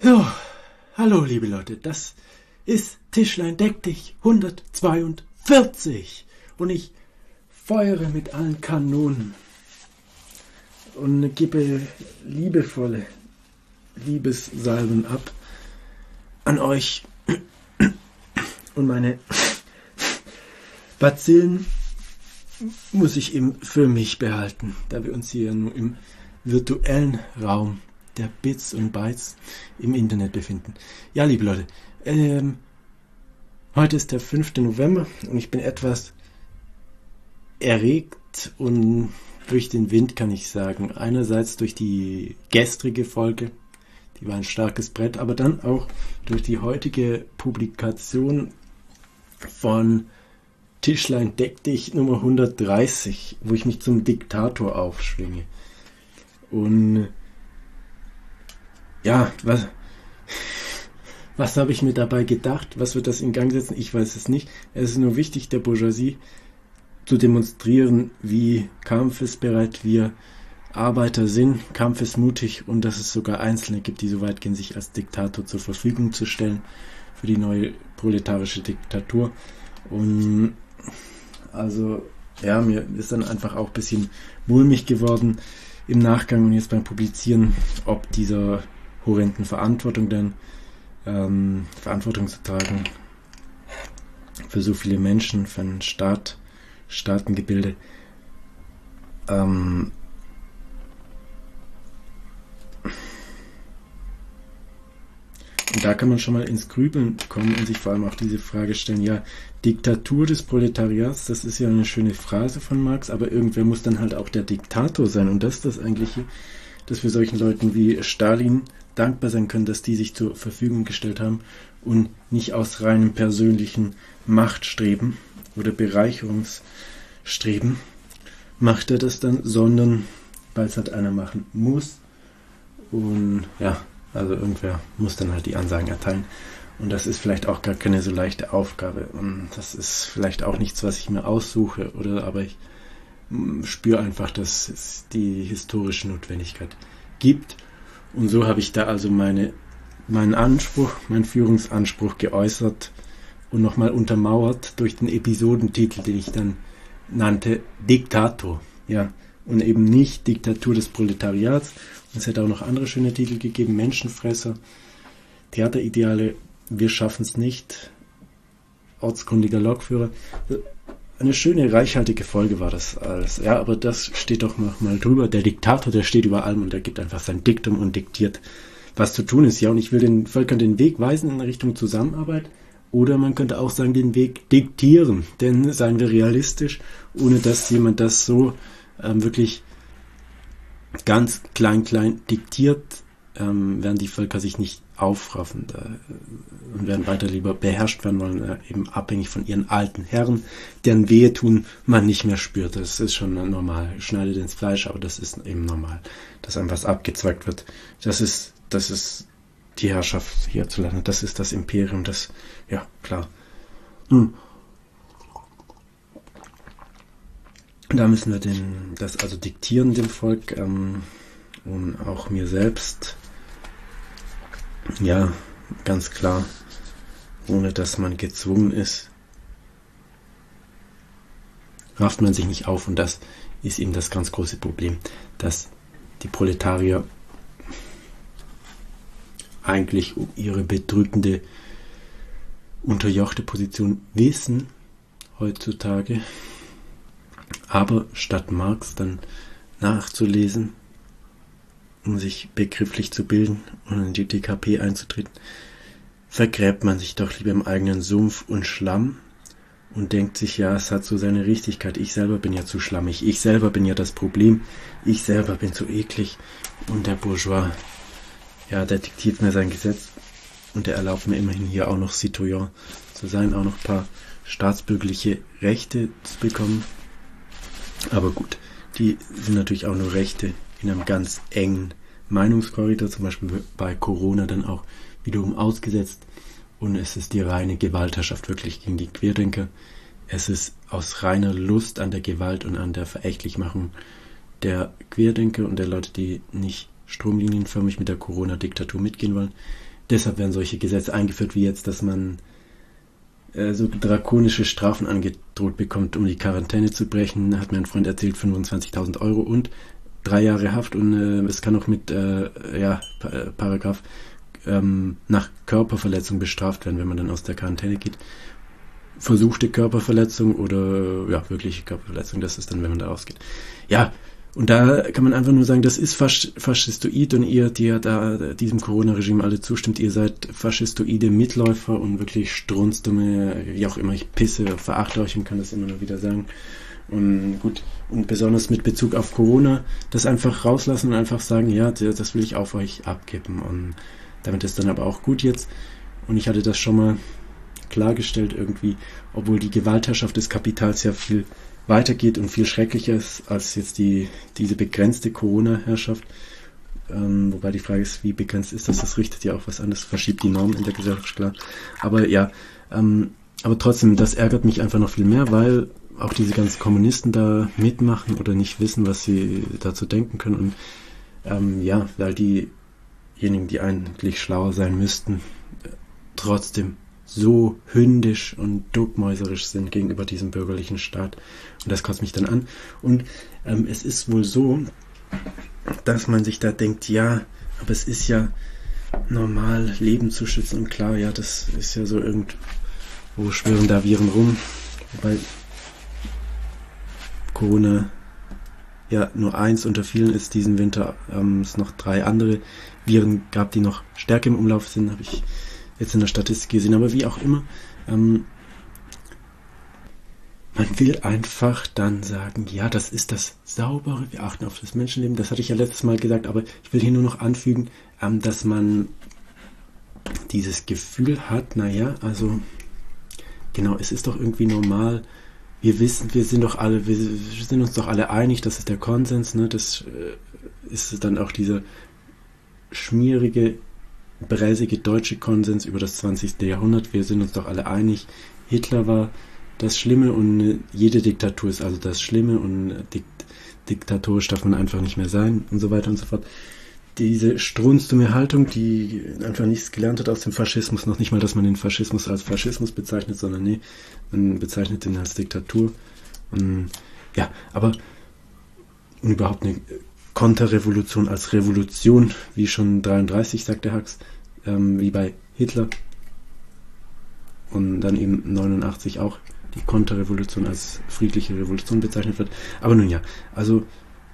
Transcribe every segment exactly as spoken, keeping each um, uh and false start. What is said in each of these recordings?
So, hallo liebe Leute, das ist Tischlein deck dich hundertzweiundvierzig und ich feuere mit allen Kanonen und gebe liebevolle Liebessalven ab an euch und meine Bazillen muss ich eben für mich behalten, da wir uns hier nur im virtuellen Raum der Bits und Bytes im Internet befinden. Ja, liebe Leute, ähm, heute ist der fünfte November und ich bin etwas erregt und durch den Wind, kann ich sagen. Einerseits durch die gestrige Folge, die war ein starkes Brett, aber dann auch durch die heutige Publikation von Tischlein deck dich Nummer hundertdreißig, wo ich mich zum Diktator aufschwinge. Und ja, was, was habe ich mir dabei gedacht? Was wird das in Gang setzen? Ich weiß es nicht. Es ist nur wichtig, der Bourgeoisie zu demonstrieren, wie kampfesbereit wir Arbeiter sind, kampfesmutig und dass es sogar Einzelne gibt, die so weit gehen, sich als Diktator zur Verfügung zu stellen für die neue proletarische Diktatur. Und also, ja, mir ist dann einfach auch ein bisschen mulmig geworden im Nachgang und jetzt beim Publizieren, ob dieser horrenden Verantwortung denn ähm, Verantwortung zu tragen für so viele Menschen, für einen Staat, Staatengebilde. Ähm, Und da kann man schon mal ins Grübeln kommen und sich vor allem auch diese Frage stellen, ja, Diktatur des Proletariats, das ist ja eine schöne Phrase von Marx, aber irgendwer muss dann halt auch der Diktator sein. Und das ist das Eigentliche, dass wir solchen Leuten wie Stalin dankbar sein können, dass die sich zur Verfügung gestellt haben und nicht aus reinem persönlichen Machtstreben oder Bereicherungsstreben macht er das dann, sondern weil es halt einer machen muss. Und ja, also irgendwer muss dann halt die Ansagen erteilen. Und das ist vielleicht auch gar keine so leichte Aufgabe. Und das ist vielleicht auch nichts, was ich mir aussuche, oder aber ich spüre einfach, dass es die historische Notwendigkeit gibt. Und so habe ich da also meine, meinen Anspruch, meinen Führungsanspruch geäußert und nochmal untermauert durch den Episodentitel, den ich dann nannte Diktator. Ja, und eben nicht Diktatur des Proletariats. Es hätte auch noch andere schöne Titel gegeben, Menschenfresser, Theaterideale, wir schaffen es nicht, ortskundiger Lokführer. Eine schöne, reichhaltige Folge war das alles. Ja, aber das steht doch noch mal drüber. Der Diktator, der steht über allem und der gibt einfach sein Diktum und diktiert, was zu tun ist. Ja, und ich will den Völkern den Weg weisen in Richtung Zusammenarbeit. Oder man könnte auch sagen, den Weg diktieren. Denn, seien wir realistisch, ohne dass jemand das so ähm, wirklich ganz klein, klein diktiert, ähm, werden die Völker sich nicht aufraffen da, äh, und werden weiter lieber beherrscht werden wollen, äh, eben abhängig von ihren alten Herren, deren Wehetun man nicht mehr spürt. Das ist schon normal. Schneidet ins Fleisch, aber das ist eben normal, dass einem was abgezwackt wird. Das ist, das ist die Herrschaft hierzulande. Das ist das Imperium, das, ja, klar. Hm. Da müssen wir den, das also diktieren dem Volk ähm, und auch mir selbst. Ja, ganz klar, ohne dass man gezwungen ist, rafft man sich nicht auf und das ist eben das ganz große Problem, dass die Proletarier eigentlich um ihre bedrückende, unterjochte Position wissen heutzutage. Aber statt Marx dann nachzulesen, um sich begrifflich zu bilden und in die D K P einzutreten, vergräbt man sich doch lieber im eigenen Sumpf und Schlamm und denkt sich, ja, es hat so seine Richtigkeit. Ich selber bin ja zu schlammig. Ich selber bin ja das Problem. Ich selber bin zu eklig. Und der Bourgeois, ja, der diktiert mir sein Gesetz und der erlaubt mir immerhin hier auch noch Citoyen zu sein, auch noch ein paar staatsbürgerliche Rechte zu bekommen. Aber gut, die sind natürlich auch nur Rechte in einem ganz engen Meinungskorridor, zum Beispiel bei Corona dann auch wiederum ausgesetzt. Und es ist die reine Gewaltherrschaft wirklich gegen die Querdenker. Es ist aus reiner Lust an der Gewalt und an der Verächtlichmachung der Querdenker und der Leute, die nicht stromlinienförmig mit der Corona-Diktatur mitgehen wollen, deshalb werden solche Gesetze eingeführt, wie jetzt, dass man äh, so drakonische Strafen angedroht bekommt, um die Quarantäne zu brechen. Hat mir ein Freund erzählt, fünfundzwanzigtausend Euro und drei Jahre Haft und äh, es kann auch mit äh, ja, pa- Paragraph ähm, nach Körperverletzung bestraft werden, wenn man dann aus der Quarantäne geht. Versuchte Körperverletzung oder ja, wirkliche Körperverletzung, das ist dann, wenn man da rausgeht. Ja, und da kann man einfach nur sagen, das ist fasch- faschistoid und ihr, die ja da diesem Corona-Regime alle zustimmt, ihr seid faschistoide Mitläufer und wirklich strunzdumme, wie auch immer, ich pisse, verachte euch und kann das immer nur wieder sagen. Und gut, und besonders mit Bezug auf Corona, das einfach rauslassen und einfach sagen, ja, das will ich auf euch abgeben. Und damit ist dann aber auch gut jetzt. Und ich hatte das schon mal klargestellt irgendwie, obwohl die Gewaltherrschaft des Kapitals ja viel weitergeht und viel schrecklicher ist als jetzt die diese begrenzte Corona-Herrschaft. Ähm, wobei die Frage ist, wie begrenzt ist das? Das richtet ja auch was an, das verschiebt die Norm in der Gesellschaft, klar. Aber ja, ähm, aber trotzdem, das ärgert mich einfach noch viel mehr, weil auch diese ganzen Kommunisten da mitmachen oder nicht wissen, was sie dazu denken können. Und ähm, ja, weil diejenigen, die eigentlich schlauer sein müssten, trotzdem so hündisch und duckmäuserisch sind gegenüber diesem bürgerlichen Staat. Und das kotzt mich dann an. Und ähm, es ist wohl so, dass man sich da denkt, ja, aber es ist ja normal, Leben zu schützen. Und klar, ja, das ist ja so irgendwo schwirren da Viren rum. Wobei Corona ja nur eins unter vielen ist diesen Winter. Ähm, es noch drei andere Viren gab, die noch stärker im Umlauf sind, habe ich jetzt in der Statistik gesehen, aber wie auch immer, ähm, man will einfach dann sagen, ja, das ist das Saubere, wir achten auf das Menschenleben, das hatte ich ja letztes Mal gesagt, aber ich will hier nur noch anfügen, ähm, dass man dieses Gefühl hat, naja, also genau, es ist doch irgendwie normal, wir wissen, wir sind doch alle, wir sind uns doch alle einig, das ist der Konsens, ne, das äh, ist dann auch dieser schmierige bräsige deutsche Konsens über das zwanzigste Jahrhundert. Wir sind uns doch alle einig, Hitler war das Schlimme und jede Diktatur ist also das Schlimme und dik- diktatorisch darf man einfach nicht mehr sein und so weiter und so fort. Diese strunzdumme Haltung, die einfach nichts gelernt hat aus dem Faschismus, noch nicht mal, dass man den Faschismus als Faschismus bezeichnet, sondern nee, man bezeichnet ihn als Diktatur. Und ja, aber überhaupt eine Konterrevolution als Revolution, wie schon dreiunddreißig, sagt der Hacks, ähm, wie bei Hitler. Und dann eben neunundachtzig auch die Konterrevolution als friedliche Revolution bezeichnet wird. Aber nun ja, also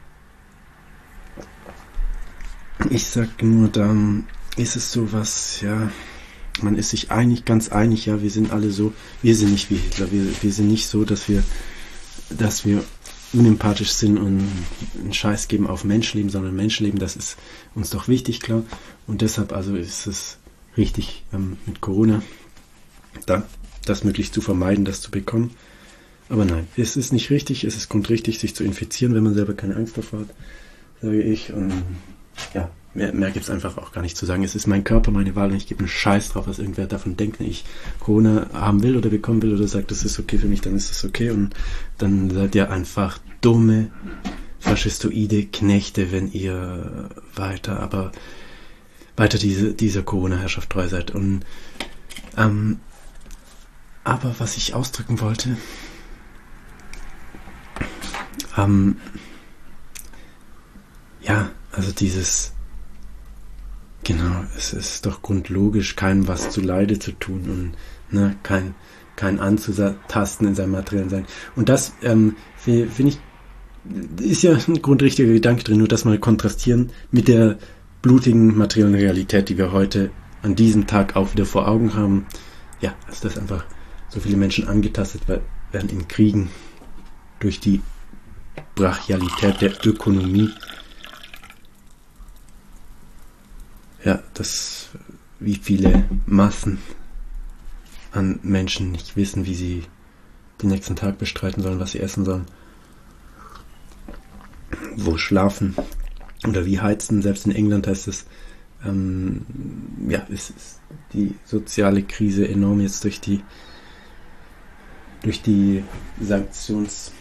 ich sag nur, dann ist es so was, ja, man ist sich einig, ganz einig, ja, wir sind alle so, wir sind nicht wie Hitler, wir, wir sind nicht so, dass wir, dass wir unempathisch sind und einen Scheiß geben auf Menschenleben, sondern Menschenleben, das ist uns doch wichtig, klar. Und deshalb also ist es richtig, ähm, mit Corona da das möglichst zu vermeiden, das zu bekommen. Aber nein, es ist nicht richtig, es ist grundrichtig, sich zu infizieren, wenn man selber keine Angst davor hat, sage ich. Und ja, mehr, mehr gibt es einfach auch gar nicht zu sagen. Es ist mein Körper, meine Wahl und ich gebe einen Scheiß drauf, was irgendwer davon denkt, wenn ich Corona haben will oder bekommen will oder sagt, das ist okay für mich, dann ist es okay. Und dann seid ihr einfach dumme, faschistoide Knechte, wenn ihr weiter, aber weiter diese, dieser Corona-Herrschaft treu seid. Und ähm, aber was ich ausdrücken wollte, ähm, ja, also dieses, genau, es ist doch grundlogisch, keinem was zu Leide zu tun und ne, kein, kein anzutasten in seinem materiellen Sein. Und das ähm, finde ich, ist ja ein grundrichtiger Gedanke drin, nur das mal kontrastieren mit der blutigen materiellen Realität, die wir heute an diesem Tag auch wieder vor Augen haben. Ja, also dass einfach so viele Menschen angetastet werden in Kriegen durch die Brachialität der Ökonomie. Ja, dass wie viele Massen an Menschen nicht wissen, wie sie den nächsten Tag bestreiten sollen, was sie essen sollen, wo schlafen oder wie heizen. Selbst in England heißt es, ähm, ja, es ist die soziale Krise enorm jetzt durch die durch die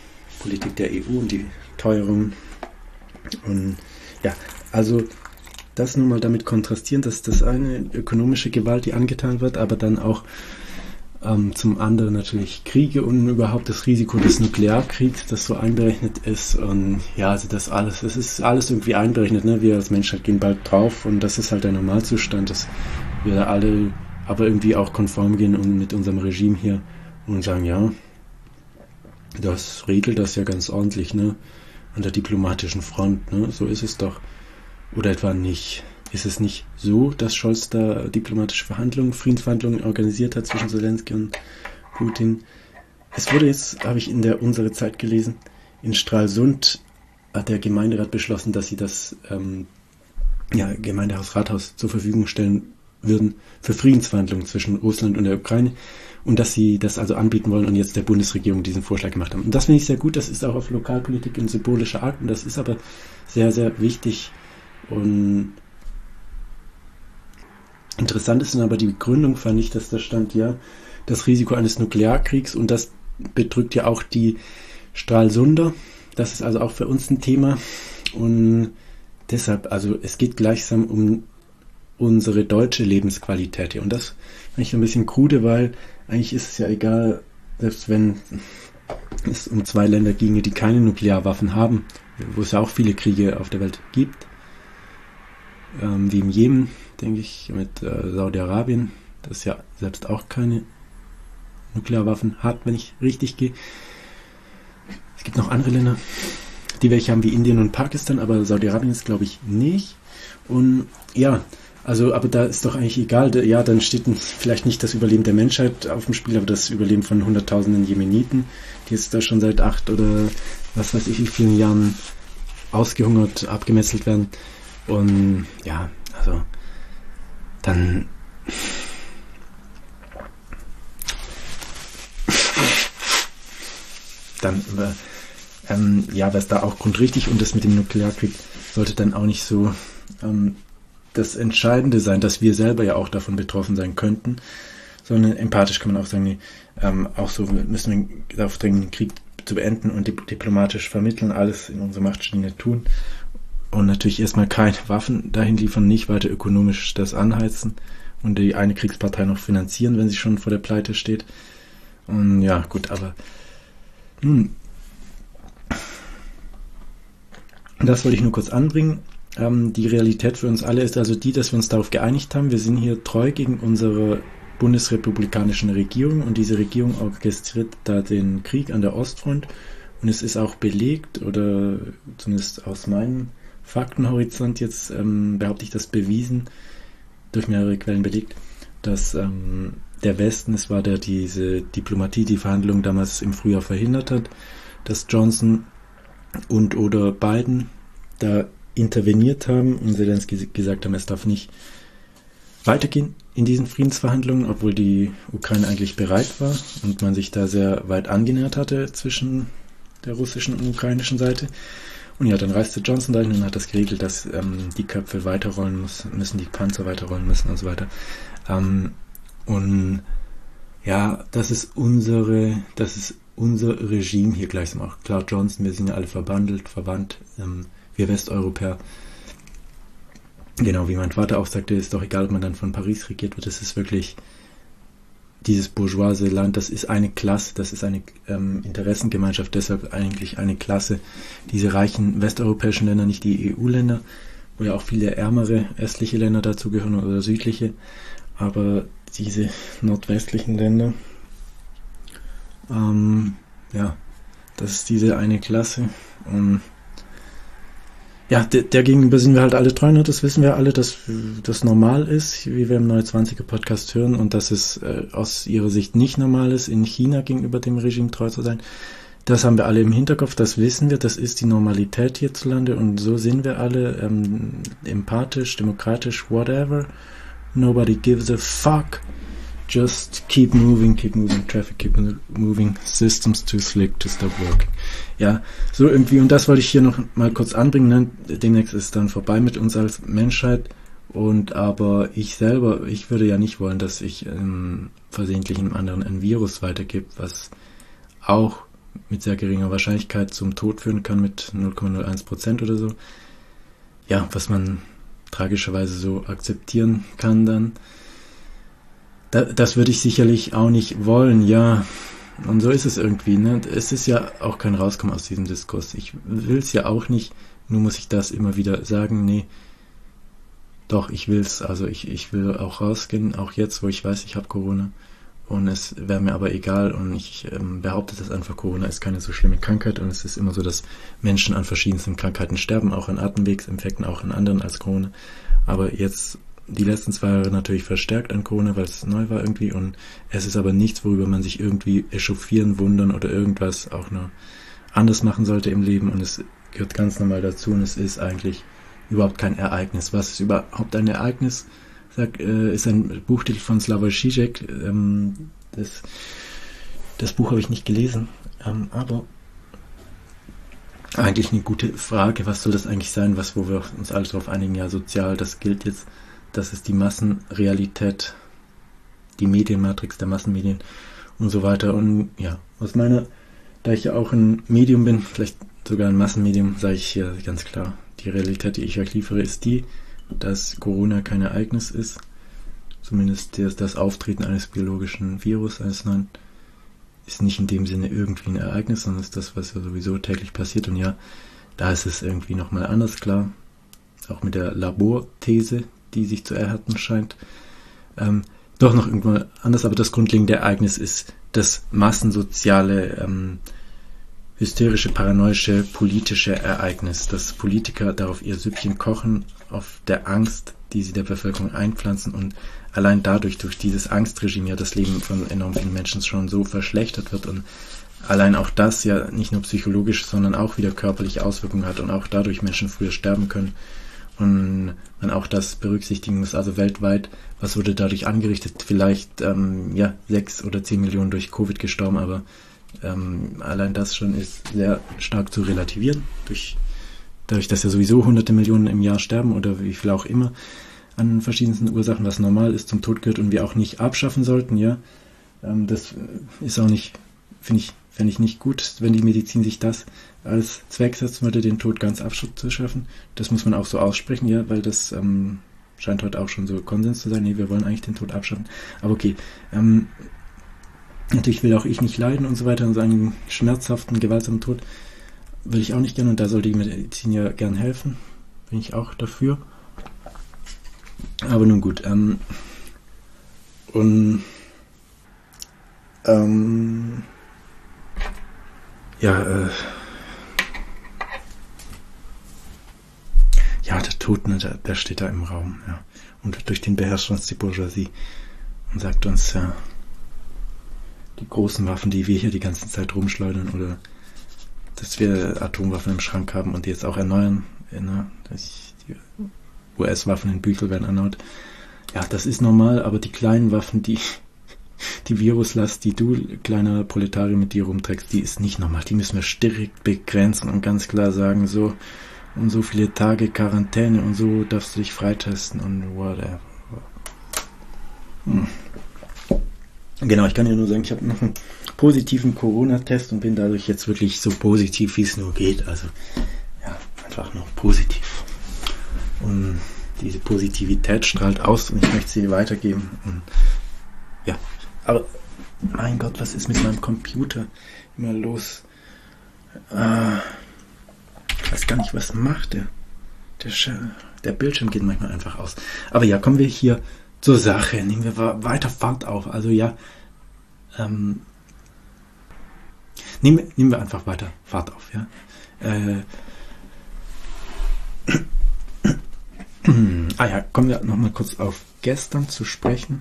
Sanktionspolitik der E U und die Teuerung. Und ja, also das nun mal damit kontrastieren, dass das eine ökonomische Gewalt, die angetan wird, aber dann auch ähm, zum anderen natürlich Kriege und überhaupt das Risiko des Nuklearkriegs, das so einberechnet ist. Und ja, also das alles, es ist alles irgendwie einberechnet, ne? Wir als Menschheit gehen bald drauf und das ist halt der Normalzustand, dass wir alle aber irgendwie auch konform gehen und mit unserem Regime hier und sagen, ja, das regelt das ja ganz ordentlich, ne? An der diplomatischen Front, ne? So ist es doch. Oder etwa nicht. Ist es nicht so, dass Scholz da diplomatische Verhandlungen, Friedensverhandlungen organisiert hat zwischen Zelensky und Putin? Es wurde jetzt, habe ich in der Unsere Zeit gelesen, in Stralsund hat der Gemeinderat beschlossen, dass sie das ähm, ja, Gemeindehaus, Rathaus zur Verfügung stellen würden für Friedensverhandlungen zwischen Russland und der Ukraine und dass sie das also anbieten wollen und jetzt der Bundesregierung diesen Vorschlag gemacht haben. Und das finde ich sehr gut, das ist auch auf Lokalpolitik in symbolischer Art und das ist aber sehr, sehr wichtig. Und interessant ist dann aber die Begründung, fand ich, dass da stand, ja, das Risiko eines Nuklearkriegs und das bedrückt ja auch die Stralsunder. Das ist also auch für uns ein Thema und deshalb, also es geht gleichsam um unsere deutsche Lebensqualität hier und das finde ich ein bisschen krude, weil eigentlich ist es ja egal, selbst wenn es um zwei Länder ginge, die keine Nuklearwaffen haben, wo es ja auch viele Kriege auf der Welt gibt, ähm, wie im Jemen, denke ich, mit äh, Saudi-Arabien, das ja selbst auch keine Nuklearwaffen hat, wenn ich richtig gehe. Es gibt noch andere Länder, die welche haben, wie Indien und Pakistan, aber Saudi-Arabien ist, glaube ich, nicht. Und ja, also, aber da ist doch eigentlich egal, ja, dann steht vielleicht nicht das Überleben der Menschheit auf dem Spiel, aber das Überleben von hunderttausenden Jemeniten, die jetzt da schon seit acht oder was weiß ich wie vielen Jahren ausgehungert, abgemetzelt werden. Und ja, also dann dann ähm, ja, wäre es da auch grundrichtig und das mit dem Nuklearkrieg sollte dann auch nicht so ähm, das Entscheidende sein, dass wir selber ja auch davon betroffen sein könnten, sondern empathisch kann man auch sagen, nee, ähm, auch so müssen wir darauf drängen, den Krieg zu beenden und dip- diplomatisch vermitteln, alles in unserer Macht stehende tun und natürlich erstmal keine Waffen dahin liefern, nicht weiter ökonomisch das anheizen und die eine Kriegspartei noch finanzieren, wenn sie schon vor der Pleite steht. Und ja, gut, aber nun, das wollte ich nur kurz anbringen. Ähm, die Realität für uns alle ist also die, dass wir uns darauf geeinigt haben, wir sind hier treu gegen unsere bundesrepublikanischen Regierung und diese Regierung orchestriert da den Krieg an der Ostfront und es ist auch belegt oder zumindest aus meinem Faktenhorizont jetzt ähm, behaupte ich das bewiesen, durch mehrere Quellen belegt, dass ähm, der Westen es war, der diese Diplomatie, die Verhandlungen damals im Frühjahr verhindert hat, dass Johnson und oder Biden da interveniert haben und Zelensky gesagt haben, es darf nicht weitergehen in diesen Friedensverhandlungen, obwohl die Ukraine eigentlich bereit war und man sich da sehr weit angenähert hatte zwischen der russischen und ukrainischen Seite. Und ja, dann reiste Johnson dahin und hat das geregelt, dass ähm, die Köpfe weiterrollen müssen, müssen, die Panzer weiterrollen müssen und so weiter. Ähm, und ja, das ist unsere, das ist unser Regime hier gleichsam auch. Klar, Johnson, wir sind ja alle verbandelt, verwandt, ähm, wir Westeuropäer. Genau, wie mein Vater auch sagte, ist doch egal, ob man dann von Paris regiert wird, das ist wirklich dieses bourgeoise Land, das ist eine Klasse, das ist eine ähm, Interessengemeinschaft, deshalb eigentlich eine Klasse. Diese reichen westeuropäischen Länder, nicht die E U-Länder, wo ja auch viele ärmere östliche Länder dazugehören oder südliche, aber diese nordwestlichen Länder, ähm, ja, das ist diese eine Klasse und ja, der, der gegenüber sind wir halt alle treu, ne? Das wissen wir alle, dass das normal ist, wie wir im Neue Zwanziger Podcast hören und dass es äh, aus ihrer Sicht nicht normal ist, in China gegenüber dem Regime treu zu sein. Das haben wir alle im Hinterkopf, das wissen wir, das ist die Normalität hierzulande und so sind wir alle ähm, empathisch, demokratisch, whatever. Nobody gives a fuck. Just keep moving, keep moving, traffic, keep moving, systems too slick to stop working. Ja, so irgendwie, und das wollte ich hier noch mal kurz anbringen, ne? Demnächst ist dann vorbei mit uns als Menschheit, und aber ich selber, ich würde ja nicht wollen, dass ich ähm, versehentlich einem anderen ein Virus weitergebe, was auch mit sehr geringer Wahrscheinlichkeit zum Tod führen kann, mit null Komma null eins Prozent oder so. Ja, was man tragischerweise so akzeptieren kann dann. Da, das würde ich sicherlich auch nicht wollen, ja. Und so ist es irgendwie, ne? Es ist ja auch kein Rauskommen aus diesem Diskurs. Ich will es ja auch nicht, nur muss ich das immer wieder sagen, nee, doch, ich will's, also ich, ich will auch rausgehen, auch jetzt, wo ich weiß, ich habe Corona. Und es wäre mir aber egal und ich ähm, behaupte das einfach, Corona ist keine so schlimme Krankheit und es ist immer so, dass Menschen an verschiedensten Krankheiten sterben, auch an Atemwegsinfekten, auch an anderen als Corona. Aber jetzt die letzten zwei Jahre natürlich verstärkt an Corona, weil es neu war irgendwie und es ist aber nichts, worüber man sich irgendwie echauffieren, wundern oder irgendwas auch nur anders machen sollte im Leben und es gehört ganz normal dazu und es ist eigentlich überhaupt kein Ereignis. Was ist überhaupt ein Ereignis? Sag, äh, ist ein Buchtitel von Slavoj Žižek. Ähm, das, das Buch habe ich nicht gelesen, ähm, aber eigentlich eine gute Frage. Was soll das eigentlich sein? Was, wo wir uns alle darauf einigen? Ja, sozial, das gilt jetzt. Das ist die Massenrealität, die Medienmatrix der Massenmedien und so weiter. Und ja, aus meiner, da ich ja auch ein Medium bin, vielleicht sogar ein Massenmedium, sage ich hier ganz klar, die Realität, die ich euch liefere, ist die, dass Corona kein Ereignis ist, zumindest das, das Auftreten eines biologischen Virus, eines neuen, ist nicht in dem Sinne irgendwie ein Ereignis, sondern ist das, was ja sowieso täglich passiert. Und ja, da ist es irgendwie nochmal anders klar, auch mit der Laborthese, die sich zu erhärten scheint, ähm, doch noch irgendwann anders, aber das grundlegende Ereignis ist das massensoziale, ähm, hysterische, paranoische, politische Ereignis, dass Politiker darauf ihr Süppchen kochen, auf der Angst, die sie der Bevölkerung einpflanzen und allein dadurch, durch dieses Angstregime ja das Leben von enorm vielen Menschen schon so verschlechtert wird und allein auch das ja nicht nur psychologisch, sondern auch wieder körperliche Auswirkungen hat und auch dadurch Menschen früher sterben können und man auch das berücksichtigen muss, also weltweit, was wurde dadurch angerichtet? Vielleicht ähm, ja sechs oder zehn Millionen durch Covid gestorben, aber Ähm, allein das schon ist sehr stark zu relativieren, durch, dadurch, dass ja sowieso hunderte Millionen im Jahr sterben oder wie viel auch immer an verschiedensten Ursachen, was normal ist, zum Tod gehört und wir auch nicht abschaffen sollten, ja. Ähm, das ist auch nicht, finde ich, fände ich nicht gut, wenn die Medizin sich das als Zweck setzen würde, den Tod ganz abzuschaffen. Das muss man auch so aussprechen, ja, weil das ähm, scheint heute auch schon so Konsens zu sein, nee, wir wollen eigentlich den Tod abschaffen. Aber okay, ähm, natürlich will auch ich nicht leiden und so weiter und so einen schmerzhaften, gewaltsamen Tod will ich auch nicht gerne und da soll die Medizin ja gern helfen. Bin ich auch dafür. Aber nun gut. Ähm, und ähm, ja, äh, ja, der Tod, ne, der, der steht da im Raum. Ja. Und durch den beherrscht uns die Bourgeoisie und sagt uns, ja, die großen Waffen, die wir hier die ganze Zeit rumschleudern oder dass wir Atomwaffen im Schrank haben und die jetzt auch erneuern, ne? Die U S-Waffen in Büchel werden erneuert. Ja, das ist normal, aber die kleinen Waffen, die die Viruslast, die du, kleiner Proletarier, mit dir rumträgst, die ist nicht normal. Die müssen wir strikt begrenzen und ganz klar sagen, so und so viele Tage Quarantäne und so darfst du dich freitesten und whatever. Hm. Genau, ich kann ja nur sagen, ich habe noch einen positiven Corona-Test und bin dadurch jetzt wirklich so positiv, wie es nur geht. Also, ja, einfach noch positiv. Und diese Positivität strahlt aus und ich möchte sie weitergeben. Und, ja, aber, mein Gott, was ist mit meinem Computer immer los? Ah, ich weiß gar nicht, was macht der. Der, Sch- der Bildschirm geht manchmal einfach aus. Aber ja, kommen wir hier zur Sache, nehmen wir weiter Fahrt auf. Also ja, ähm, nehmen, nehmen wir einfach weiter Fahrt auf. Ja. Äh, ah ja, kommen wir nochmal kurz auf gestern zu sprechen.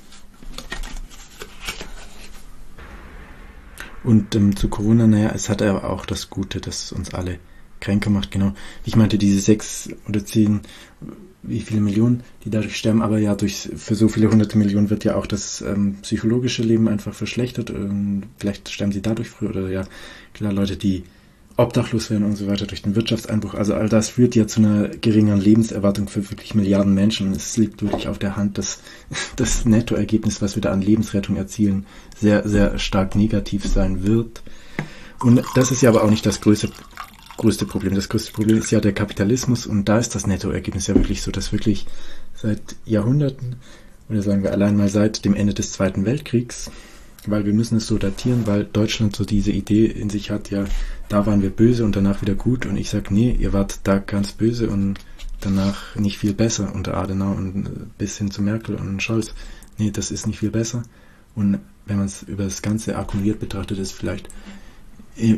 Und ähm, zu Corona, naja, es hat aber auch das Gute, dass es uns alle kränker macht. Genau, ich meinte diese sechs oder zehn, wie viele Millionen, die dadurch sterben, aber ja, durch für so viele hunderte Millionen wird ja auch das ähm, psychologische Leben einfach verschlechtert. Ähm, vielleicht sterben sie dadurch früher oder ja, klar, Leute, die obdachlos werden und so weiter durch den Wirtschaftseinbruch. Also all das führt ja zu einer geringeren Lebenserwartung für wirklich Milliarden Menschen und es liegt wirklich auf der Hand, dass das Nettoergebnis, was wir da an Lebensrettung erzielen, sehr, sehr stark negativ sein wird. Und das ist ja aber auch nicht das größte größte Problem. Das größte Problem ist ja der Kapitalismus und da ist das Nettoergebnis ja wirklich so, dass wirklich seit Jahrhunderten, oder sagen wir allein mal seit dem Ende des Zweiten Weltkriegs, weil wir müssen es so datieren, weil Deutschland so diese Idee in sich hat, ja, da waren wir böse und danach wieder gut und ich sag, nee, ihr wart da ganz böse und danach nicht viel besser unter Adenauer und bis hin zu Merkel und Scholz. Nee, das ist nicht viel besser und wenn man es über das Ganze akkumuliert betrachtet, ist vielleicht in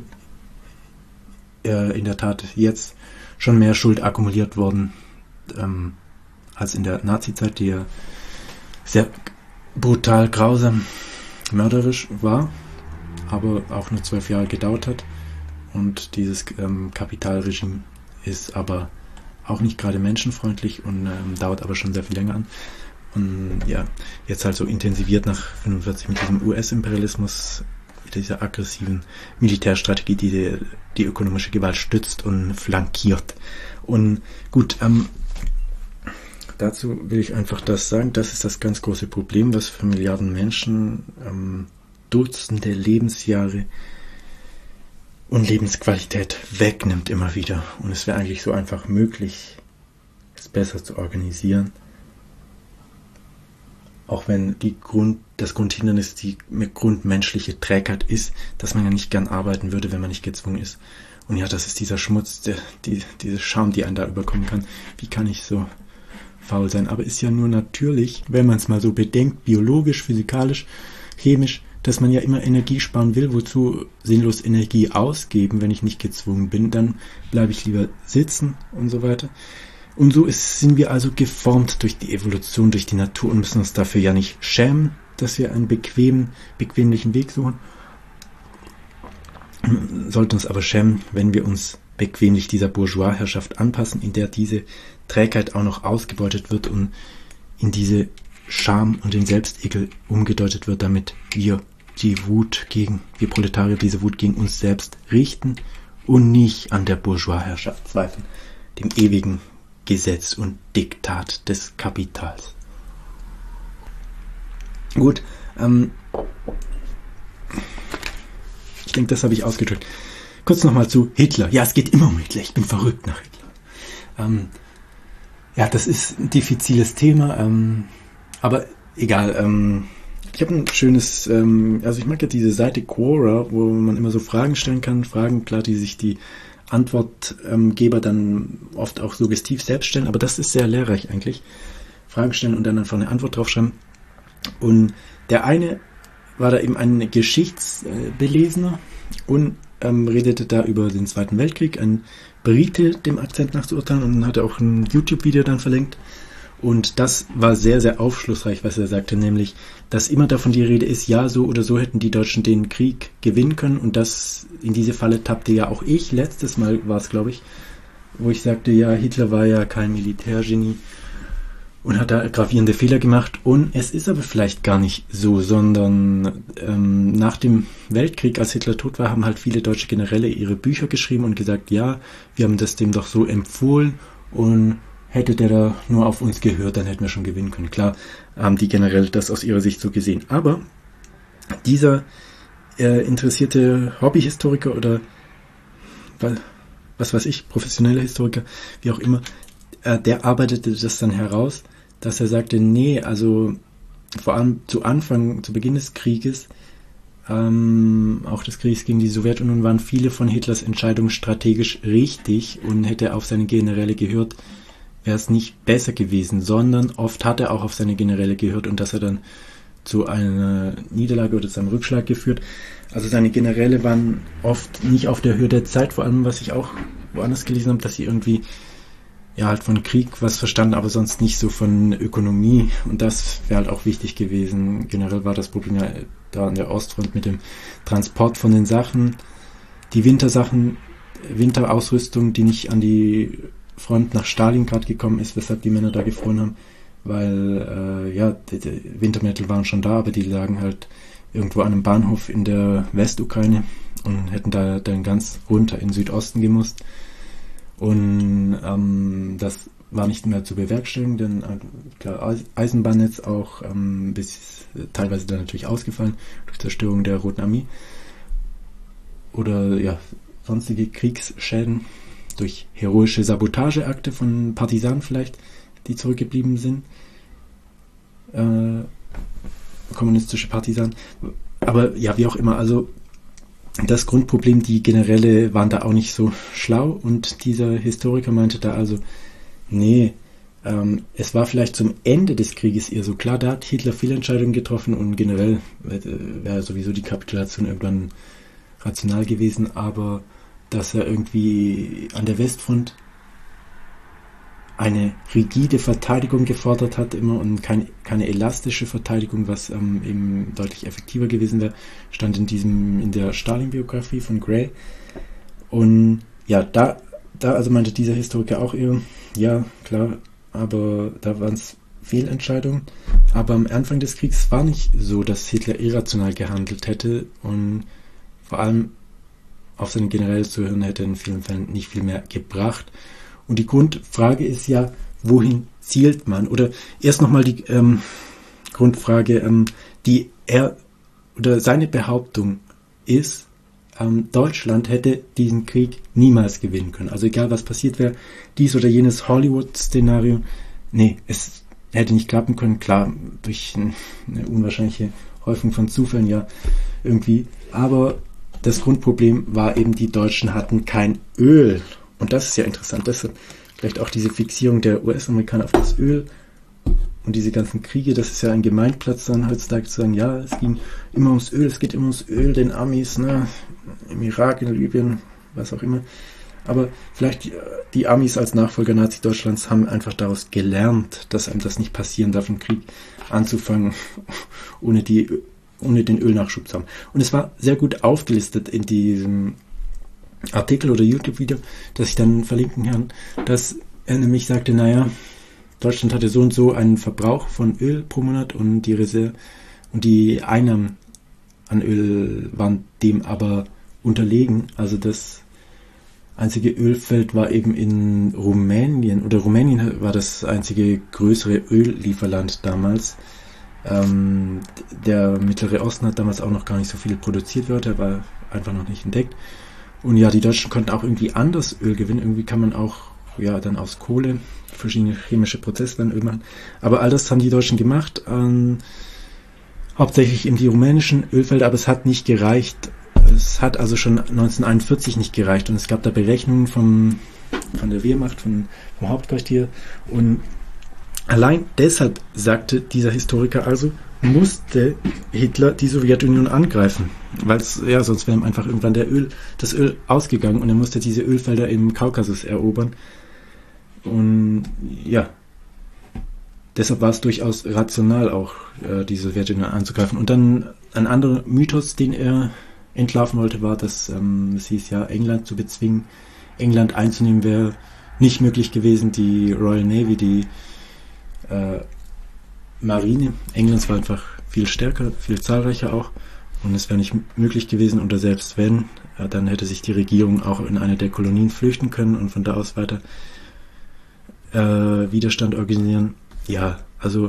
der Tat jetzt schon mehr Schuld akkumuliert worden ähm, als in der Nazi-Zeit, die ja sehr brutal, grausam, mörderisch war, aber auch nur zwölf Jahre gedauert hat. Und dieses ähm, Kapitalregime ist aber auch nicht gerade menschenfreundlich und ähm, dauert aber schon sehr viel länger an. Und ja, jetzt halt so intensiviert nach fünfundvierzig mit diesem U S-Imperialismus, dieser aggressiven Militärstrategie, die die, die ökonomische Gewalt stützt und flankiert. Und gut, ähm, dazu will ich einfach das sagen, das ist das ganz große Problem, was für Milliarden Menschen ähm, Dutzende Lebensjahre und Lebensqualität wegnimmt immer wieder. Und es wäre eigentlich so einfach möglich, es besser zu organisieren. Auch wenn die Grund, das Grundhindernis die grundmenschliche Trägheit ist, dass man ja nicht gern arbeiten würde, wenn man nicht gezwungen ist. Und ja, das ist dieser Schmutz, der, die, diese Scham, die einen da überkommen kann. Wie kann ich so faul sein? Aber ist ja nur natürlich, wenn man es mal so bedenkt, biologisch, physikalisch, chemisch, dass man ja immer Energie sparen will, wozu sinnlos Energie ausgeben, wenn ich nicht gezwungen bin, dann bleibe ich lieber sitzen und so weiter. Und so ist, sind wir also geformt durch die Evolution, durch die Natur und müssen uns dafür ja nicht schämen, dass wir einen bequemen, bequemlichen Weg suchen. Sollten uns aber schämen, wenn wir uns bequemlich dieser Bourgeoisherrschaft anpassen, in der diese Trägheit auch noch ausgebeutet wird und in diese Scham und den Selbstekel umgedeutet wird, damit wir die Wut gegen, wir Proletarier diese Wut gegen uns selbst richten und nicht an der Bourgeoisherrschaft zweifeln, dem ewigen Gesetz und Diktat des Kapitals. Gut, ähm, ich denke, das habe ich ausgedrückt. Kurz nochmal zu Hitler. Ja, es geht immer um Hitler. Ich bin verrückt nach Hitler. Ähm, ja, das ist ein diffiziles Thema, ähm, aber egal. Ähm, ich habe ein schönes, ähm, also ich mag ja diese Seite Quora, wo man immer so Fragen stellen kann. Fragen, klar, die sich die Antwortgeber dann oft auch suggestiv selbst stellen, aber das ist sehr lehrreich eigentlich. Fragen stellen und dann einfach eine Antwort draufschreiben. Und der eine war da eben ein Geschichtsbelesener und ähm, redete da über den Zweiten Weltkrieg, ein Brite dem Akzent nach zu urteilen, und hatte auch ein YouTube-Video dann verlinkt. Und das war sehr, sehr aufschlussreich, was er sagte, nämlich, dass immer davon die Rede ist, ja, so oder so hätten die Deutschen den Krieg gewinnen können, und das in diese Falle tappte ja auch ich. Letztes Mal war es, glaube ich, wo ich sagte, ja, Hitler war ja kein Militärgenie und hat da gravierende Fehler gemacht, und es ist aber vielleicht gar nicht so, sondern ähm, nach dem Weltkrieg, als Hitler tot war, haben halt viele deutsche Generäle ihre Bücher geschrieben und gesagt, ja, wir haben das dem doch so empfohlen, und hätte der da nur auf uns gehört, dann hätten wir schon gewinnen können. Klar haben die generell das aus ihrer Sicht so gesehen. Aber dieser äh, interessierte Hobbyhistoriker oder was weiß ich, professioneller Historiker, wie auch immer, äh, der arbeitete das dann heraus, dass er sagte, nee, also vor allem zu Anfang, zu Beginn des Krieges, ähm, auch des Krieges gegen die Sowjetunion, waren viele von Hitlers Entscheidungen strategisch richtig, und hätte er auf seine Generäle gehört, wäre es nicht besser gewesen, sondern oft hat er auch auf seine Generäle gehört, und das hat dann zu einer Niederlage oder zu einem Rückschlag geführt. Also seine Generäle waren oft nicht auf der Höhe der Zeit, vor allem, was ich auch woanders gelesen habe, dass sie irgendwie ja halt von Krieg was verstanden, aber sonst nicht so von Ökonomie, und das wäre halt auch wichtig gewesen. Generell war das Problem ja da an der Ostfront mit dem Transport von den Sachen, die Wintersachen, Winterausrüstung, die nicht an die Front nach Stalingrad gekommen ist, weshalb die Männer da gefroren haben, weil äh, ja, die, die Wintermäntel waren schon da, aber die lagen halt irgendwo an einem Bahnhof in der Westukraine und hätten da dann ganz runter in Südosten gemusst, und ähm, das war nicht mehr zu bewerkstelligen, denn äh, klar, Eisenbahnnetz auch ähm, bis äh, teilweise dann natürlich ausgefallen durch Zerstörung der Roten Armee oder ja, sonstige Kriegsschäden durch heroische Sabotageakte von Partisanen vielleicht, die zurückgeblieben sind. Äh, kommunistische Partisanen. Aber ja, wie auch immer, also das Grundproblem, die Generäle waren da auch nicht so schlau und dieser Historiker meinte da also, nee, ähm, es war vielleicht zum Ende des Krieges eher so klar, da hat Hitler Fehlentscheidungen getroffen und generell wäre sowieso die Kapitulation irgendwann rational gewesen, aber dass er irgendwie an der Westfront eine rigide Verteidigung gefordert hat immer und kein, keine elastische Verteidigung, was ähm, eben deutlich effektiver gewesen wäre, stand in diesem, in der Stalin-Biografie von Gray. Und ja, da, da also meinte dieser Historiker auch eher, ja, klar, aber da waren es Fehlentscheidungen. Aber am Anfang des Kriegs war nicht so, dass Hitler irrational gehandelt hätte und vor allem auf seine Generäle zu hören hätte in vielen Fällen nicht viel mehr gebracht. Und die Grundfrage ist ja, wohin zielt man? Oder erst nochmal die ähm, Grundfrage, ähm, die er oder seine Behauptung ist, ähm, Deutschland hätte diesen Krieg niemals gewinnen können. Also egal was passiert wäre, dies oder jenes Hollywood-Szenario, nee, es hätte nicht klappen können. Klar, durch eine unwahrscheinliche Häufung von Zufällen, ja, irgendwie. Aber das Grundproblem war eben, die Deutschen hatten kein Öl. Und das ist ja interessant, das ist vielleicht auch diese Fixierung der U S-Amerikaner auf das Öl und diese ganzen Kriege, das ist ja ein Gemeinplatz dann heutzutage zu sagen, ja, es ging immer ums Öl, es geht immer ums Öl, den Amis, ne, im Irak, in Libyen, was auch immer. Aber vielleicht die, die Amis als Nachfolger Nazi-Deutschlands haben einfach daraus gelernt, dass einem das nicht passieren darf, einen Krieg anzufangen, ohne, die, ohne den Ölnachschub zu haben. Und es war sehr gut aufgelistet in diesem Artikel oder YouTube-Video, das ich dann verlinken kann, dass er nämlich sagte, naja, Deutschland hatte so und so einen Verbrauch von Öl pro Monat und die Reserve und die Einnahmen an Öl waren dem aber unterlegen. Also das einzige Ölfeld war eben in Rumänien, oder Rumänien war das einzige größere Öllieferland damals. Ähm, der Mittlere Osten hat damals auch noch gar nicht so viel produziert, der war einfach noch nicht entdeckt. Und ja, die Deutschen konnten auch irgendwie anders Öl gewinnen. Irgendwie kann man auch, ja, dann aus Kohle verschiedene chemische Prozesse dann Öl machen. Aber all das haben die Deutschen gemacht. Ähm, hauptsächlich eben die rumänischen Ölfelder, aber es hat nicht gereicht. Es hat also schon neunzehnhunderteinundvierzig nicht gereicht. Und es gab da Berechnungen vom, von der Wehrmacht, von, vom Hauptquartier. Und allein deshalb, sagte dieser Historiker also, musste Hitler die Sowjetunion angreifen, weil es, ja, sonst wäre ihm einfach irgendwann der Öl, das Öl ausgegangen und er musste diese Ölfelder im Kaukasus erobern. Und ja, deshalb war es durchaus rational auch, äh, die Sowjetunion anzugreifen. Und dann ein anderer Mythos, den er entlarven wollte, war, dass ähm, es hieß ja, England zu bezwingen, England einzunehmen wäre nicht möglich gewesen. Die Royal Navy, die äh, Marine Englands war einfach viel stärker, viel zahlreicher auch und es wäre nicht möglich gewesen oder selbst wenn, äh, dann hätte sich die Regierung auch in eine der Kolonien flüchten können und von da aus weiter äh, Widerstand organisieren. Ja, also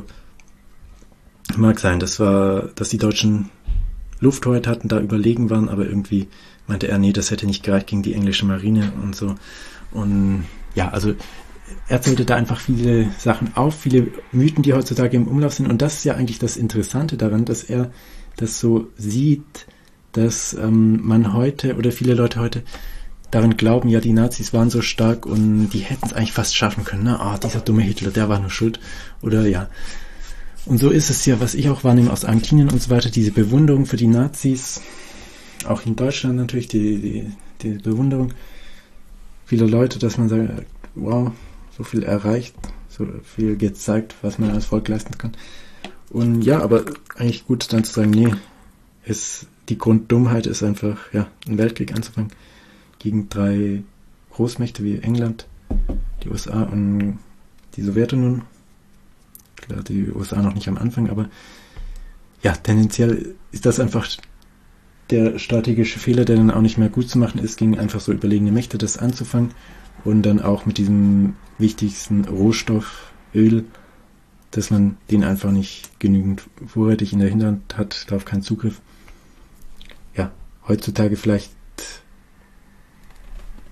mag sein, das war, dass die Deutschen Lufthoheit hatten, da überlegen waren, aber irgendwie meinte er, nee, das hätte nicht gereicht gegen die englische Marine und so. Und ja, also er zählte da einfach viele Sachen auf, viele Mythen, die heutzutage im Umlauf sind. Und das ist ja eigentlich das Interessante daran, dass er das so sieht, dass ähm, man heute oder viele Leute heute daran glauben, ja, die Nazis waren so stark und die hätten es eigentlich fast schaffen können. Ne? Ah, dieser dumme Hitler, der war nur schuld. Oder ja. Und so ist es ja, was ich auch wahrnehme aus Argentinien und so weiter, diese Bewunderung für die Nazis, auch in Deutschland natürlich, die, die, die Bewunderung vieler Leute, dass man sagt, wow, so viel erreicht, so viel gezeigt, was man als Volk leisten kann. Und ja, aber eigentlich gut dann zu sagen, nee, ist, die Grunddummheit ist einfach, ja, einen Weltkrieg anzufangen gegen drei Großmächte wie England, die U S A und die Sowjetunion. Klar, die U S A noch nicht am Anfang, aber ja, tendenziell ist das einfach der strategische Fehler, der dann auch nicht mehr gut zu machen ist, gegen einfach so überlegene Mächte das anzufangen. Und dann auch mit diesem wichtigsten Rohstoff, Öl, dass man den einfach nicht genügend vorrätig in der Hinterhand hat, darauf keinen Zugriff. Ja, heutzutage vielleicht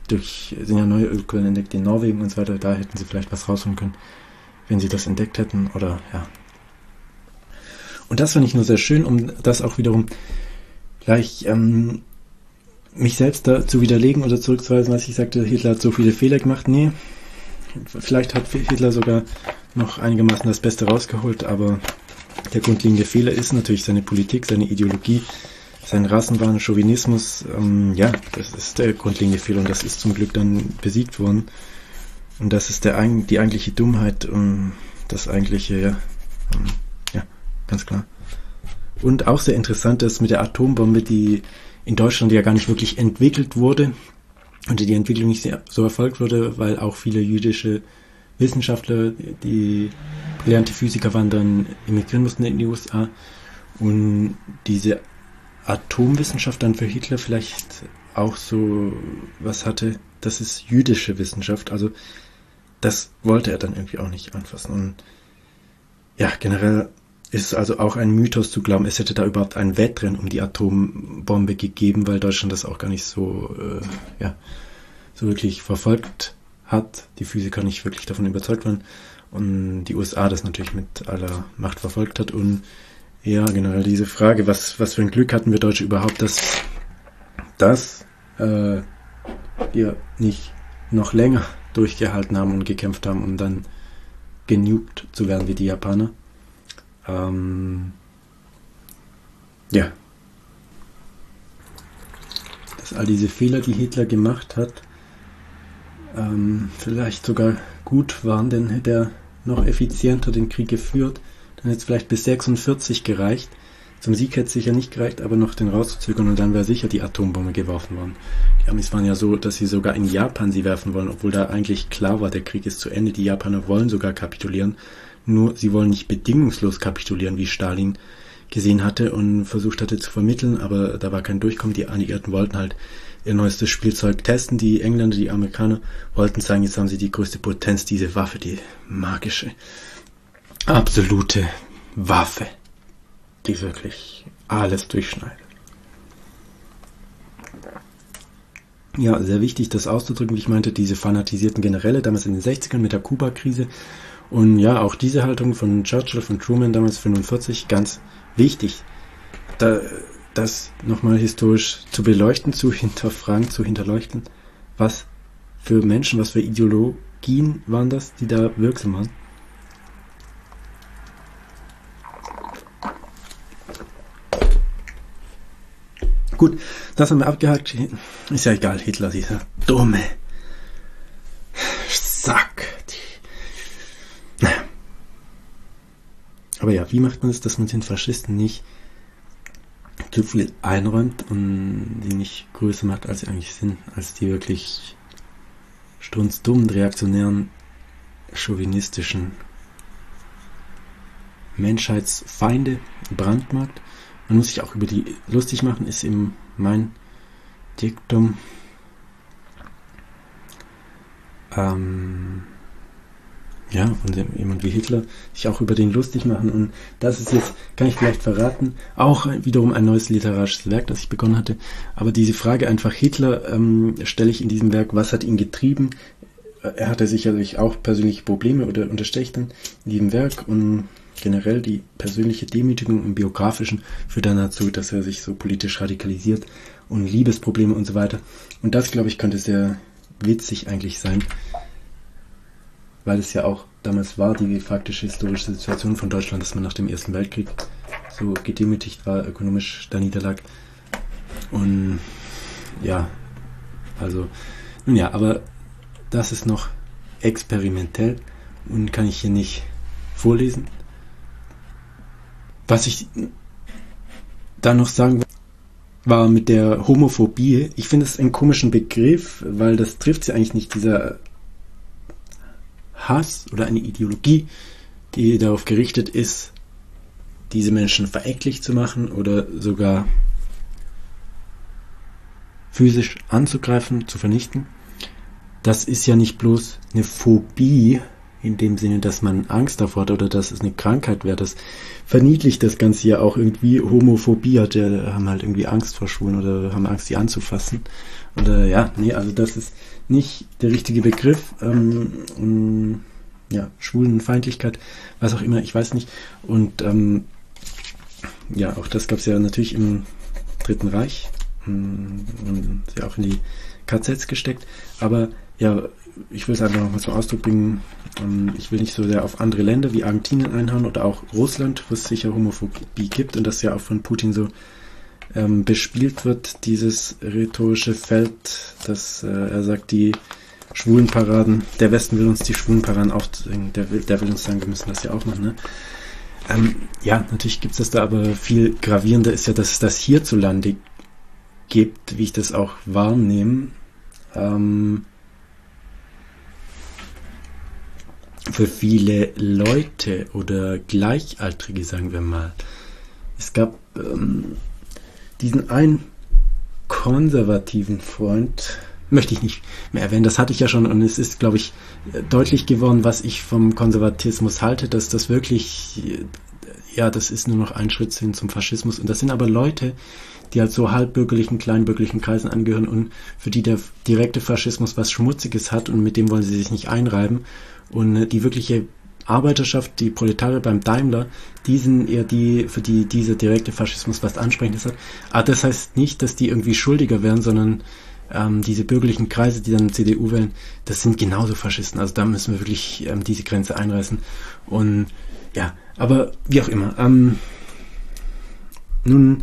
durch, sind ja neue Ölquellen entdeckt in Norwegen und so weiter, da hätten sie vielleicht was rausholen können, wenn sie das entdeckt hätten, oder, ja. Und das fand ich nur sehr schön, um das auch wiederum gleich, ähm, mich selbst da zu widerlegen oder zurückzuweisen, was ich sagte, Hitler hat so viele Fehler gemacht. Nee, vielleicht hat Hitler sogar noch einigermaßen das Beste rausgeholt, aber der grundlegende Fehler ist natürlich seine Politik, seine Ideologie, sein Rassenwahn, Chauvinismus. Ähm, ja, das ist der grundlegende Fehler und das ist zum Glück dann besiegt worden. Und das ist der, die eigentliche Dummheit, um, das eigentliche, ja, um, ja, ganz klar. Und auch sehr interessant ist mit der Atombombe, die in Deutschland ja gar nicht wirklich entwickelt wurde und die Entwicklung nicht so erfolgt wurde, weil auch viele jüdische Wissenschaftler, die gelernte Physiker waren, dann emigrieren mussten in die U S A und diese Atomwissenschaft dann für Hitler vielleicht auch so was hatte, das ist jüdische Wissenschaft, also das wollte er dann irgendwie auch nicht anfassen und ja, generell ist also auch ein Mythos zu glauben, es hätte da überhaupt ein Wettrennen um die Atombombe gegeben, weil Deutschland das auch gar nicht so, äh, ja, so wirklich verfolgt hat, die Physiker nicht wirklich davon überzeugt waren und die U S A das natürlich mit aller Macht verfolgt hat und ja, generell diese Frage, was, was für ein Glück hatten wir Deutsche überhaupt, dass, dass äh, wir nicht noch länger durchgehalten haben und gekämpft haben, um dann genugt zu werden wie die Japaner. Ähm, ja. Dass all diese Fehler, die Hitler gemacht hat, ähm, vielleicht sogar gut waren, denn hätte er noch effizienter den Krieg geführt, dann hätte es vielleicht bis sechsundvierzig gereicht. Zum Sieg hätte es sicher nicht gereicht, aber noch den rauszuzögern und dann wäre sicher die Atombombe geworfen worden. Die Amis waren ja so, dass sie sogar in Japan sie werfen wollen, obwohl da eigentlich klar war, der Krieg ist zu Ende, die Japaner wollen sogar kapitulieren. Nur sie wollen nicht bedingungslos kapitulieren, wie Stalin gesehen hatte und versucht hatte zu vermitteln, aber da war kein Durchkommen. Die Alliierten wollten halt ihr neuestes Spielzeug testen. Die Engländer, die Amerikaner wollten sagen, jetzt haben sie die größte Potenz, diese Waffe, die magische, absolute Waffe, die wirklich alles durchschneidet. Ja, sehr wichtig, das auszudrücken, wie ich meinte, diese fanatisierten Generäle, damals in den sechzigern mit der Kuba-Krise. Und ja, auch diese Haltung von Churchill, von Truman damals fünfundvierzig, ganz wichtig, da, das nochmal historisch zu beleuchten, zu hinterfragen, zu hinterleuchten. Was für Menschen, was für Ideologien waren das, die da wirksam waren? Gut, das haben wir abgehakt. Ist ja egal, Hitler, dieser dumme Sack. Aber ja, wie macht man es, dass man den Faschisten nicht zu viel einräumt und die nicht größer macht, als sie eigentlich sind, als die wirklich strunzdummen, reaktionären, chauvinistischen Menschheitsfeinde brandmarkt. Man muss sich auch über die lustig machen, ist eben mein Diktum. Ähm... Ja, und jemand wie Hitler sich auch über den lustig machen. Und das ist jetzt, kann ich vielleicht verraten, auch wiederum ein neues literarisches Werk, das ich begonnen hatte. Aber diese Frage einfach Hitler ähm, stelle ich in diesem Werk, was hat ihn getrieben? Er hatte sicherlich auch persönliche Probleme oder unterstelle ich dann in diesem Werk. Und generell die persönliche Demütigung im Biografischen führt dann dazu, dass er sich so politisch radikalisiert und Liebesprobleme und so weiter. Und das, glaube ich, könnte sehr witzig eigentlich sein, weil es ja auch damals war, die faktische historische Situation von Deutschland, dass man nach dem Ersten Weltkrieg so gedemütigt war, ökonomisch da niederlag. Und ja, also, nun ja, aber das ist noch experimentell und kann ich hier nicht vorlesen. Was ich da noch sagen will, war mit der Homophobie. Ich finde es einen komischen Begriff, weil das trifft sie eigentlich nicht, dieser Hass oder eine Ideologie, die darauf gerichtet ist, diese Menschen verächtlich zu machen oder sogar physisch anzugreifen, zu vernichten. Das ist ja nicht bloß eine Phobie, in dem Sinne, dass man Angst davor hat oder dass es eine Krankheit wäre. Das verniedlicht das Ganze ja auch irgendwie. Homophobie hat ja, haben halt irgendwie Angst vor Schwulen oder haben Angst, die anzufassen. Oder ja, nee, also das ist nicht der richtige Begriff. Ähm, um, ja, Schwulenfeindlichkeit, was auch immer, ich weiß nicht. Und ähm, ja, auch das gab es ja natürlich im Dritten Reich. Und ja auch in die K Zs gesteckt. Aber ja, ich will es einfach nochmal zum Ausdruck bringen. Ich will nicht so sehr auf andere Länder wie Argentinien einhauen oder auch Russland, wo es sicher Homophobie gibt und das ja auch von Putin so ähm, bespielt wird, dieses rhetorische Feld, dass äh, er sagt, die Schwulenparaden, der Westen will uns die Schwulenparaden auch, der will, der will uns sagen, wir müssen das ja auch machen, ne? Ähm, ja, natürlich gibt es das da, aber viel gravierender ist ja, dass es das hierzulande gibt, wie ich das auch wahrnehme. Ähm, für viele Leute oder Gleichaltrige, sagen wir mal. Es gab ähm, diesen einen konservativen Freund, möchte ich nicht mehr erwähnen, das hatte ich ja schon und es ist, glaube ich, deutlich geworden, was ich vom Konservatismus halte, dass das wirklich, ja, das ist nur noch ein Schritt hin zum Faschismus und das sind aber Leute, die halt so halbbürgerlichen, kleinbürgerlichen Kreisen angehören und für die der direkte Faschismus was Schmutziges hat und mit dem wollen sie sich nicht einreiben. Und die wirkliche Arbeiterschaft, die Proletarier beim Daimler, die sind eher die, für die dieser direkte Faschismus was Ansprechendes hat. Aber das heißt nicht, dass die irgendwie schuldiger wären, sondern ähm, diese bürgerlichen Kreise, die dann C D U wählen, das sind genauso Faschisten. Also da müssen wir wirklich ähm, diese Grenze einreißen. Und ja, aber wie auch immer. Ähm, nun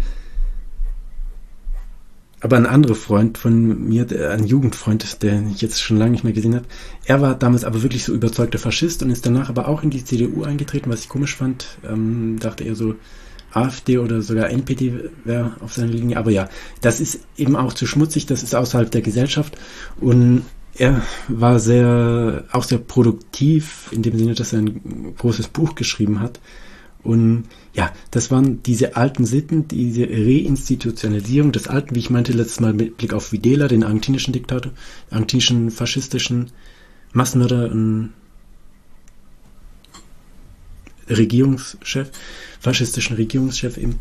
Aber ein anderer Freund von mir, ein Jugendfreund, den ich jetzt schon lange nicht mehr gesehen habe, er war damals aber wirklich so überzeugter Faschist und ist danach aber auch in die C D U eingetreten, was ich komisch fand. Ähm, dachte er so, AfD oder sogar N P D wäre auf seiner Linie. Aber ja, das ist eben auch zu schmutzig, das ist außerhalb der Gesellschaft. Und er war sehr, auch sehr produktiv, in dem Sinne, dass er ein großes Buch geschrieben hat. Und ja, das waren diese alten Sitten, diese Reinstitutionalisierung des Alten, wie ich meinte letztes Mal mit Blick auf Videla, den argentinischen Diktator, argentinischen faschistischen Massenmörder und Regierungschef, faschistischen Regierungschef eben.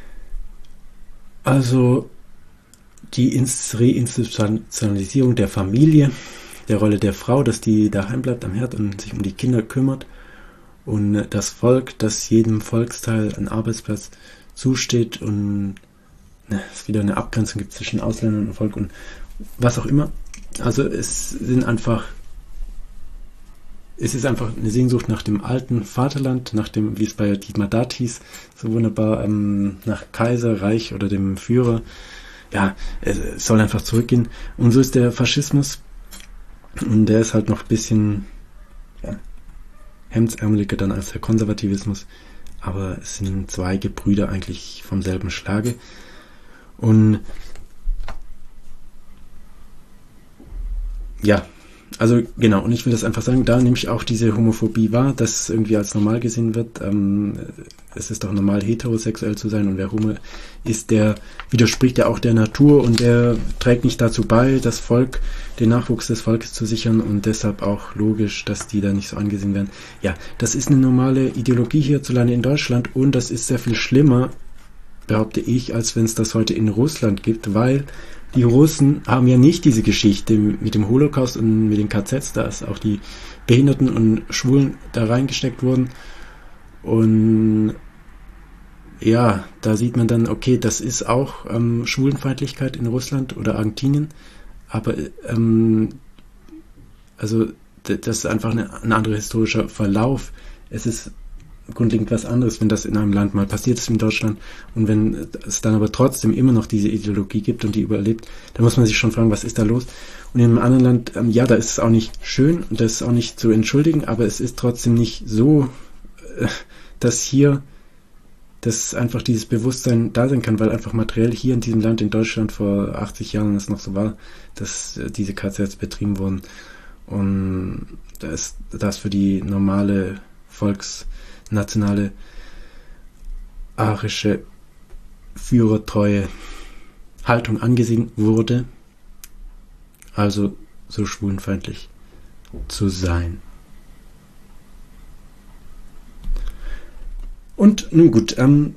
Also die Reinstitutionalisierung der Familie, der Rolle der Frau, dass die daheim bleibt am Herd und sich um die Kinder kümmert. Und das Volk, das jedem Volksteil ein Arbeitsplatz zusteht und ne, es wieder eine Abgrenzung gibt zwischen Ausländern und Volk und was auch immer. Also es sind einfach, es ist einfach eine Sehnsucht nach dem alten Vaterland, nach dem, wie es bei Dietmar Dart hieß, so wunderbar, ähm, nach Kaiser, Reich oder dem Führer. Ja, es, es soll einfach zurückgehen. Und so ist der Faschismus und der ist halt noch ein bisschen, ja, hemdsärmeliger dann als der Konservativismus, aber es sind zwei Gebrüder eigentlich vom selben Schlage. Und ja, also genau, und ich will das einfach sagen, da nehme ich auch diese Homophobie wahr, dass es irgendwie als normal gesehen wird. Ähm, es ist doch normal, heterosexuell zu sein und wer homo ist, der widerspricht ja auch der Natur und der trägt nicht dazu bei, das Volk, den Nachwuchs des Volkes zu sichern und deshalb auch logisch, dass die da nicht so angesehen werden. Ja, das ist eine normale Ideologie hierzulande in Deutschland und das ist sehr viel schlimmer, behaupte ich, als wenn es das heute in Russland gibt, weil die Russen haben ja nicht diese Geschichte mit dem Holocaust und mit den K Zs, da ist auch die Behinderten und Schwulen da reingesteckt wurden. Und ja, da sieht man dann, okay, das ist auch ähm, Schwulenfeindlichkeit in Russland oder Argentinien, aber ähm, also d- das ist einfach eine, ein anderer historischer Verlauf. Es ist grundlegend was anderes, wenn das in einem Land mal passiert ist wie in Deutschland und wenn es dann aber trotzdem immer noch diese Ideologie gibt und die überlebt, dann muss man sich schon fragen, was ist da los? Und in einem anderen Land, ähm, ja, da ist es auch nicht schön und das ist auch nicht zu entschuldigen, aber es ist trotzdem nicht so, äh, dass hier dass einfach dieses Bewusstsein da sein kann, weil einfach materiell hier in diesem Land, in Deutschland vor achtzig Jahren es noch so war, dass äh, diese K Zs betrieben wurden und das, das für die normale Volks nationale arische führertreue Haltung angesehen wurde, also so schwulenfeindlich zu sein. Und nun gut, ähm,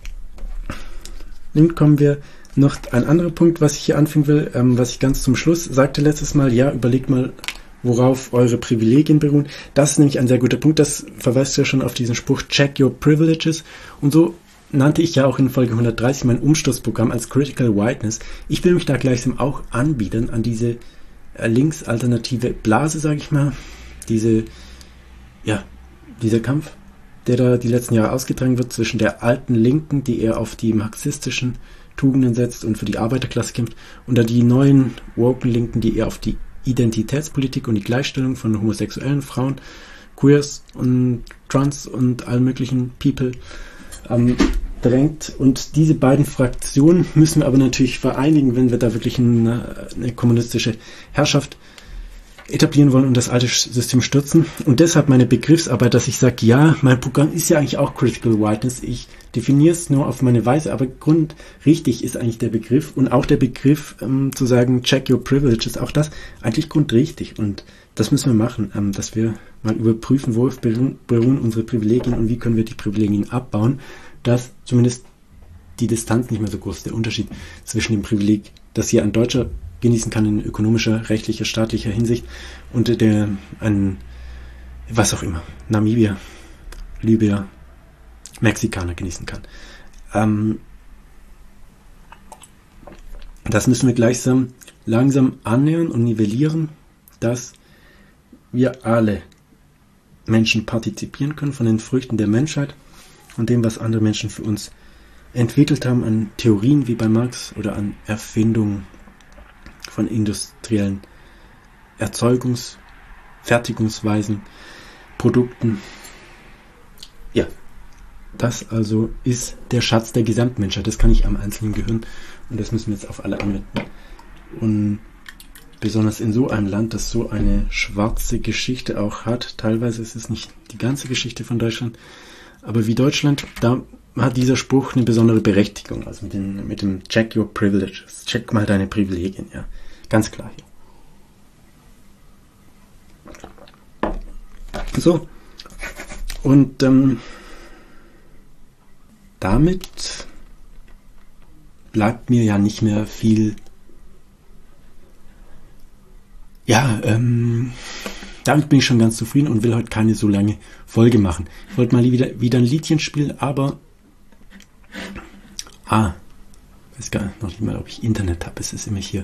nun kommen wir noch ein anderer Punkt, was ich hier anfügen will, ähm, was ich ganz zum Schluss sagte letztes Mal. Ja, überlegt mal, worauf eure Privilegien beruhen. Das ist nämlich ein sehr guter Punkt. Das verweist ja schon auf diesen Spruch, check your privileges. Und so nannte ich ja auch in Folge hundertdreißig mein Umstoßprogramm als Critical Whiteness. Ich will mich da gleichsam auch anbieten an diese äh, linksalternative Blase, sage ich mal. Diese, ja, dieser Kampf, der da die letzten Jahre ausgetragen wird zwischen der alten Linken, die eher auf die marxistischen Tugenden setzt und für die Arbeiterklasse kämpft, und da die neuen woken Linken, die eher auf die Identitätspolitik und die Gleichstellung von homosexuellen Frauen, Queers und Trans und allen möglichen People ähm, drängt. Und diese beiden Fraktionen müssen wir aber natürlich vereinigen, wenn wir da wirklich eine, eine kommunistische Herrschaft etablieren wollen und das alte System stürzen. Und deshalb meine Begriffsarbeit, dass ich sage, ja, mein Programm ist ja eigentlich auch Critical Whiteness. Ich definiere es nur auf meine Weise, aber grundrichtig ist eigentlich der Begriff und auch der Begriff ähm, zu sagen, check your privileges, auch das eigentlich grundrichtig. Und das müssen wir machen, ähm, dass wir mal überprüfen, worauf beruhen, beruhen unsere Privilegien und wie können wir die Privilegien abbauen, dass zumindest die Distanz nicht mehr so groß ist, der Unterschied zwischen dem Privileg, das hier ein Deutscher genießen kann in ökonomischer, rechtlicher, staatlicher Hinsicht und der ein, was auch immer, Namibier, Libyer, Mexikaner genießen kann. Ähm, das müssen wir gleichsam langsam annähern und nivellieren, dass wir alle Menschen partizipieren können von den Früchten der Menschheit und dem, was andere Menschen für uns entwickelt haben, an Theorien wie bei Marx oder an Erfindungen von industriellen Erzeugungs-, Fertigungsweisen, Produkten. Ja, das also ist der Schatz der Gesamtmenschheit. Das kann ich am einzelnen Gehirn und das müssen wir jetzt auf alle anwenden. Und besonders in so einem Land, das so eine schwarze Geschichte auch hat, teilweise ist es nicht die ganze Geschichte von Deutschland, aber wie Deutschland, da hat dieser Spruch eine besondere Berechtigung, also mit dem, mit dem Check your privileges, check mal deine Privilegien, ja, ganz klar hier. So, und ähm, damit bleibt mir ja nicht mehr viel, ja, ähm, damit bin ich schon ganz zufrieden und will heute keine so lange Folge machen. Ich wollte mal wieder, wieder ein Liedchen spielen, aber Ah, weiß gar noch nicht mal, ob ich Internet habe. Es ist immer hier.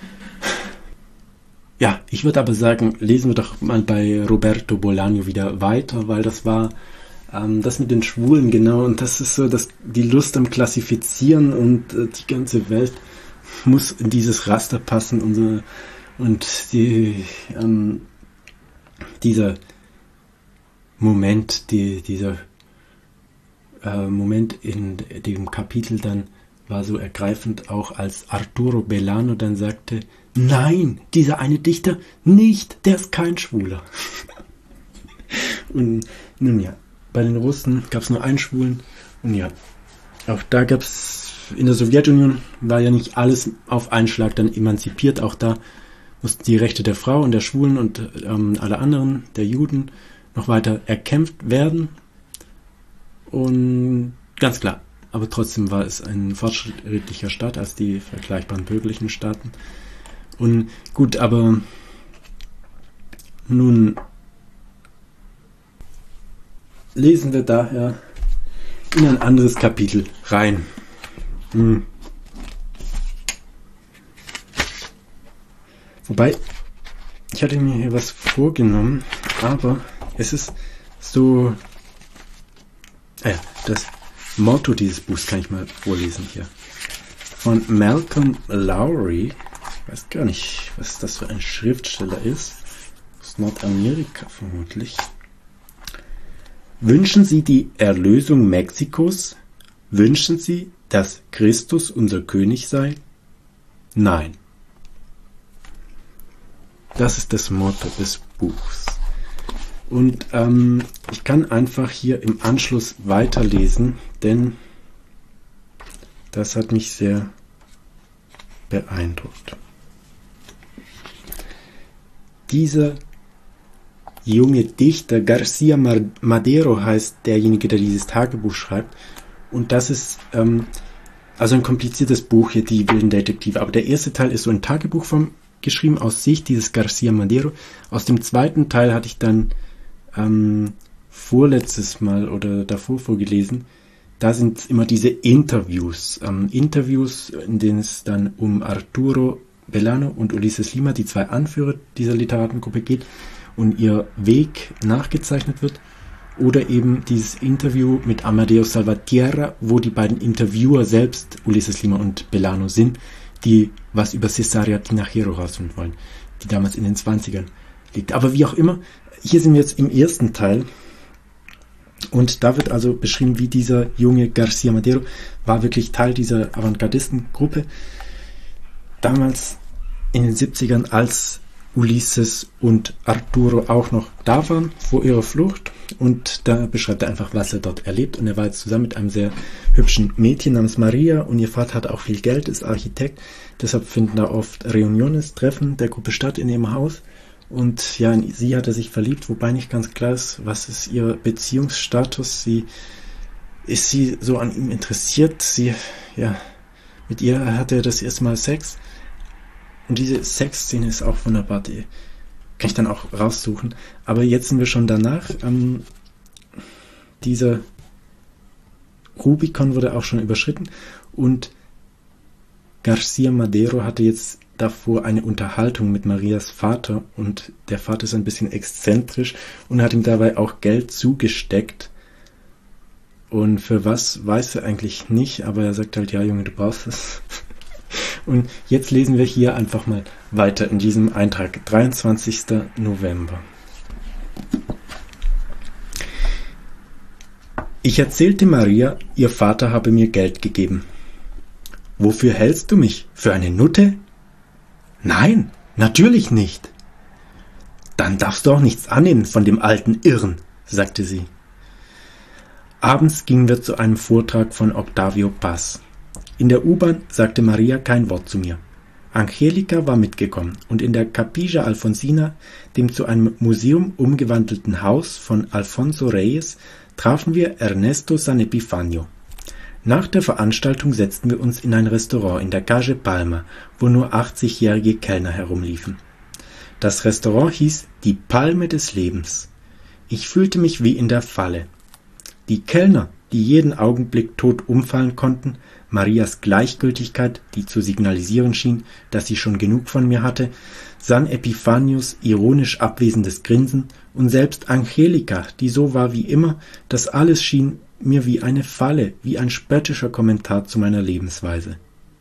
Ja, ich würde aber sagen, lesen wir doch mal bei Roberto Bolaño wieder weiter, weil das war ähm, das mit den Schwulen, genau. Und das ist so, dass die Lust am Klassifizieren und äh, die ganze Welt muss in dieses Raster passen und, so, und die, ähm, dieser Moment, die, dieser Moment in dem Kapitel dann war so ergreifend, auch als Arturo Belano dann sagte, nein, dieser eine Dichter nicht, der ist kein Schwuler. Und nun ja, bei den Russen gab es nur einen Schwulen und ja, auch da gab es, in der Sowjetunion war ja nicht alles auf einen Schlag dann emanzipiert, auch da mussten die Rechte der Frau und der Schwulen und ähm, alle anderen, der Juden, noch weiter erkämpft werden. Und ganz klar, aber trotzdem war es ein fortschrittlicher Staat als die vergleichbaren bürgerlichen Staaten. Und gut, aber nun lesen wir daher in ein anderes Kapitel rein. Hm. Wobei, ich hatte mir hier was vorgenommen, aber es ist so... Ah ja, das Motto dieses Buchs kann ich mal vorlesen hier. Von Malcolm Lowry. Ich weiß gar nicht, was das für ein Schriftsteller ist. Aus Nordamerika vermutlich. Wünschen Sie die Erlösung Mexikos? Wünschen Sie, dass Christus unser König sei? Nein. Das ist das Motto des Buchs. Und ähm, ich kann einfach hier im Anschluss weiterlesen, denn das hat mich sehr beeindruckt. Dieser junge Dichter. García Madero heißt derjenige, der dieses Tagebuch schreibt. Und das ist ähm, also ein kompliziertes Buch hier, die wilden Detektive. Aber der erste Teil ist so in Tagebuchform geschrieben aus Sicht dieses García Madero. Aus dem zweiten Teil hatte ich dann ähm, vorletztes Mal oder davor vorgelesen. Da sind immer diese Interviews. Ähm, Interviews, in denen es dann um Arturo Belano und Ulises Lima, die zwei Anführer dieser Literatengruppe geht und ihr Weg nachgezeichnet wird. Oder eben dieses Interview mit Amadeo Salvatierra, wo die beiden Interviewer selbst, Ulises Lima und Belano, sind, die was über Cesarea Tinajero rausfinden wollen, die damals in den zwanzigern liegt. Aber wie auch immer, hier sind wir jetzt im ersten Teil und da wird also beschrieben, wie dieser junge García Madero war wirklich Teil dieser Avantgardistengruppe damals in den siebzigern, als Ulises und Arturo auch noch da waren vor ihrer Flucht, und da beschreibt er einfach, was er dort erlebt, und er war jetzt zusammen mit einem sehr hübschen Mädchen namens Maria und ihr Vater hat auch viel Geld, ist Architekt, deshalb finden da oft Reuniones, Treffen der Gruppe statt in ihrem Haus, und ja, in sie hat er sich verliebt, wobei nicht ganz klar ist, was ist ihr Beziehungsstatus, sie ist sie so an ihm interessiert, sie, ja, mit ihr hat er das erste Mal Sex. Und diese Sexszene ist auch wunderbar, die kann ich dann auch raussuchen. Aber jetzt sind wir schon danach. Ähm, dieser Rubikon wurde auch schon überschritten und García Madero hatte jetzt davor eine Unterhaltung mit Marias Vater und der Vater ist ein bisschen exzentrisch und hat ihm dabei auch Geld zugesteckt. Und für was, weiß er eigentlich nicht, aber er sagt halt, ja Junge, du brauchst es. Und jetzt lesen wir hier einfach mal weiter in diesem Eintrag, dreiundzwanzigster November. Ich erzählte Maria, ihr Vater habe mir Geld gegeben. Wofür hältst du mich? Für eine Nutte? Nein, natürlich nicht. Dann darfst du auch nichts annehmen von dem alten Irren, sagte sie. Abends gingen wir zu einem Vortrag von Octavio Paz. In der U-Bahn sagte Maria kein Wort zu mir. Angelica war mitgekommen und in der Capilla Alfonsina, dem zu einem Museum umgewandelten Haus von Alfonso Reyes, trafen wir Ernesto San Epifanio. Nach der Veranstaltung setzten wir uns in ein Restaurant in der Calle Palma, wo nur achtzigjährige Kellner herumliefen. Das Restaurant hieß Die Palme des Lebens. Ich fühlte mich wie in der Falle. Die Kellner, die jeden Augenblick tot umfallen konnten, Marias Gleichgültigkeit, die zu signalisieren schien, dass sie schon genug von mir hatte, San Epifanios ironisch abwesendes Grinsen und selbst Angelica, die so war wie immer, das alles schien mir wie eine Falle, wie ein spöttischer Kommentar zu meiner Lebensweise.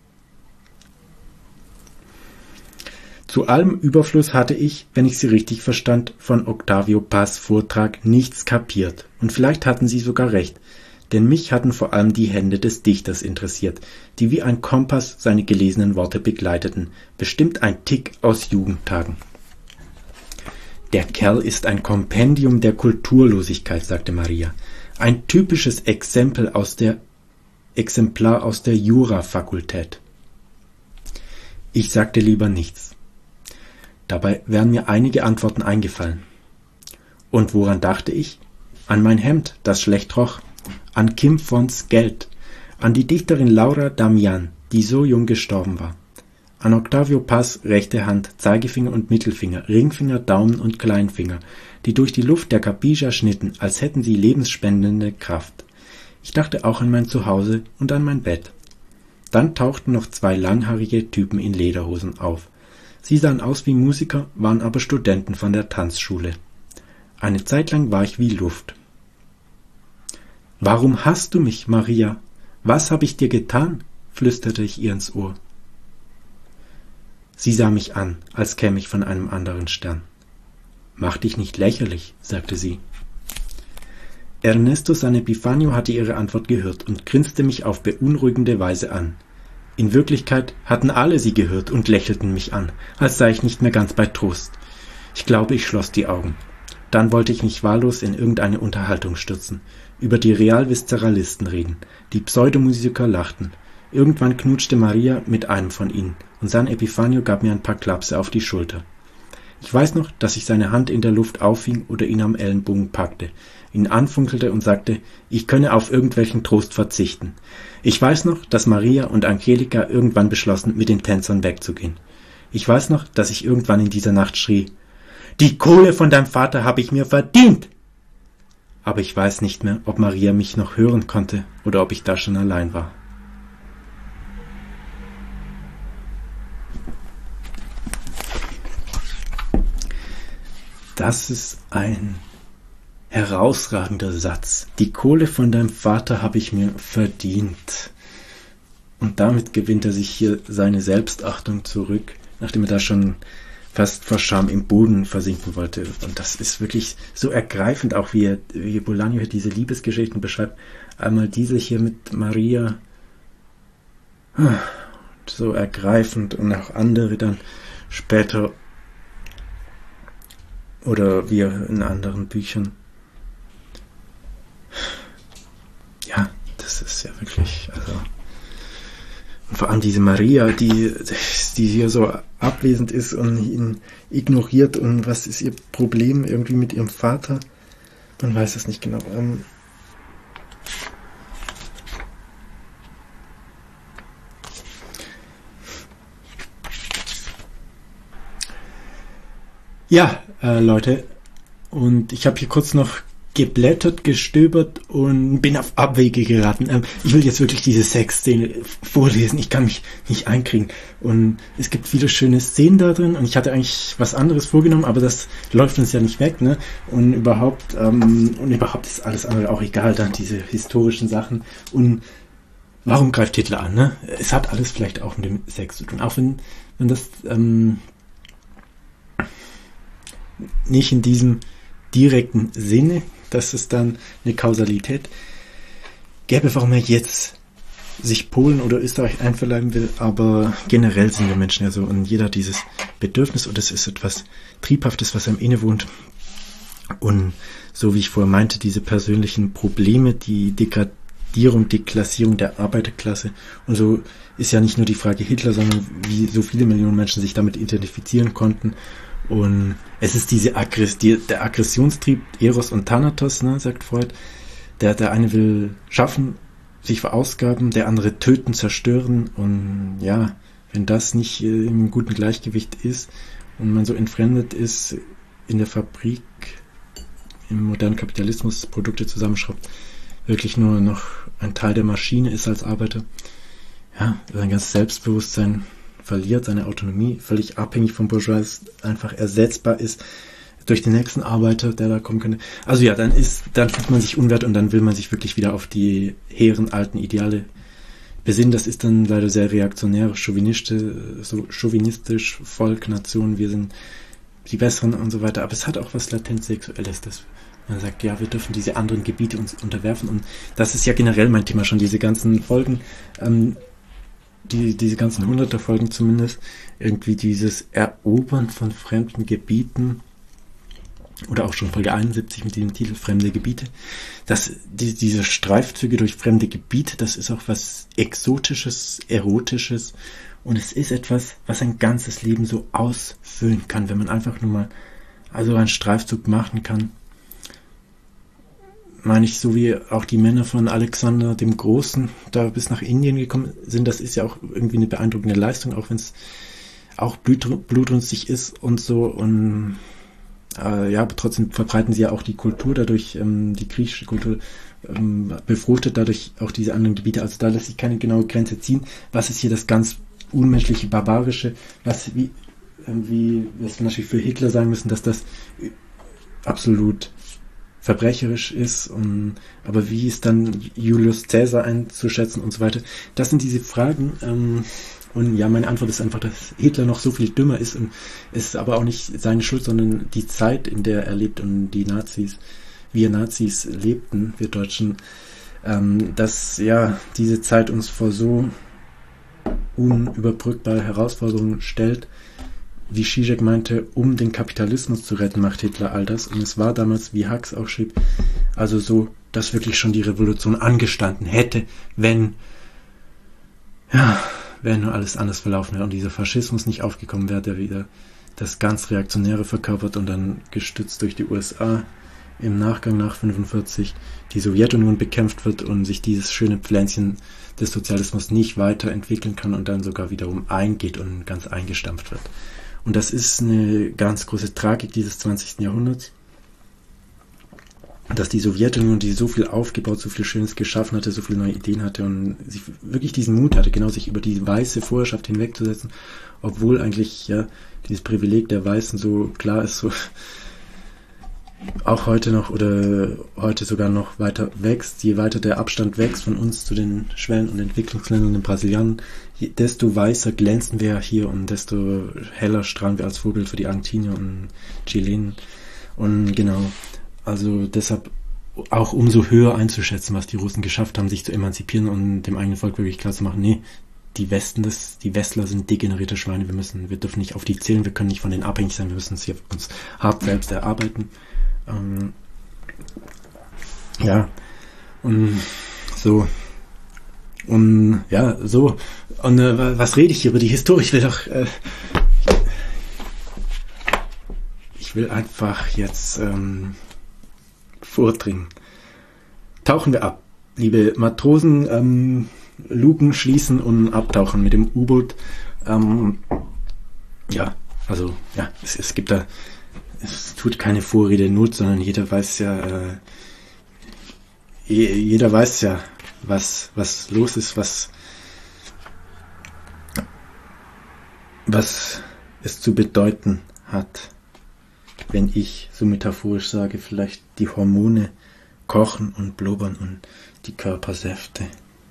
Zu allem Überfluss hatte ich, wenn ich sie richtig verstand, von Octavio Paz' Vortrag nichts kapiert, und vielleicht hatten sie sogar recht, denn mich hatten vor allem die Hände des Dichters interessiert, die wie ein Kompass seine gelesenen Worte begleiteten, bestimmt ein Tick aus Jugendtagen. Der Kerl ist ein Kompendium der Kulturlosigkeit, sagte Maria, ein typisches Exempel aus der Exemplar aus der Jura-Fakultät. Ich sagte lieber nichts. Dabei wären mir einige Antworten eingefallen. Und woran dachte ich? An mein Hemd, das schlecht roch, an Kim Fons Geld, an die Dichterin Laura Damian, die so jung gestorben war, an Octavio Paz rechte Hand, Zeigefinger und Mittelfinger, Ringfinger, Daumen und Kleinfinger, die durch die Luft der Capilla schnitten, als hätten sie lebensspendende Kraft. Ich dachte auch an mein Zuhause und an mein Bett. Dann tauchten noch zwei langhaarige Typen in Lederhosen auf. Sie sahen aus wie Musiker, waren aber Studenten von der Tanzschule. Eine Zeit lang war ich wie Luft. »Warum hasst du mich, Maria? Was habe ich dir getan?« flüsterte ich ihr ins Ohr. Sie sah mich an, als käme ich von einem anderen Stern. »Mach dich nicht lächerlich«, sagte sie. Ernesto San Epifanio hatte ihre Antwort gehört und grinste mich auf beunruhigende Weise an. In Wirklichkeit hatten alle sie gehört und lächelten mich an, als sei ich nicht mehr ganz bei Trost. Ich glaube, ich schloss die Augen. Dann wollte ich mich wahllos in irgendeine Unterhaltung stürzen, über die Realviszeralisten reden. Die Pseudomusiker lachten. Irgendwann knutschte Maria mit einem von ihnen, und San Epifanio gab mir ein paar Klapse auf die Schulter. Ich weiß noch, dass ich seine Hand in der Luft auffing oder ihn am Ellenbogen packte, ihn anfunkelte und sagte, ich könne auf irgendwelchen Trost verzichten. Ich weiß noch, dass Maria und Angelika irgendwann beschlossen, mit den Tänzern wegzugehen. Ich weiß noch, dass ich irgendwann in dieser Nacht schrie, die Kohle von deinem Vater habe ich mir verdient! Aber ich weiß nicht mehr, ob Maria mich noch hören konnte oder ob ich da schon allein war. Das ist ein herausragender Satz. Die Kohle von deinem Vater habe ich mir verdient. Und damit gewinnt er sich hier seine Selbstachtung zurück, nachdem er da schon fast vor Scham im Boden versinken wollte. Und das ist wirklich so ergreifend, auch wie, er, wie Bolaño hier diese Liebesgeschichten beschreibt. Einmal diese hier mit Maria, so ergreifend, und auch andere dann später oder wie in anderen Büchern. Ja, das ist ja wirklich, also, und vor allem diese Maria, die, die hier so abwesend ist und ihn ignoriert, und was ist ihr Problem irgendwie mit ihrem Vater? Man weiß es nicht genau. Ähm ja, äh, Leute, und ich habe hier kurz noch geblättert, gestöbert und bin auf Abwege geraten. Ähm, ich will jetzt wirklich diese Sexszene vorlesen. Ich kann mich nicht einkriegen. Und es gibt viele schöne Szenen da drin. Und ich hatte eigentlich was anderes vorgenommen, aber das läuft uns ja nicht weg, ne? Und überhaupt, ähm, und überhaupt ist alles andere auch egal, dann diese historischen Sachen. Und warum greift Hitler an, ne? Es hat alles vielleicht auch mit dem Sex zu tun. Auch wenn, wenn das ähm, nicht in diesem direkten Sinne, dass es dann eine Kausalität gäbe, warum er jetzt sich Polen oder Österreich einverleiben will, aber generell sind wir Menschen ja so, und jeder hat dieses Bedürfnis, und es ist etwas Triebhaftes, was einem innewohnt. Und so wie ich vorher meinte, diese persönlichen Probleme, die Degradierung, Deklassierung der Arbeiterklasse, und so ist ja nicht nur die Frage Hitler, sondern wie so viele Millionen Menschen sich damit identifizieren konnten. Und es ist diese Aggress- die, der Aggressionstrieb, Eros und Thanatos, ne, sagt Freud. Der, der eine will schaffen, sich verausgaben, der andere töten, zerstören. Und ja, wenn das nicht äh, im guten Gleichgewicht ist und man so entfremdet ist in der Fabrik, im modernen Kapitalismus, Produkte zusammenschraubt, wirklich nur noch ein Teil der Maschine ist als Arbeiter, ja, sein ganzes Selbstbewusstsein verliert, seine Autonomie, völlig abhängig vom Bourgeois, einfach ersetzbar ist durch den nächsten Arbeiter, der da kommen könnte. Also ja, dann ist, dann fühlt man sich unwert, und dann will man sich wirklich wieder auf die hehren alten Ideale besinnen. Das ist dann leider sehr reaktionär, chauvinistisch, so chauvinistisch, Volk, Nation, wir sind die Besseren und so weiter. Aber es hat auch was latent Sexuelles, das man sagt, ja, wir dürfen diese anderen Gebiete uns unterwerfen, und das ist ja generell mein Thema schon, diese ganzen Folgen, ähm, Die, diese ganzen hunderte Folgen zumindest, irgendwie dieses Erobern von fremden Gebieten, oder auch schon Folge einundsiebzig mit dem Titel Fremde Gebiete, dass die, diese Streifzüge durch fremde Gebiete, das ist auch was Exotisches, Erotisches, und es ist etwas, was ein ganzes Leben so ausfüllen kann, wenn man einfach nur mal also einen Streifzug machen kann. Meine ich, so wie auch die Männer von Alexander dem Großen da bis nach Indien gekommen sind, das ist ja auch irgendwie eine beeindruckende Leistung, auch wenn es auch blut, blutrünstig ist und so, und äh, ja, aber trotzdem verbreiten sie ja auch die Kultur dadurch, ähm, die griechische Kultur ähm, befruchtet dadurch auch diese anderen Gebiete, also da lässt sich keine genaue Grenze ziehen. Was ist hier das ganz unmenschliche, barbarische, was wie, äh, wie wir es natürlich für Hitler sagen müssen, dass das absolut verbrecherisch ist, und aber wie ist dann Julius Caesar einzuschätzen und so weiter. Das sind diese Fragen, ähm, und ja, meine Antwort ist einfach, dass Hitler noch so viel dümmer ist, und es ist aber auch nicht seine Schuld, sondern die Zeit, in der er lebt, und die Nazis, wir Nazis lebten, wir Deutschen, ähm, dass ja diese Zeit uns vor so unüberbrückbare Herausforderungen stellt. Wie Zizek meinte, um den Kapitalismus zu retten, macht Hitler all das. Und es war damals, wie Hux auch schrieb, also so, dass wirklich schon die Revolution angestanden hätte, wenn, ja, wenn nur alles anders verlaufen wäre und dieser Faschismus nicht aufgekommen wäre, der wieder das ganz Reaktionäre verkörpert und dann gestützt durch die U S A im Nachgang nach fünfundvierzig die Sowjetunion bekämpft wird und sich dieses schöne Pflänzchen des Sozialismus nicht weiterentwickeln kann und dann sogar wiederum eingeht und ganz eingestampft wird. Und das ist eine ganz große Tragik dieses zwanzigsten Jahrhunderts, dass die Sowjetunion, die so viel aufgebaut, so viel Schönes geschaffen hatte, so viele neue Ideen hatte und sich wirklich diesen Mut hatte, genau sich über die weiße Vorherrschaft hinwegzusetzen, obwohl eigentlich ja dieses Privileg der Weißen so klar ist, so auch heute noch oder heute sogar noch weiter wächst. Je weiter der Abstand wächst von uns zu den Schwellen- und Entwicklungsländern, den Brasilianern, desto weißer glänzen wir hier und desto heller strahlen wir als Vorbild für die Argentinier und Chilenen. Und genau, also deshalb auch umso höher einzuschätzen, was die Russen geschafft haben, sich zu emanzipieren und dem eigenen Volk wirklich klar zu machen, nee, die Westen, das, die Westler sind degenerierte Schweine, wir müssen, wir dürfen nicht auf die zählen, wir können nicht von denen abhängig sein, wir müssen es hier uns hart selbst erarbeiten. Ähm, ja, und so, und ja, so, und äh, was rede ich hier über die Historie? Ich will doch, äh, ich will einfach jetzt ähm, vordringen. Tauchen wir ab, liebe Matrosen, ähm, Luken schließen und abtauchen mit dem U-Boot. Ähm, ja, also, ja, es, es gibt da, es tut keine Vorrede Not, sondern jeder weiß ja, äh, jeder weiß ja, was, was los ist, was, was es zu bedeuten hat, wenn ich so metaphorisch sage, vielleicht die Hormone kochen und blubbern und die Körpersäfte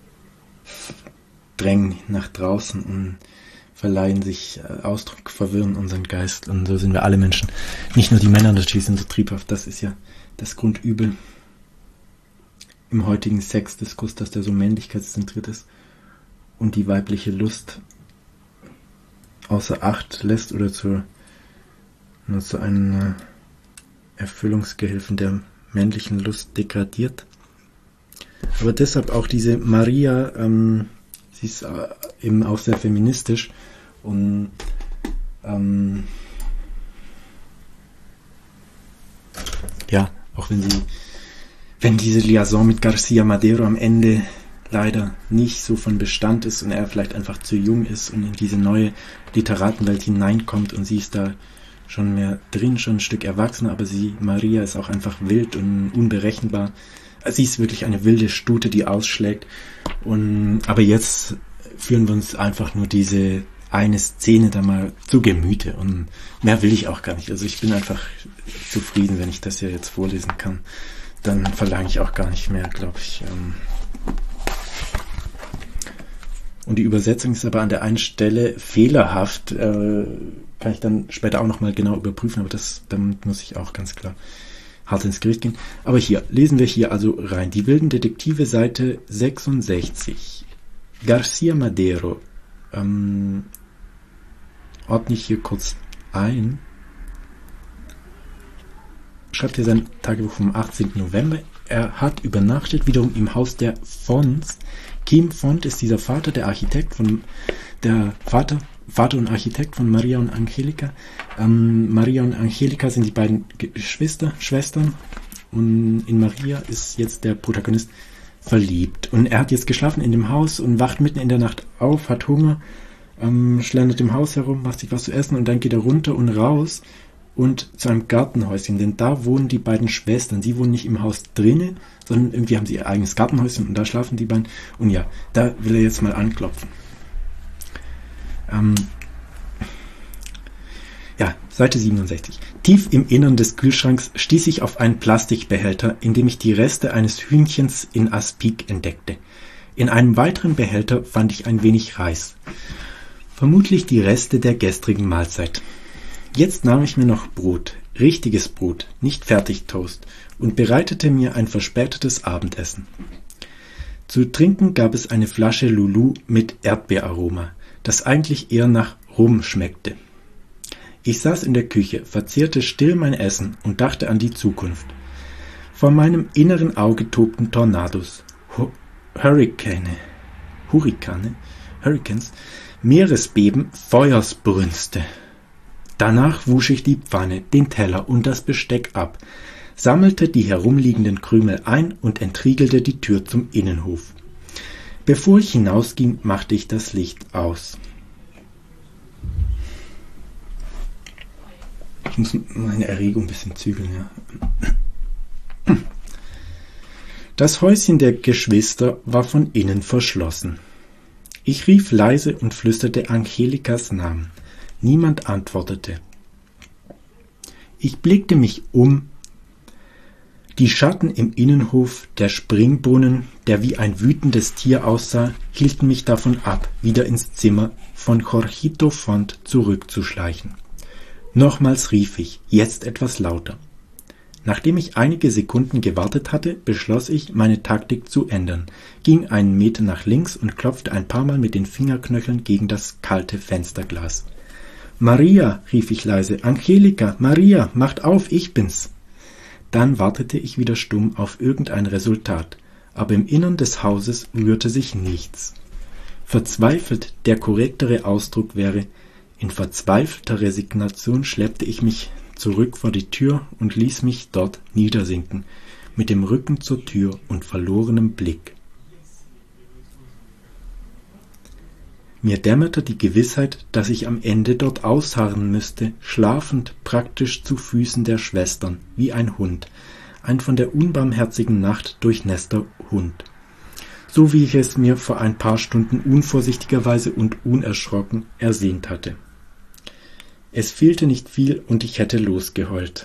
drängen nach draußen und verleihen sich Ausdruck, verwirren unseren Geist. Und so sind wir alle Menschen. Nicht nur die Männer natürlich sind so triebhaft. Das ist ja das Grundübel im heutigen Sexdiskurs, dass der so männlichkeitszentriert ist und die weibliche Lust außer Acht lässt oder zu, nur zu einem Erfüllungsgehilfen der männlichen Lust degradiert. Aber deshalb auch diese Maria, ähm, sie ist äh, eben auch sehr feministisch und ähm, ja, auch wenn sie, wenn diese Liaison mit García Madero am Ende leider nicht so von Bestand ist und er vielleicht einfach zu jung ist und in diese neue Literatenwelt hineinkommt und sie ist da schon mehr drin, schon ein Stück erwachsener, aber sie, Maria, ist auch einfach wild und unberechenbar. Sie ist wirklich eine wilde Stute, die ausschlägt. Und aber jetzt führen wir uns einfach nur diese eine Szene da mal zu Gemüte und mehr will ich auch gar nicht. Also ich bin einfach zufrieden, wenn ich das ja jetzt vorlesen kann. Dann verlange ich auch gar nicht mehr, glaube ich. Und die Übersetzung ist aber an der einen Stelle fehlerhaft. Äh, kann ich dann später auch nochmal genau überprüfen, aber das, damit muss ich auch ganz klar hart ins Gericht gehen. Aber hier, lesen wir hier also rein. Die wilden Detektive, Seite sechsundsechzig. García Madero. Ähm, ordne ich hier kurz ein. Schreibt hier sein Tagebuch vom achtzehnten November. Er hat übernachtet, wiederum im Haus der Fonts. Kim Font ist dieser Vater, der Architekt von, der Vater, Vater und Architekt von Maria und Angelika. Ähm, Maria und Angelika sind die beiden Geschwister, Schwestern. Und in Maria ist jetzt der Protagonist verliebt. Und er hat jetzt geschlafen in dem Haus und wacht mitten in der Nacht auf, hat Hunger, ähm, schlendert im Haus herum, macht sich was zu essen und dann geht er runter und raus und zu einem Gartenhäuschen, denn da wohnen die beiden Schwestern. Sie wohnen nicht im Haus drinnen, sondern irgendwie haben sie ihr eigenes Gartenhäuschen und da schlafen die beiden. Und ja, da will er jetzt mal anklopfen. Ähm, ja, Seite siebenundsechzig. Tief im Innern des Kühlschranks stieß ich auf einen Plastikbehälter, in dem ich die Reste eines Hühnchens in Aspik entdeckte. In einem weiteren Behälter fand ich ein wenig Reis. Vermutlich die Reste der gestrigen Mahlzeit. Jetzt nahm ich mir noch Brot, richtiges Brot, nicht Fertigtoast, und bereitete mir ein verspätetes Abendessen. Zu trinken gab es eine Flasche Lulu mit Erdbeeraroma, das eigentlich eher nach Rum schmeckte. Ich saß in der Küche, verzehrte still mein Essen und dachte an die Zukunft. Vor meinem inneren Auge tobten Tornados, Hu- Hurrikane, Hurrikane, Hurricanes, Meeresbeben, Feuersbrünste. Danach wusch ich die Pfanne, den Teller und das Besteck ab, sammelte die herumliegenden Krümel ein und entriegelte die Tür zum Innenhof. Bevor ich hinausging, machte ich das Licht aus. Ich muss meine Erregung ein bisschen zügeln, ja. Das Häuschen der Geschwister war von innen verschlossen. Ich rief leise und flüsterte Angelikas Namen. Niemand antwortete. Ich blickte mich um. Die Schatten im Innenhof, der Springbrunnen, der wie ein wütendes Tier aussah, hielten mich davon ab, wieder ins Zimmer von Jorgito Font zurückzuschleichen. Nochmals rief ich, jetzt etwas lauter. Nachdem ich einige Sekunden gewartet hatte, beschloss ich, meine Taktik zu ändern, ging einen Meter nach links und klopfte ein paar Mal mit den Fingerknöcheln gegen das kalte Fensterglas. »Maria«, rief ich leise, »Angelika, Maria, macht auf, ich bin's!« Dann wartete ich wieder stumm auf irgendein Resultat, aber im Innern des Hauses rührte sich nichts. Verzweifelt, der korrektere Ausdruck wäre, in verzweifelter Resignation schleppte ich mich zurück vor die Tür und ließ mich dort niedersinken, mit dem Rücken zur Tür und verlorenem Blick. Mir dämmerte die Gewissheit, dass ich am Ende dort ausharren müsste, schlafend praktisch zu Füßen der Schwestern, wie ein Hund, ein von der unbarmherzigen Nacht durchnässter Hund, so wie ich es mir vor ein paar Stunden unvorsichtigerweise und unerschrocken ersehnt hatte. Es fehlte nicht viel und ich hätte losgeheult.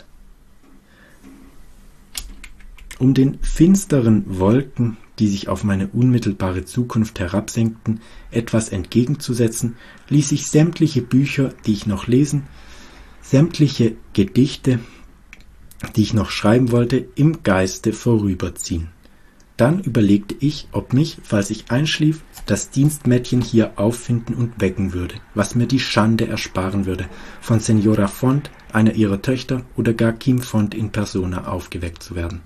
Um den finsteren Wolken, die sich auf meine unmittelbare Zukunft herabsenkten, etwas entgegenzusetzen, ließ ich sämtliche Bücher, die ich noch lesen, sämtliche Gedichte, die ich noch schreiben wollte, im Geiste vorüberziehen. Dann überlegte ich, ob mich, falls ich einschlief, das Dienstmädchen hier auffinden und wecken würde, was mir die Schande ersparen würde, von Senora Font, einer ihrer Töchter, oder gar Kim Font in persona aufgeweckt zu werden.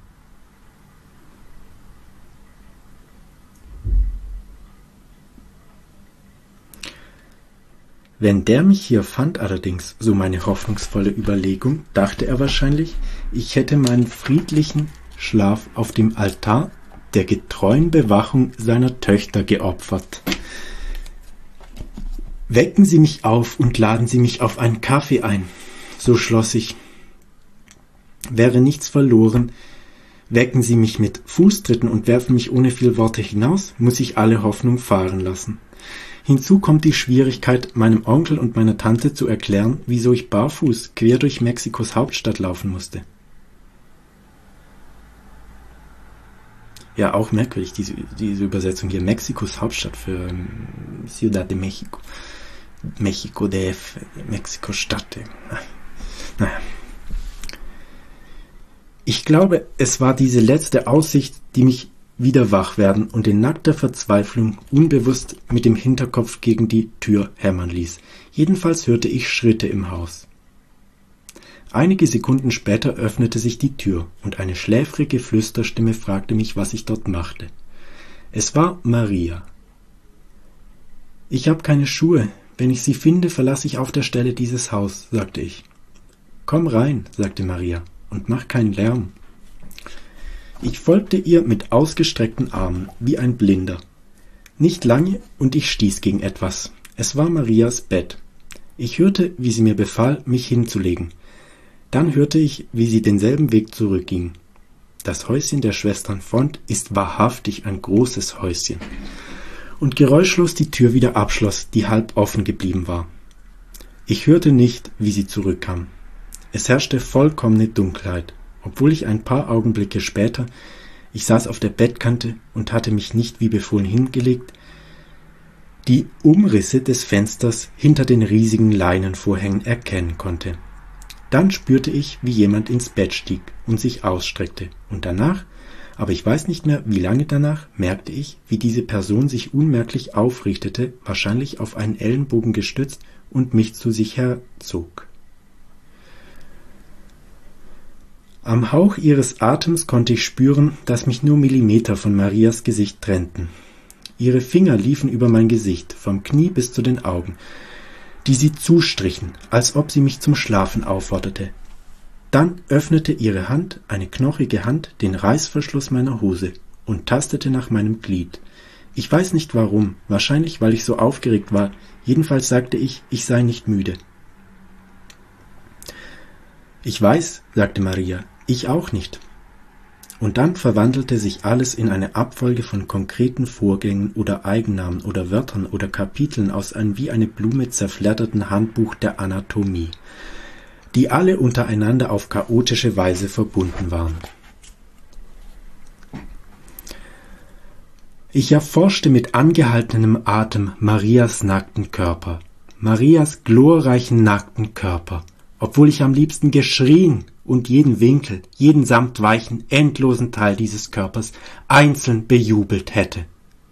Wenn der mich hier fand allerdings, so meine hoffnungsvolle Überlegung, dachte er wahrscheinlich, ich hätte meinen friedlichen Schlaf auf dem Altar der getreuen Bewachung seiner Töchter geopfert. Wecken Sie mich auf und laden Sie mich auf einen Kaffee ein, so schloss ich. Wäre nichts verloren, wecken Sie mich mit Fußtritten und werfen mich ohne viel Worte hinaus, muss ich alle Hoffnung fahren lassen. Hinzu kommt die Schwierigkeit, meinem Onkel und meiner Tante zu erklären, wieso ich barfuß quer durch Mexikos Hauptstadt laufen musste. Ja, auch merkwürdig, diese, diese Übersetzung hier. Mexikos Hauptstadt für ähm, Ciudad de México. México D F, Mexiko-Stadt. Naja. Ich glaube, es war diese letzte Aussicht, die mich wieder wach werden und in nackter Verzweiflung unbewusst mit dem Hinterkopf gegen die Tür hämmern ließ. Jedenfalls hörte ich Schritte im Haus. Einige Sekunden später öffnete sich die Tür und eine schläfrige Flüsterstimme fragte mich, was ich dort machte. Es war Maria. »Ich habe keine Schuhe. Wenn ich sie finde, verlasse ich auf der Stelle dieses Haus«, sagte ich. »Komm rein«, sagte Maria, »und mach keinen Lärm.« Ich folgte ihr mit ausgestreckten Armen, wie ein Blinder. Nicht lange, und ich stieß gegen etwas. Es war Marias Bett. Ich hörte, wie sie mir befahl, mich hinzulegen. Dann hörte ich, wie sie denselben Weg zurückging. Das Häuschen der Schwestern Font ist wahrhaftig ein großes Häuschen. Und geräuschlos die Tür wieder abschloss, die halb offen geblieben war. Ich hörte nicht, wie sie zurückkam. Es herrschte vollkommene Dunkelheit, obwohl ich ein paar Augenblicke später, ich saß auf der Bettkante und hatte mich nicht wie befohlen hingelegt, die Umrisse des Fensters hinter den riesigen Leinenvorhängen erkennen konnte. Dann spürte ich, wie jemand ins Bett stieg und sich ausstreckte, und danach, aber ich weiß nicht mehr, wie lange danach, merkte ich, wie diese Person sich unmerklich aufrichtete, wahrscheinlich auf einen Ellenbogen gestützt, und mich zu sich herzog. Am Hauch ihres Atems konnte ich spüren, dass mich nur Millimeter von Marias Gesicht trennten. Ihre Finger liefen über mein Gesicht, vom Knie bis zu den Augen. die sie zustrichen, als ob sie mich zum Schlafen aufforderte. Dann öffnete ihre Hand, eine knochige Hand, den Reißverschluss meiner Hose und tastete nach meinem Glied. Ich weiß nicht warum, wahrscheinlich weil ich so aufgeregt war, jedenfalls sagte ich, ich sei nicht müde. Ich weiß, sagte Maria, ich auch nicht. Und dann verwandelte sich alles in eine Abfolge von konkreten Vorgängen oder Eigennamen oder Wörtern oder Kapiteln aus einem wie eine Blume zerfledderten Handbuch der Anatomie, die alle untereinander auf chaotische Weise verbunden waren. Ich erforschte mit angehaltenem Atem Marias nackten Körper, Marias glorreichen nackten Körper, obwohl ich am liebsten geschrien und jeden Winkel, jeden samtweichen, endlosen Teil dieses Körpers einzeln bejubelt hätte.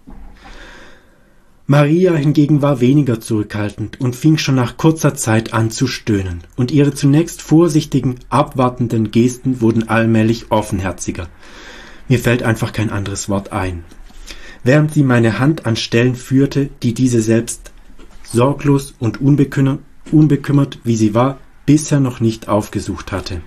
Maria hingegen war weniger zurückhaltend und fing schon nach kurzer Zeit an zu stöhnen, und ihre zunächst vorsichtigen, abwartenden Gesten wurden allmählich offenherziger. Mir fällt einfach kein anderes Wort ein. Während sie meine Hand an Stellen führte, die diese selbst sorglos und unbekümmert, unbekümmert wie sie war, bisher noch nicht aufgesucht hatte.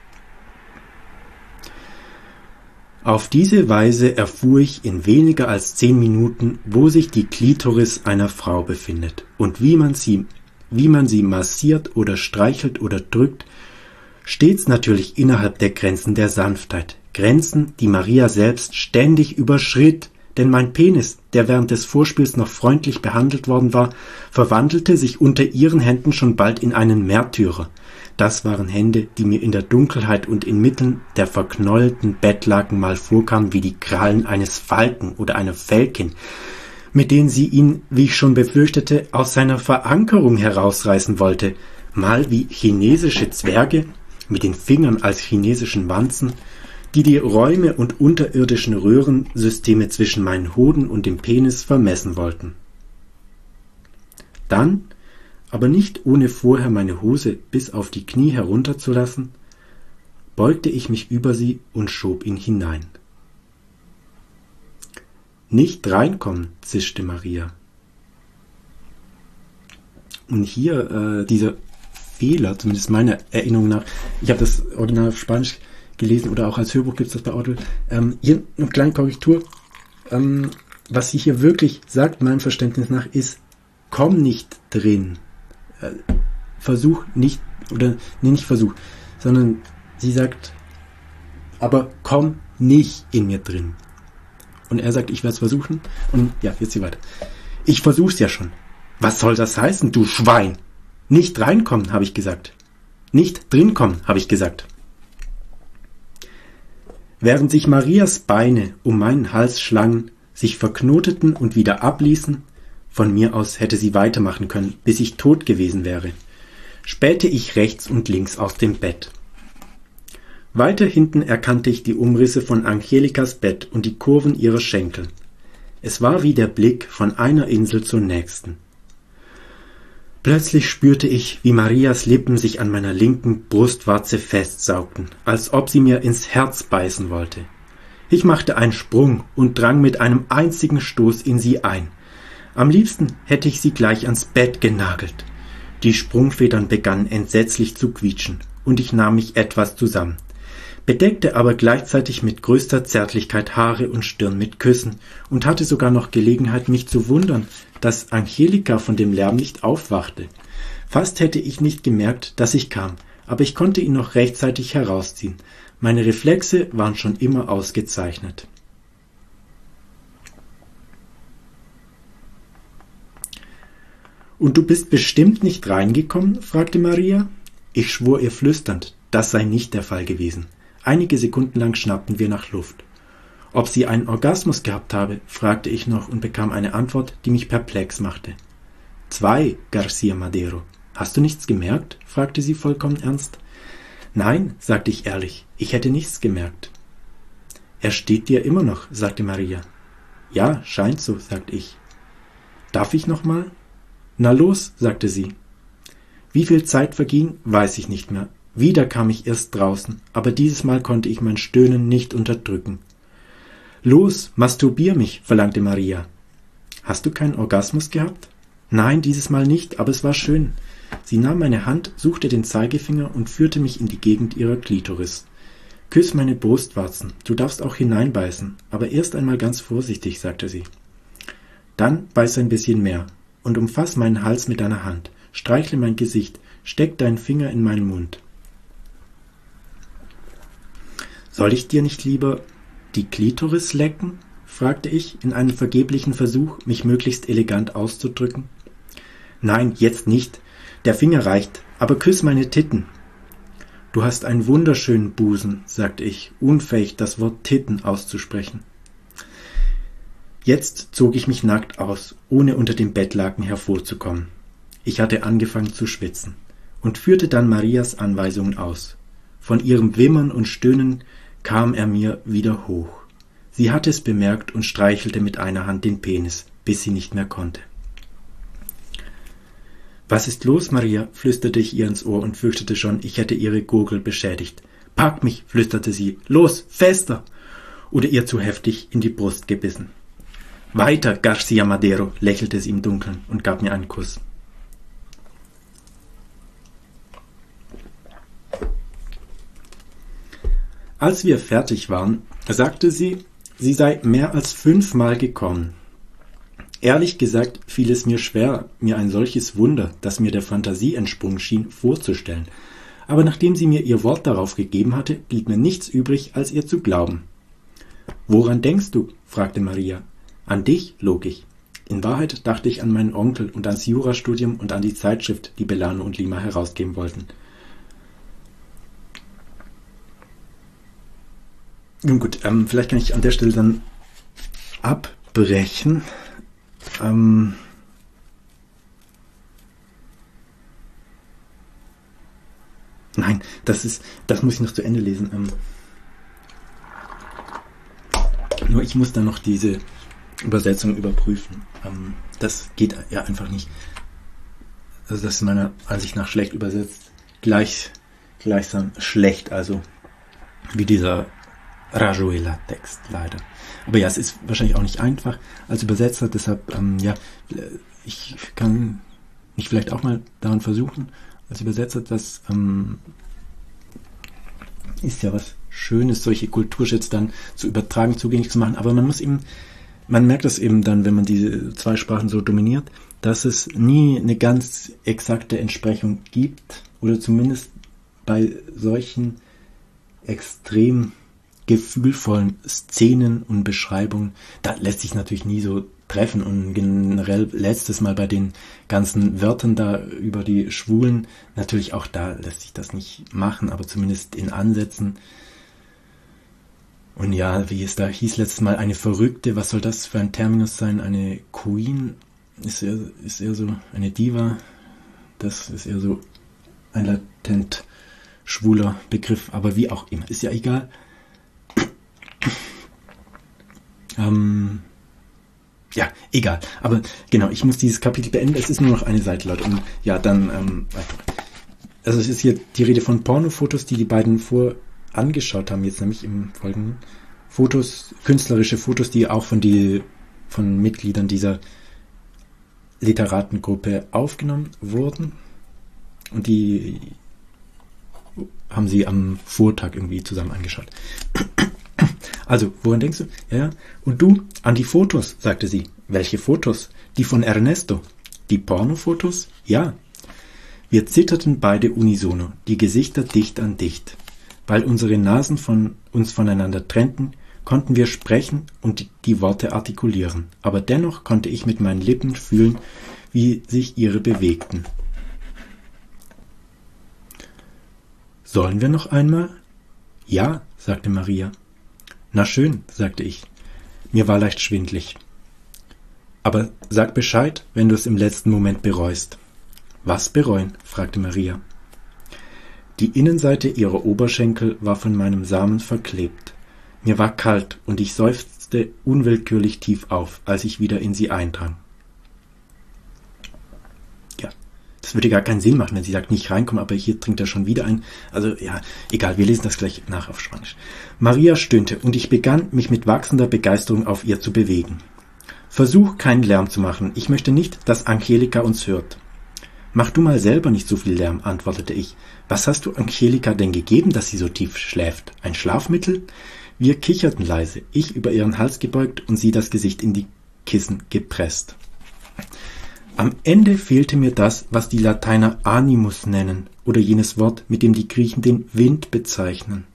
Auf diese Weise erfuhr ich in weniger als zehn Minuten, wo sich die Klitoris einer Frau befindet und wie man sie, wie man sie massiert oder streichelt oder drückt, stets natürlich innerhalb der Grenzen der Sanftheit, Grenzen, die Maria selbst ständig überschritt, denn mein Penis, der während des Vorspiels noch freundlich behandelt worden war, verwandelte sich unter ihren Händen schon bald in einen Märtyrer. Das waren Hände, die mir in der Dunkelheit und inmitten der verknollten Bettlaken mal vorkamen wie die Krallen eines Falken oder einer Falkin, mit denen sie ihn, wie ich schon befürchtete, aus seiner Verankerung herausreißen wollte, mal wie chinesische Zwerge mit den Fingern als chinesischen Wanzen, die die Räume und unterirdischen Röhrensysteme zwischen meinen Hoden und dem Penis vermessen wollten. Dann, aber nicht ohne vorher meine Hose bis auf die Knie herunterzulassen, beugte ich mich über sie und schob ihn hinein. »Nicht reinkommen«, zischte Maria. Und hier äh, dieser Fehler, zumindest meiner Erinnerung nach, ich habe das Original auf Spanisch gelesen oder auch als Hörbuch gibt es das bei Audible, ähm, hier eine kleine Korrektur, ähm, was sie hier wirklich sagt, meinem Verständnis nach, ist, komm nicht drin. Versuch nicht, oder nee, nicht Versuch, sondern sie sagt, aber komm nicht in mir drin. Und er sagt, ich werde es versuchen. Und ja, jetzt hier weiter. Ich versuch's ja schon. Was soll das heißen, du Schwein? Nicht reinkommen, habe ich gesagt. Nicht drin kommen, habe ich gesagt. Während sich Marias Beine um meinen Hals schlangen, sich verknoteten und wieder abließen, von mir aus hätte sie weitermachen können, bis ich tot gewesen wäre, spähte ich rechts und links aus dem Bett. Weiter hinten erkannte ich die Umrisse von Angelikas Bett und die Kurven ihrer Schenkel. Es war wie der Blick von einer Insel zur nächsten. Plötzlich spürte ich, wie Marias Lippen sich an meiner linken Brustwarze festsaugten, als ob sie mir ins Herz beißen wollte. Ich machte einen Sprung und drang mit einem einzigen Stoß in sie ein. Am liebsten hätte ich sie gleich ans Bett genagelt. Die Sprungfedern begannen entsetzlich zu quietschen, und ich nahm mich etwas zusammen, bedeckte aber gleichzeitig mit größter Zärtlichkeit Haare und Stirn mit Küssen und hatte sogar noch Gelegenheit, mich zu wundern, dass Angelika von dem Lärm nicht aufwachte. Fast hätte ich nicht gemerkt, dass ich kam, aber ich konnte ihn noch rechtzeitig herausziehen. Meine Reflexe waren schon immer ausgezeichnet. »Und du bist bestimmt nicht reingekommen?« fragte Maria. Ich schwor ihr flüsternd, das sei nicht der Fall gewesen. Einige Sekunden lang schnappten wir nach Luft. Ob sie einen Orgasmus gehabt habe, fragte ich noch und bekam eine Antwort, die mich perplex machte. »Zwei, García Madero. Hast du nichts gemerkt?« fragte sie vollkommen ernst. »Nein«, sagte ich ehrlich, ich hätte nichts gemerkt.« »Er steht dir immer noch«, sagte Maria. »Ja, scheint so«, sagte ich. »Darf ich noch mal?« »Na los«, sagte sie. Wie viel Zeit verging, weiß ich nicht mehr. Wieder kam ich erst draußen, aber dieses Mal konnte ich mein Stöhnen nicht unterdrücken. »Los, masturbier mich«, verlangte Maria. »Hast du keinen Orgasmus gehabt?« Nein, dieses Mal nicht, aber es war schön. Sie nahm meine Hand, suchte den Zeigefinger und führte mich in die Gegend ihrer Klitoris. Küss meine Brustwarzen, du darfst auch hineinbeißen, aber erst einmal ganz vorsichtig, sagte sie. Dann beiß ein bisschen mehr und umfass meinen Hals mit deiner Hand, streichle mein Gesicht, steck deinen Finger in meinen Mund. Soll ich dir nicht lieber die Klitoris lecken? Fragte ich in einem vergeblichen Versuch, mich möglichst elegant auszudrücken. Nein, jetzt nicht. Der Finger reicht, aber küss meine Titten. Du hast einen wunderschönen Busen, sagte ich, unfähig, das Wort Titten auszusprechen. Jetzt zog ich mich nackt aus, ohne unter dem Bettlaken hervorzukommen. Ich hatte angefangen zu schwitzen und führte dann Marias Anweisungen aus. Von ihrem Wimmern und Stöhnen kam er mir wieder hoch. Sie hatte es bemerkt und streichelte mit einer Hand den Penis, bis sie nicht mehr konnte. »Was ist los, Maria?« flüsterte ich ihr ins Ohr und fürchtete schon, ich hätte ihre Gurgel beschädigt. »Pack mich«, flüsterte sie. »Los, fester!« oder ihr zu heftig in die Brust gebissen. »Weiter, Garcia Madero«, lächelte sie im Dunkeln und gab mir einen Kuss. Als wir fertig waren, sagte sie, sie sei mehr als fünfmal gekommen. Ehrlich gesagt fiel es mir schwer, mir ein solches Wunder, das mir der Fantasie entsprungen schien, vorzustellen. Aber nachdem sie mir ihr Wort darauf gegeben hatte, blieb mir nichts übrig, als ihr zu glauben. »Woran denkst du?« fragte Maria. »An dich«, log ich. In Wahrheit dachte ich an meinen Onkel und ans Jurastudium und an die Zeitschrift, die Belano und Lima herausgeben wollten. Nun gut, ähm, vielleicht kann ich an der Stelle dann abbrechen. Ähm Nein, das ist, das muss ich noch zu Ende lesen. Ähm Nur ich muss dann noch diese Übersetzung überprüfen. Ähm das geht ja einfach nicht. Also das ist meiner Ansicht nach schlecht übersetzt. Gleich, gleichsam schlecht, also wie dieser Rayuela-Text, leider. Aber ja, es ist wahrscheinlich auch nicht einfach als Übersetzer, deshalb, ähm, ja, ich kann mich vielleicht auch mal daran versuchen, als Übersetzer, das ähm, ist ja was Schönes, solche Kulturschätze dann zu übertragen, zugänglich zu machen, aber man muss eben, man merkt das eben dann, wenn man diese zwei Sprachen so dominiert, dass es nie eine ganz exakte Entsprechung gibt, oder zumindest bei solchen extrem gefühlvollen Szenen und Beschreibungen, da lässt sich natürlich nie so treffen und generell letztes Mal bei den ganzen Wörtern da über die Schwulen, natürlich auch da lässt sich das nicht machen, aber zumindest in Ansätzen. Und ja, wie es da hieß letztes Mal, eine Verrückte, was soll das für ein Terminus sein? Eine Queen? Ist eher, ist eher so eine Diva? Das ist eher so ein latent schwuler Begriff, aber wie auch immer, ist ja egal. Ähm, ja, egal. Aber genau, ich muss dieses Kapitel beenden. Es ist nur noch eine Seite, Leute. Und ja, dann ähm, weiter. Also es ist hier die Rede von Pornofotos, die die beiden vor angeschaut haben, jetzt nämlich im Folgenden. Fotos, künstlerische Fotos, die auch von, die, von Mitgliedern dieser Literatengruppe aufgenommen wurden. Und die haben sie am Vortag irgendwie zusammen angeschaut. Also, woran denkst du? Ja, und du? An die Fotos, sagte sie. Welche Fotos? Die von Ernesto. Die Pornofotos? Ja. Wir zitterten beide unisono, die Gesichter dicht an dicht. Weil unsere Nasen von uns voneinander trennten, konnten wir sprechen und die, die Worte artikulieren. Aber dennoch konnte ich mit meinen Lippen fühlen, wie sich ihre bewegten. Sollen wir noch einmal? Ja, sagte Maria. Na schön, sagte ich. Mir war leicht schwindlig. Aber sag Bescheid, wenn du es im letzten Moment bereust. Was bereuen? Fragte Maria. Die Innenseite ihrer Oberschenkel war von meinem Samen verklebt. Mir war kalt und ich seufzte unwillkürlich tief auf, als ich wieder in sie eindrang. Ja, das würde gar keinen Sinn machen, wenn sie sagt, nicht reinkommen, aber hier trinkt er schon wieder ein. Also ja, egal, wir lesen das gleich nach auf Spanisch. Maria stöhnte und ich begann, mich mit wachsender Begeisterung auf ihr zu bewegen. Versuch, keinen Lärm zu machen. Ich möchte nicht, dass Angelika uns hört. Mach du mal selber nicht so viel Lärm, antwortete ich. Was hast du Angelika denn gegeben, dass sie so tief schläft? Ein Schlafmittel? Wir kicherten leise, ich über ihren Hals gebeugt und sie das Gesicht in die Kissen gepresst. Am Ende fehlte mir das, was die Lateiner Animus nennen, oder jenes Wort, mit dem die Griechen den Wind bezeichnen.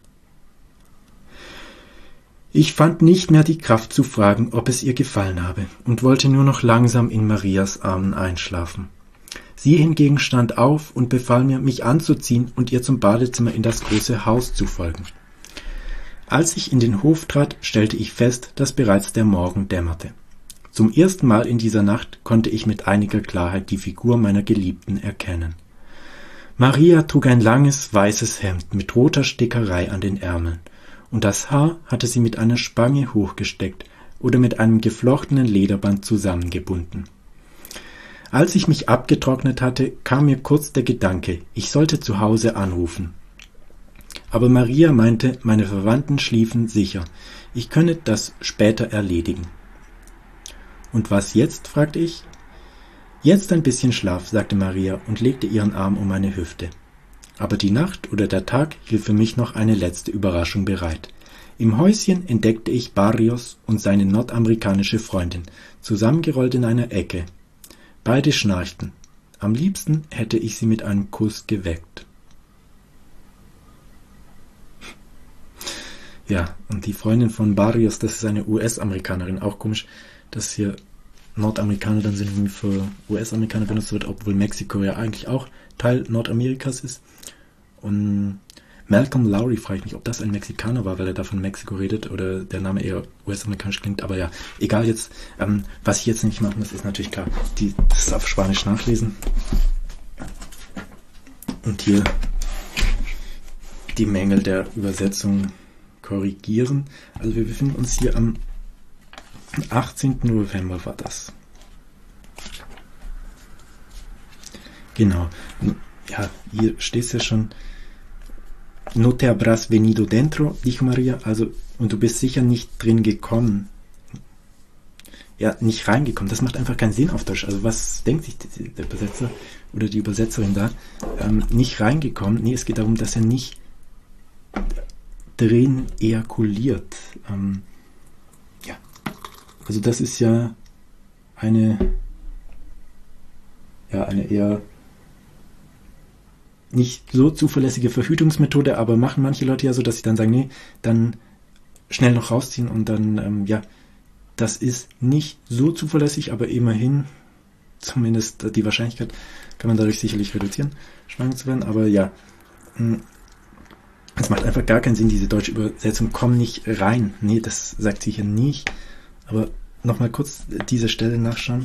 Ich fand nicht mehr die Kraft zu fragen, ob es ihr gefallen habe, und wollte nur noch langsam in Marias Armen einschlafen. Sie hingegen stand auf und befahl mir, mich anzuziehen und ihr zum Badezimmer in das große Haus zu folgen. Als ich in den Hof trat, stellte ich fest, dass bereits der Morgen dämmerte. Zum ersten Mal in dieser Nacht konnte ich mit einiger Klarheit die Figur meiner Geliebten erkennen. Maria trug ein langes, weißes Hemd mit roter Stickerei an den Ärmeln, und das Haar hatte sie mit einer Spange hochgesteckt oder mit einem geflochtenen Lederband zusammengebunden. Als ich mich abgetrocknet hatte, kam mir kurz der Gedanke, ich sollte zu Hause anrufen. Aber Maria meinte, meine Verwandten schliefen sicher. Ich könne das später erledigen. Und was jetzt? Fragte ich. Jetzt ein bisschen Schlaf, sagte Maria und legte ihren Arm um meine Hüfte. Aber die Nacht oder der Tag hielt für mich noch eine letzte Überraschung bereit. Im Häuschen entdeckte ich Barrios und seine nordamerikanische Freundin, zusammengerollt in einer Ecke. Beide schnarchten. Am liebsten hätte ich sie mit einem Kuss geweckt. Ja, und die Freundin von Barrios, das ist eine U S-Amerikanerin. Auch komisch, dass hier Nordamerikaner dann sind für U S-Amerikaner benutzt wird, obwohl Mexiko ja eigentlich auch Teil Nordamerikas ist. Und Malcolm Lowry, frage ich mich, ob das ein Mexikaner war, weil er da von Mexiko redet oder der Name eher U S-amerikanisch klingt. Aber ja, egal jetzt. Ähm, was ich jetzt nicht machen muss, ist natürlich klar, die, das auf Spanisch nachlesen. Und hier die Mängel der Übersetzung korrigieren. Also wir befinden uns hier am achtzehnten November war das. Genau. Ja, hier steht es ja schon. No te habrás venido dentro, dijo Maria. Also, und du bist sicher nicht drin gekommen. Ja, nicht reingekommen. Das macht einfach keinen Sinn auf Deutsch. Also was denkt sich der Übersetzer oder die Übersetzerin da? Ähm, nicht reingekommen. Nee, es geht darum, dass er nicht drin ejakuliert. Ähm, ja. Also das ist ja eine ja, eine eher nicht so zuverlässige Verhütungsmethode, aber machen manche Leute ja so, dass sie dann sagen, nee, dann schnell noch rausziehen und dann, ähm, ja, das ist nicht so zuverlässig, aber immerhin, zumindest die Wahrscheinlichkeit kann man dadurch sicherlich reduzieren, schwanger zu werden, aber ja, es macht einfach gar keinen Sinn, diese deutsche Übersetzung, komm nicht rein, nee, das sagt sie hier nicht, aber nochmal kurz diese Stelle nachschauen.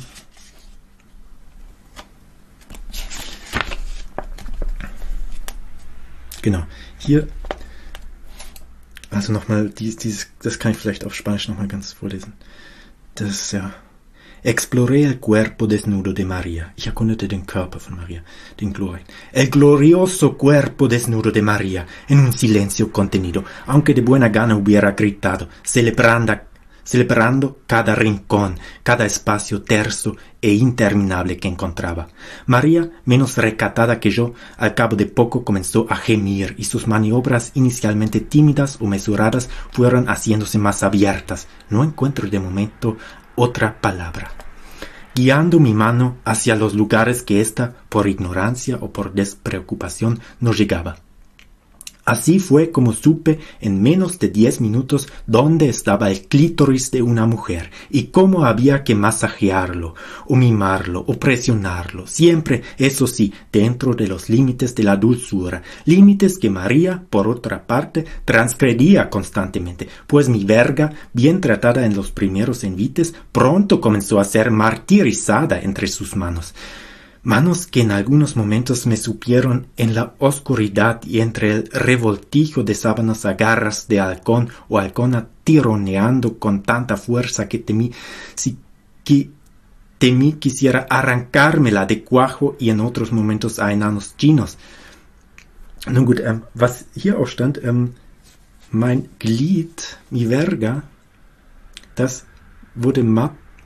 Genau, hier, also nochmal, dies, dieses, das kann ich vielleicht auf Spanisch nochmal ganz vorlesen. Das ist ja, exploré el cuerpo desnudo de María. Ich erkundete den Körper von Maria, den glorreichen. El glorioso cuerpo desnudo de María, en un silencio contenido, aunque de buena gana hubiera gritado, celebrando, celebrando cada rincón, cada espacio terso e interminable que encontraba. María, menos recatada que yo, al cabo de poco comenzó a gemir y sus maniobras inicialmente tímidas o mesuradas fueron haciéndose más abiertas. No encuentro de momento otra palabra. Guiando mi mano hacia los lugares que ésta, por ignorancia o por despreocupación, no llegaba. Así fue como supe en menos de diez minutos dónde estaba el clítoris de una mujer y cómo había que masajearlo, o mimarlo, o presionarlo, siempre, eso sí, dentro de los límites de la dulzura, límites que María, por otra parte, transgredía constantemente, pues mi verga, bien tratada en los primeros envites, pronto comenzó a ser martirizada entre sus manos. Manos que en algunos momentos me supieron en la oscuridad y entre el revoltijo de sábanas a garras de halcón o halcona tironeando con tanta fuerza que temí, si, que temí quisiera arrancármela de cuajo y en otros momentos a enanos chinos. Nun gut, ähm, was hier auch stand, ähm, mein Glied, mi verga, das wurde ma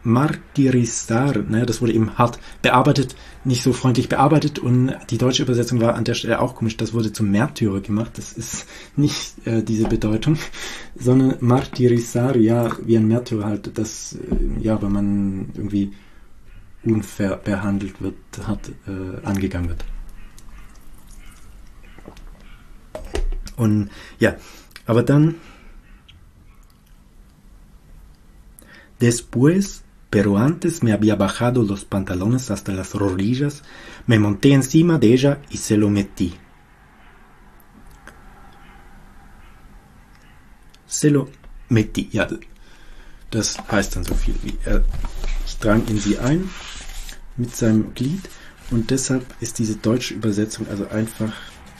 martirizar, naja, das wurde eben hart bearbeitet, nicht so freundlich bearbeitet und die deutsche Übersetzung war an der Stelle auch komisch, das wurde zum Märtyrer gemacht, das ist nicht äh, diese Bedeutung, sondern martirizar, ja, wie ein Märtyrer halt, das, äh, ja, wenn man irgendwie unfair behandelt wird, hat, äh, angegangen wird. Und ja, aber dann después, pero antes me había bajado los pantalones hasta las rodillas, me monté encima de ella y se lo metí. Se lo metí, ja, das heißt dann so viel wie, er, ich drang in sie ein mit seinem Glied und deshalb ist diese deutsche Übersetzung also einfach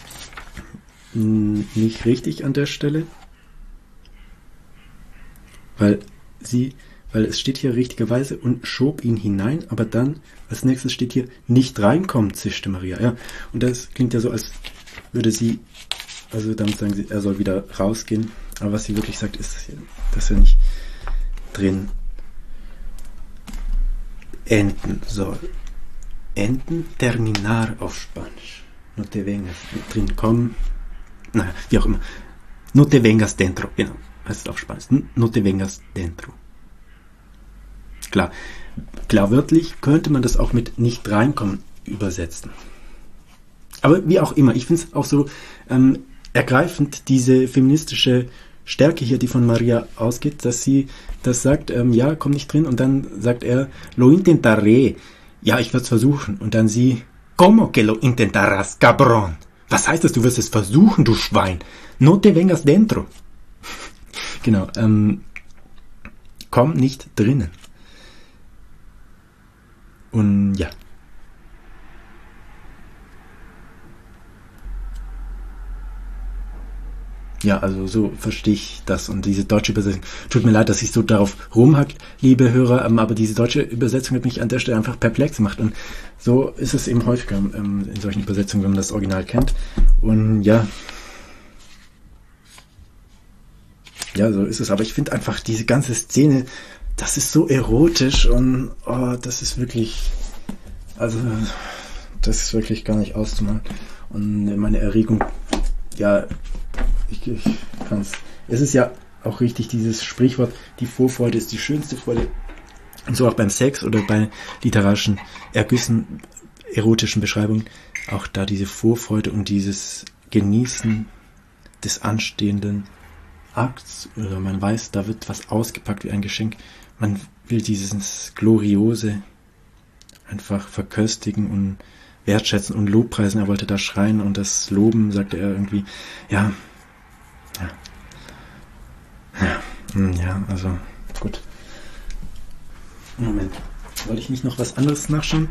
nicht richtig an der Stelle, weil sie, weil es steht hier richtigerweise und schob ihn hinein, aber dann als nächstes steht hier nicht reinkommen, zischte Maria. Ja, und das klingt ja so, als würde sie, also damit sagen sie, er soll wieder rausgehen, aber was sie wirklich sagt, ist, dass er nicht drin enden soll. Enden, terminar auf Spanisch. No te vengas, drin kommen. Naja, wie auch immer. No te vengas dentro, genau, heißt es auf Spanisch. No te vengas dentro. Klar, klar wörtlich könnte man das auch mit nicht reinkommen übersetzen. Aber wie auch immer, ich finde es auch so ähm, ergreifend, diese feministische Stärke hier, die von Maria ausgeht, dass sie das sagt, ähm, ja, komm nicht drin, und dann sagt er, lo intentaré, ja, ich werde es versuchen, und dann sie, como que lo intentarás, cabrón? Was heißt das, du wirst es versuchen, du Schwein? No te vengas dentro. Genau, ähm, komm nicht drinnen. Und ja. Ja, also so verstehe ich das. Und diese deutsche Übersetzung, tut mir leid, dass ich so darauf rumhack, liebe Hörer, ähm, aber diese deutsche Übersetzung hat mich an der Stelle einfach perplex gemacht. Und so ist es eben häufiger ähm, in solchen Übersetzungen, wenn man das Original kennt. Und ja, ja, so ist es. Aber ich finde einfach diese ganze Szene, das ist so erotisch und oh, das ist wirklich, also das ist wirklich gar nicht auszumalen. Und meine Erregung, ja, Ich, ich kann es. Es ist ja auch richtig, dieses Sprichwort, die Vorfreude ist die schönste Freude. Und so auch beim Sex oder bei literarischen Ergüssen, erotischen Beschreibungen, auch da diese Vorfreude und dieses Genießen des anstehenden Akts, oder man weiß, da wird was ausgepackt wie ein Geschenk. Man will dieses Gloriose einfach verköstigen und wertschätzen und Lobpreisen. Er wollte da schreien und das Loben, sagte er irgendwie, ja, ja, ja, ja, also gut. Moment, wollte ich nicht noch was anderes nachschauen?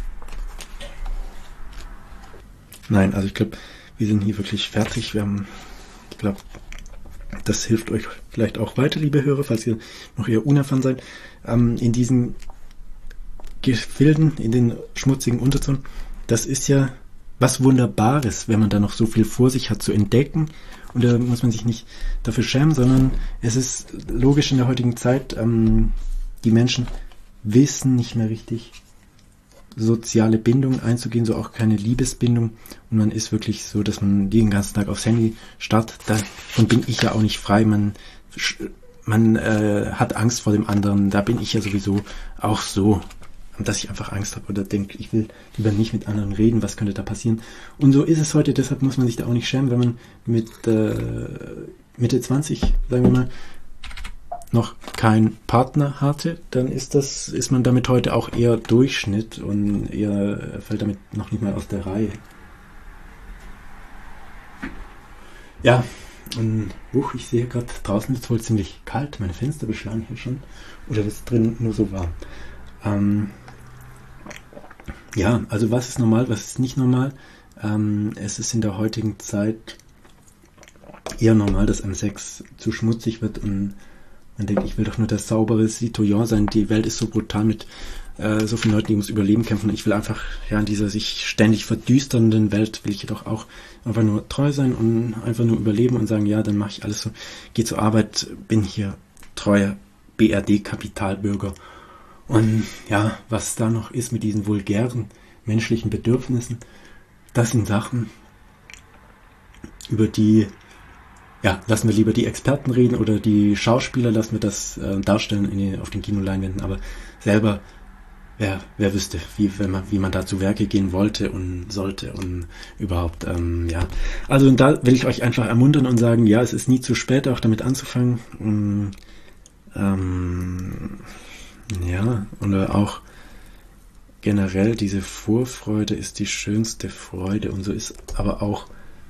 Nein, also ich glaube, wir sind hier wirklich fertig. Wir haben, ich glaube, das hilft euch vielleicht auch weiter, liebe Hörer, falls ihr noch eher unerfahren seid, ähm, in diesen Gefilden, in den schmutzigen Unterzonen. Das ist ja was Wunderbares, wenn man da noch so viel vor sich hat zu entdecken. Und da muss man sich nicht dafür schämen, sondern es ist logisch in der heutigen Zeit, ähm, die Menschen wissen nicht mehr richtig, soziale Bindungen einzugehen, so auch keine Liebesbindung. Und man ist wirklich so, dass man den ganzen Tag aufs Handy starrt. Davon bin ich ja auch nicht frei. Man, man äh, hat Angst vor dem anderen. Da bin ich ja sowieso auch so, dass ich einfach Angst habe oder denke, ich will lieber nicht mit anderen reden, was könnte da passieren. Und so ist es heute, deshalb muss man sich da auch nicht schämen, wenn man mit äh, Mitte zwanzig, sagen wir mal, noch keinen Partner hatte, dann ist das, ist man damit heute auch eher Durchschnitt und eher fällt damit noch nicht mal aus der Reihe. Ja, und uch, ich sehe gerade, draußen ist es wohl ziemlich kalt, meine Fenster beschlagen hier schon, oder ist es drin nur so warm? Ähm, ja, also was ist normal, was ist nicht normal? Ähm, es ist in der heutigen Zeit eher normal, dass einem Sex zu schmutzig wird und man denkt, ich will doch nur der saubere Citoyen sein. Die Welt ist so brutal mit äh, so vielen Leuten, die ums Überleben kämpfen. Ich will einfach, ja, in dieser sich ständig verdüsternden Welt will ich jedoch auch einfach nur treu sein und einfach nur überleben und sagen, ja, dann mache ich alles so. Gehe zur Arbeit, bin hier treuer B R D-Kapitalbürger Und ja, was da noch ist mit diesen vulgären menschlichen Bedürfnissen, das sind Sachen, über die, ja, lassen wir lieber die Experten reden oder die Schauspieler, lassen wir das äh, darstellen in die, auf den Kinoleinwänden, aber selber, wer, wer wüsste, wie, wenn man, wie man da zu Werke gehen wollte und sollte und überhaupt, ähm, ja. Also da will ich euch einfach ermuntern und sagen, ja, es ist nie zu spät, auch damit anzufangen. Und, ähm, ja, oder auch generell diese Vorfreude ist die schönste Freude und so ist aber auch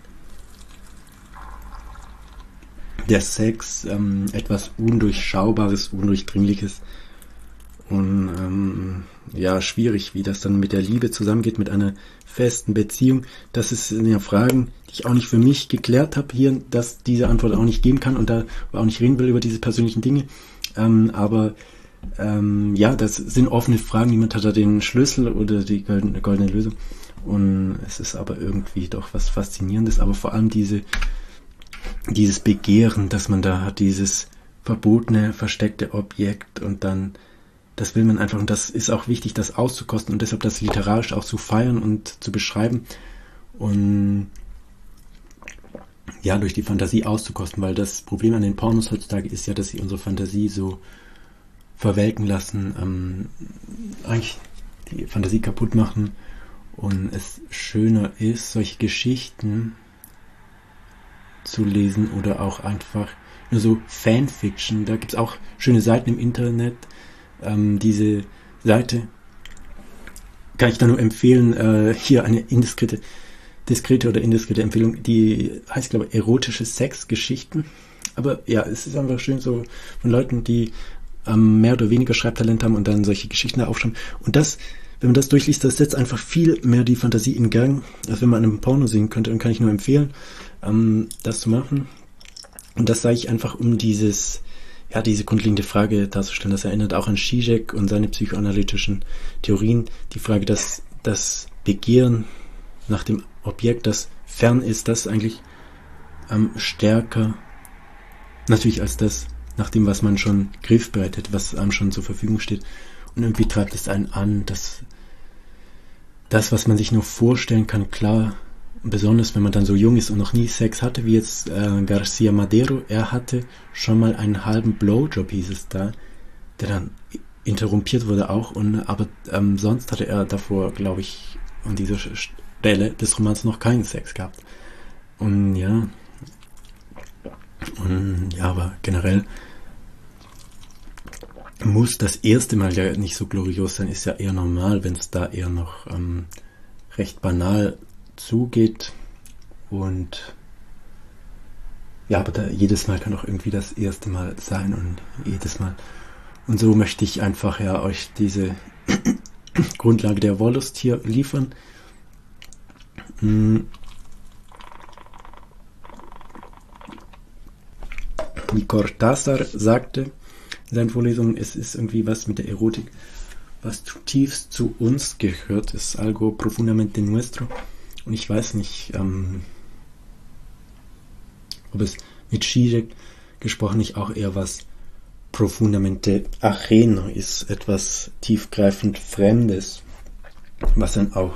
der Sex ähm, etwas Undurchschaubares, Undurchdringliches und ähm, ja, schwierig, wie das dann mit der Liebe zusammengeht, mit einer festen Beziehung. Das sind ja Fragen, die ich auch nicht für mich geklärt habe hier, dass diese Antwort auch nicht geben kann und da auch nicht reden will über diese persönlichen Dinge. Ähm, aber ähm, ja, das sind offene Fragen, niemand hat da den Schlüssel oder die goldene, goldene Lösung. Und es ist aber irgendwie doch was Faszinierendes, aber vor allem diese dieses Begehren, dass man da hat, dieses verbotene, versteckte Objekt und dann, das will man einfach und das ist auch wichtig, das auszukosten und deshalb das literarisch auch zu feiern und zu beschreiben und ja, durch die Fantasie auszukosten, weil das Problem an den Pornos heutzutage ist ja, dass sie unsere Fantasie so verwelken lassen, ähm, eigentlich die Fantasie kaputt machen und es schöner ist, solche Geschichten zu lesen oder auch einfach nur so Fanfiction. Da gibt es auch schöne Seiten im Internet. Ähm, diese Seite kann ich da nur empfehlen. Äh, hier eine indiskrete, diskrete oder indiskrete Empfehlung. Die heißt, glaube ich, erotische Sexgeschichten. Aber ja, es ist einfach schön so von Leuten, die ähm, mehr oder weniger Schreibtalent haben und dann solche Geschichten da aufschreiben. Und das, wenn man das durchliest, das setzt einfach viel mehr die Fantasie in Gang, als wenn man einem Porno singen könnte. Und kann ich nur empfehlen, ähm, das zu machen. Und das sage ich einfach, um dieses, ja, diese grundlegende Frage darzustellen. Das erinnert auch an Zizek und seine psychoanalytischen Theorien. Die Frage, dass das Begehren nach dem Objekt, das fern ist, das eigentlich ähm, stärker natürlich als das nach dem, was man schon griffbereit hat, was einem schon zur Verfügung steht. Und irgendwie treibt es einen an, dass das, was man sich nur vorstellen kann, klar, besonders wenn man dann so jung ist und noch nie Sex hatte, wie jetzt äh, Garcia Madero, er hatte schon mal einen halben Blowjob, hieß es da, der dann interrumpiert wurde auch, und aber ähm, sonst hatte er davor, glaube ich, an dieser Stelle des Romans noch keinen Sex gehabt. Und ja, und ja, aber generell muss das erste Mal ja nicht so glorios sein, ist ja eher normal, wenn es da eher noch ähm, recht banal zugeht. Und ja, aber da, jedes Mal kann auch irgendwie das erste Mal sein und jedes Mal. Und so möchte ich einfach ja euch diese Grundlage der Wollust hier liefern. Wie Cortázar sagte in seinen Vorlesungen, es ist irgendwie was mit der Erotik, was zutiefst zu uns gehört, ist algo profundamente nuestro. Und ich weiß nicht, ähm, ob es mit Zizek gesprochen nicht auch eher was profundamente ajeno ist, etwas tiefgreifend Fremdes, was dann auch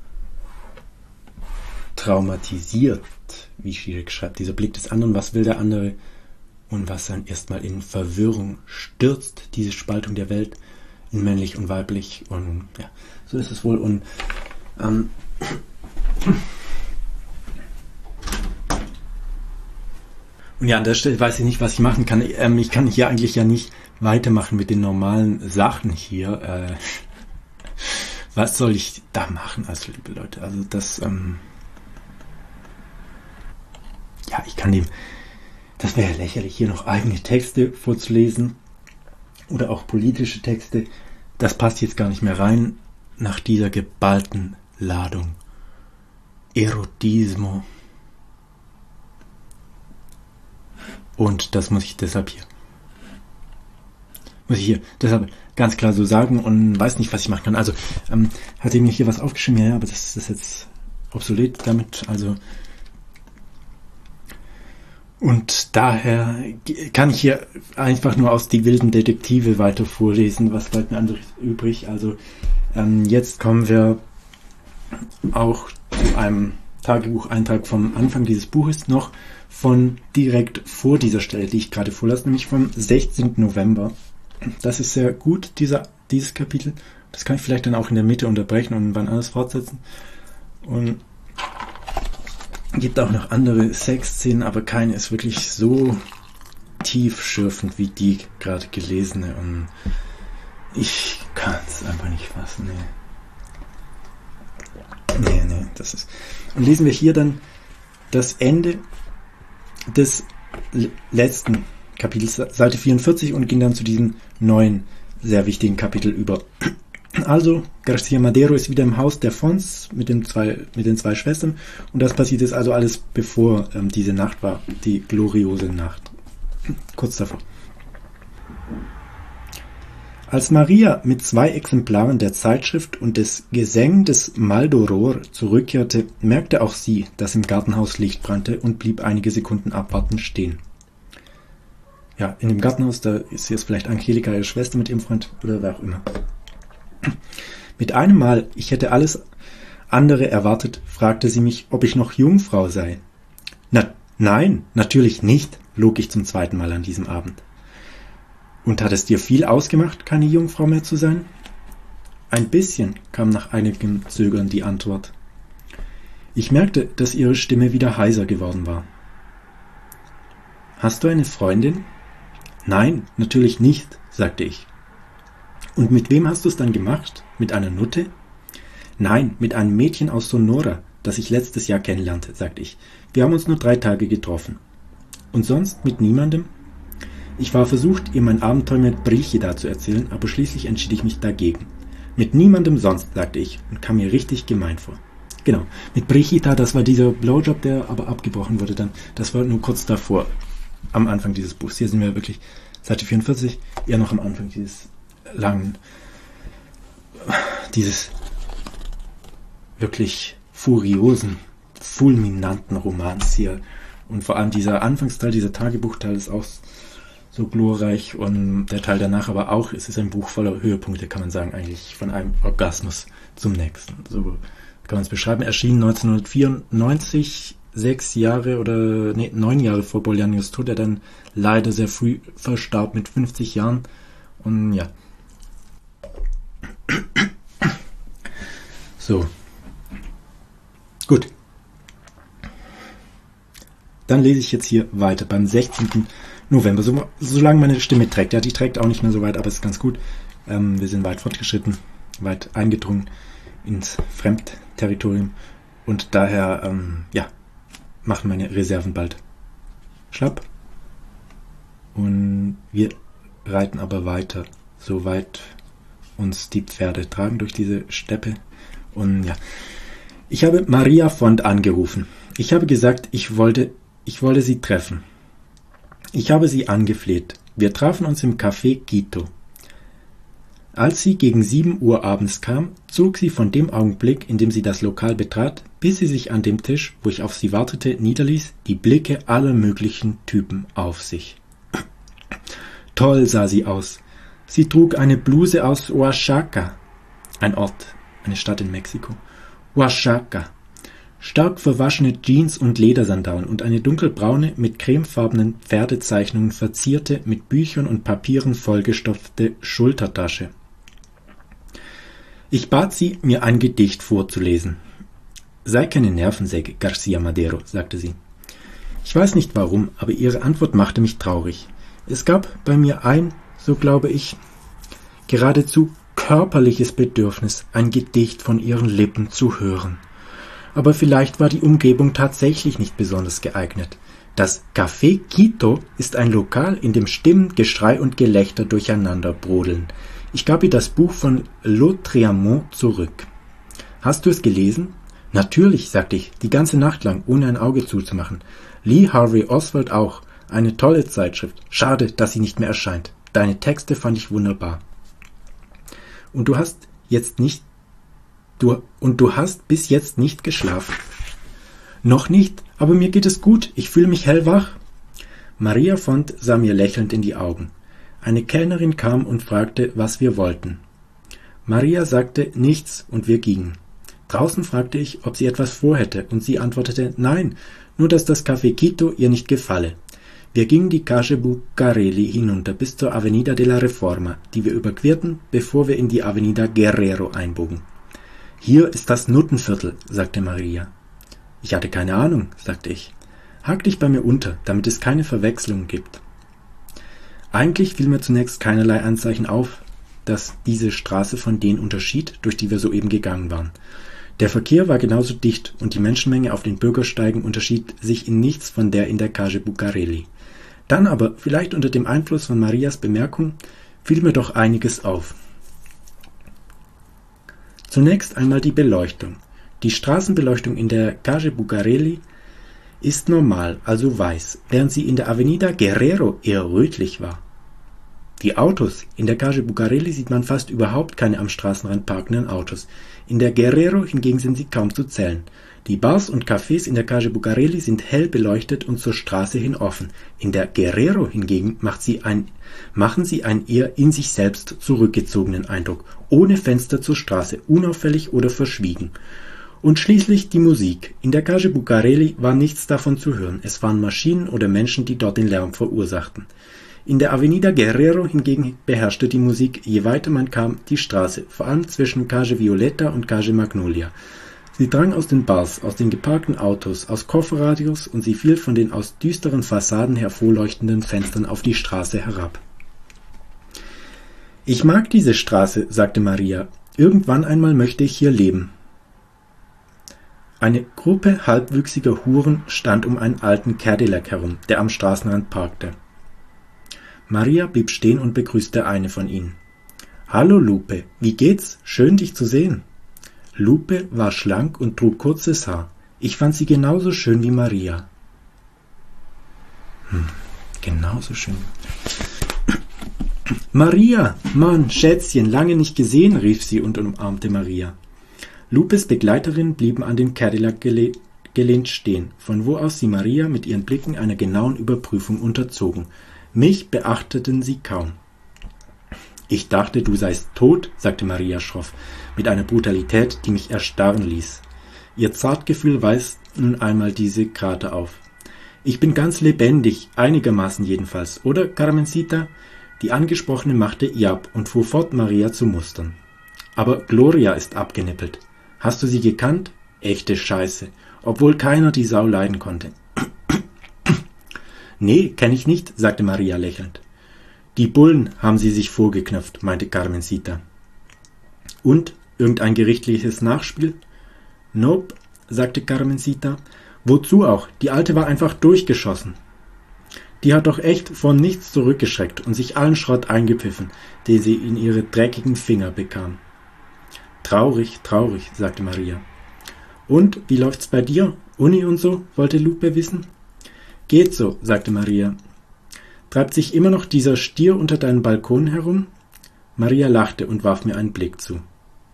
traumatisiert, wie Zizek schreibt, dieser Blick des anderen, was will der andere, und was dann erstmal in Verwirrung stürzt, diese Spaltung der Welt in männlich und weiblich. Und ja, so ist es wohl. Und ähm, und ja, an der Stelle weiß ich nicht, was ich machen kann. Ähm, ich kann hier eigentlich ja nicht weitermachen mit den normalen Sachen hier. Äh, was soll ich da machen, also liebe Leute? Also das, ähm, ja, ich kann dem, das wäre ja lächerlich, hier noch eigene Texte vorzulesen oder auch politische Texte. Das passt jetzt gar nicht mehr rein nach dieser geballten Ladung. Erotismo. Und das muss ich deshalb hier, muss ich hier deshalb ganz klar so sagen und weiß nicht, was ich machen kann. Also, ähm, hat mir hier was aufgeschrieben? Ja, aber das ist jetzt obsolet damit, also. Und daher kann ich hier einfach nur aus Die wilden Detektive weiter vorlesen. Was bleibt mir anderes übrig? Also ähm, jetzt kommen wir auch zu einem Tagebucheintrag vom Anfang dieses Buches noch von direkt vor dieser Stelle, die ich gerade vorlasse, nämlich vom sechzehnten November. Das ist sehr gut, dieser, dieses Kapitel. Das kann ich vielleicht dann auch in der Mitte unterbrechen und wann anders fortsetzen. Und gibt auch noch andere Sexszenen, aber keine ist wirklich so tiefschürfend wie die gerade gelesene. Und ich kann es einfach nicht fassen. Nee. nee, nee, das ist... Und lesen wir hier dann das Ende des letzten Kapitels, Seite vierundvierzig, und gehen dann zu diesem neuen, sehr wichtigen Kapitel über. Also, García Madero ist wieder im Haus der Fons mit den zwei, mit den zwei Schwestern, und das passiert jetzt also alles bevor ähm, diese Nacht war, die gloriose Nacht. Kurz davor. Als Maria mit zwei Exemplaren der Zeitschrift und des Gesang des Maldoror zurückkehrte, merkte auch sie, dass im Gartenhaus Licht brannte, und blieb einige Sekunden abwartend stehen. Ja, in dem Gartenhaus, da ist jetzt vielleicht Angelika, ihre Schwester, mit ihrem Freund oder wer auch immer. Mit einem Mal, ich hätte alles andere erwartet, fragte sie mich, ob ich noch Jungfrau sei. Na, nein, natürlich nicht, log ich zum zweiten Mal an diesem Abend. Und hat es dir viel ausgemacht, keine Jungfrau mehr zu sein? Ein bisschen, kam nach einigem Zögern die Antwort. Ich merkte, dass ihre Stimme wieder heiser geworden war. Hast du eine Freundin? Nein, natürlich nicht, sagte ich. Und mit wem hast du es dann gemacht? Mit einer Nutte? Nein, mit einem Mädchen aus Sonora, das ich letztes Jahr kennenlernte, sagte ich. Wir haben uns nur drei Tage getroffen. Und sonst mit niemandem? Ich war versucht, ihr mein Abenteuer mit Brígida zu erzählen, aber schließlich entschied ich mich dagegen. Mit niemandem sonst, sagte ich, und kam mir richtig gemein vor. Genau, mit Brígida, das war dieser Blowjob, der aber abgebrochen wurde dann. Das war nur kurz davor, am Anfang dieses Buchs. Hier sind wir wirklich, Seite vierundvierzig, eher noch am Anfang dieses langen, dieses wirklich furiosen, fulminanten Romans hier. Und vor allem dieser Anfangsteil, dieser Tagebuchteil ist auch so glorreich, und der Teil danach aber auch. Es ist ein Buch voller Höhepunkte, kann man sagen, eigentlich von einem Orgasmus zum nächsten. So kann man es beschreiben. Erschien neunzehnhundertvierundneunzig, sechs Jahre oder nee, neun Jahre vor Bolaños Tod, der dann leider sehr früh verstarb mit fünfzig Jahren. Und ja. So. Gut. Dann lese ich jetzt hier weiter beim sechzehnten November, so, solange meine Stimme trägt. Ja, die trägt auch nicht mehr so weit, aber es ist ganz gut. Ähm, wir sind weit fortgeschritten, weit eingedrungen ins Fremdterritorium, und daher, ähm, ja, machen meine Reserven bald schlapp. Und wir reiten aber weiter, soweit uns die Pferde tragen durch diese Steppe. Und ja, ich habe Maria Font angerufen. Ich habe gesagt, ich wollte, ich wollte sie treffen. Ich habe sie angefleht. Wir trafen uns im Café Quito. Als sie gegen sieben Uhr abends kam, zog sie von dem Augenblick, in dem sie das Lokal betrat, bis sie sich an dem Tisch, wo ich auf sie wartete, niederließ, die Blicke aller möglichen Typen auf sich. Toll sah sie aus. Sie trug eine Bluse aus Oaxaca, ein Ort, eine Stadt in Mexiko. Oaxaca. Stark verwaschene Jeans und Ledersandalen und eine dunkelbraune, mit cremefarbenen Pferdezeichnungen verzierte, mit Büchern und Papieren vollgestopfte Schultertasche. Ich bat sie, mir ein Gedicht vorzulesen. Sei keine Nervensäge, García Madero, sagte sie. Ich weiß nicht warum, aber ihre Antwort machte mich traurig. Es gab bei mir ein, so glaube ich, geradezu körperliches Bedürfnis, ein Gedicht von ihren Lippen zu hören. Aber vielleicht war die Umgebung tatsächlich nicht besonders geeignet. Das Café Quito ist ein Lokal, in dem Stimmen, Geschrei und Gelächter durcheinander brodeln. Ich gab ihr das Buch von Lautréamont zurück. Hast du es gelesen? Natürlich, sagte ich, die ganze Nacht lang, ohne ein Auge zuzumachen. Lee Harvey Oswald auch. Eine tolle Zeitschrift. Schade, dass sie nicht mehr erscheint. Deine Texte fand ich wunderbar. Und du hast jetzt nicht Du, und du hast bis jetzt nicht geschlafen? Noch nicht, aber mir geht es gut. Ich fühle mich hellwach. Maria Font sah mir lächelnd in die Augen. Eine Kellnerin kam und fragte, was wir wollten. Maria sagte nichts und wir gingen. Draußen fragte ich, ob sie etwas vorhätte, und sie antwortete, nein, nur dass das Café Quito ihr nicht gefalle. Wir gingen die Calle Bucareli hinunter bis zur Avenida de la Reforma, die wir überquerten, bevor wir in die Avenida Guerrero einbogen. Hier ist das Nuttenviertel, sagte Maria. Ich hatte keine Ahnung, sagte ich. Hak dich bei mir unter, damit es keine Verwechslung gibt. Eigentlich fiel mir zunächst keinerlei Anzeichen auf, dass diese Straße von denen unterschied, durch die wir soeben gegangen waren. Der Verkehr war genauso dicht und die Menschenmenge auf den Bürgersteigen unterschied sich in nichts von der in der Calle Bucareli. Dann aber, vielleicht unter dem Einfluss von Marias Bemerkung, fiel mir doch einiges auf. Zunächst einmal die Beleuchtung. Die Straßenbeleuchtung in der Calle Bucareli ist normal, also weiß, während sie in der Avenida Guerrero eher rötlich war. Die Autos. In der Calle Bucareli sieht man fast überhaupt keine am Straßenrand parkenden Autos. In der Guerrero hingegen sind sie kaum zu zählen. Die Bars und Cafés in der Calle Bucareli sind hell beleuchtet und zur Straße hin offen. In der Guerrero hingegen macht sie ein, machen sie einen eher in sich selbst zurückgezogenen Eindruck, ohne Fenster zur Straße, unauffällig oder verschwiegen. Und schließlich die Musik. In der Calle Bucareli war nichts davon zu hören. Es waren Maschinen oder Menschen, die dort den Lärm verursachten. In der Avenida Guerrero hingegen beherrschte die Musik, je weiter man kam, die Straße, vor allem zwischen Calle Violeta und Calle Magnolia. Sie drang aus den Bars, aus den geparkten Autos, aus Kofferradios und sie fiel von den aus düsteren Fassaden hervorleuchtenden Fenstern auf die Straße herab. »Ich mag diese Straße«, sagte Maria. »Irgendwann einmal möchte ich hier leben.« Eine Gruppe halbwüchsiger Huren stand um einen alten Cadillac herum, der am Straßenrand parkte. Maria blieb stehen und begrüßte eine von ihnen. »Hallo, Lupe, wie geht's? Schön, dich zu sehen.« Lupe war schlank und trug kurzes Haar. Ich fand sie genauso schön wie Maria. Hm, genauso schön. »Maria, Mann, Schätzchen, lange nicht gesehen«, rief sie und umarmte Maria. Lupes Begleiterinnen blieben an den Cadillac gele- gelehnt stehen, von wo aus sie Maria mit ihren Blicken einer genauen Überprüfung unterzogen. Mich beachteten sie kaum. »Ich dachte, du seist tot«, sagte Maria schroff, mit einer Brutalität, die mich erstarren ließ. Ihr Zartgefühl weist nun einmal diese Krater auf. »Ich bin ganz lebendig, einigermaßen jedenfalls, oder, Carmencita?« Die Angesprochene machte Iab und fuhr fort, Maria zu mustern. »Aber Gloria ist abgenippelt. Hast du sie gekannt? Echte Scheiße, obwohl keiner die Sau leiden konnte.« »Nee, kenn ich nicht«, sagte Maria lächelnd. »Die Bullen haben sie sich vorgeknöpft«, meinte Carmencita. »Und? Irgendein gerichtliches Nachspiel?« »Nope«, sagte Carmencita. »Wozu auch? Die Alte war einfach durchgeschossen. Die hat doch echt von nichts zurückgeschreckt und sich allen Schrott eingepfiffen, den sie in ihre dreckigen Finger bekam.« »Traurig, traurig«, sagte Maria. »Und, wie läuft's bei dir? Uni und so?«, wollte Lupe wissen. »Geht so«, sagte Maria. »Treibt sich immer noch dieser Stier unter deinem Balkon herum?« Maria lachte und warf mir einen Blick zu.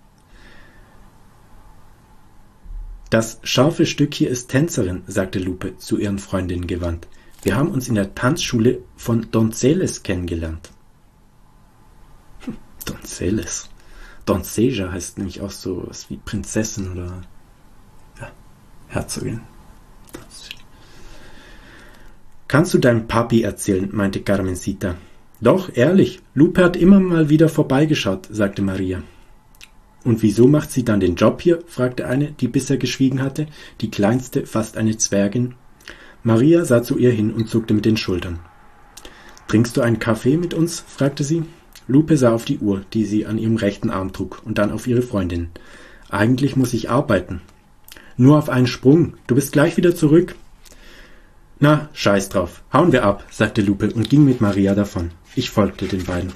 »Das scharfe Stück hier ist Tänzerin«, sagte Lupe zu ihren Freundinnen gewandt. »Wir haben uns in der Tanzschule von Donceles kennengelernt.« Hm, Donceles. Doncella heißt nämlich auch so was wie Prinzessin oder ja, Herzogin. »Kannst du deinem Papi erzählen«, meinte Carmencita. »Doch, ehrlich, Lupe hat immer mal wieder vorbeigeschaut«, sagte Maria. »Und wieso macht sie dann den Job hier?«, fragte eine, die bisher geschwiegen hatte, die kleinste, fast eine Zwergin. Maria sah zu ihr hin und zuckte mit den Schultern. »Trinkst du einen Kaffee mit uns?«, fragte sie. Lupe sah auf die Uhr, die sie an ihrem rechten Arm trug, und dann auf ihre Freundin. »Eigentlich muss ich arbeiten.« »Nur auf einen Sprung. Du bist gleich wieder zurück.« »Na, scheiß drauf. Hauen wir ab«, sagte Lupe und ging mit Maria davon. Ich folgte den beiden.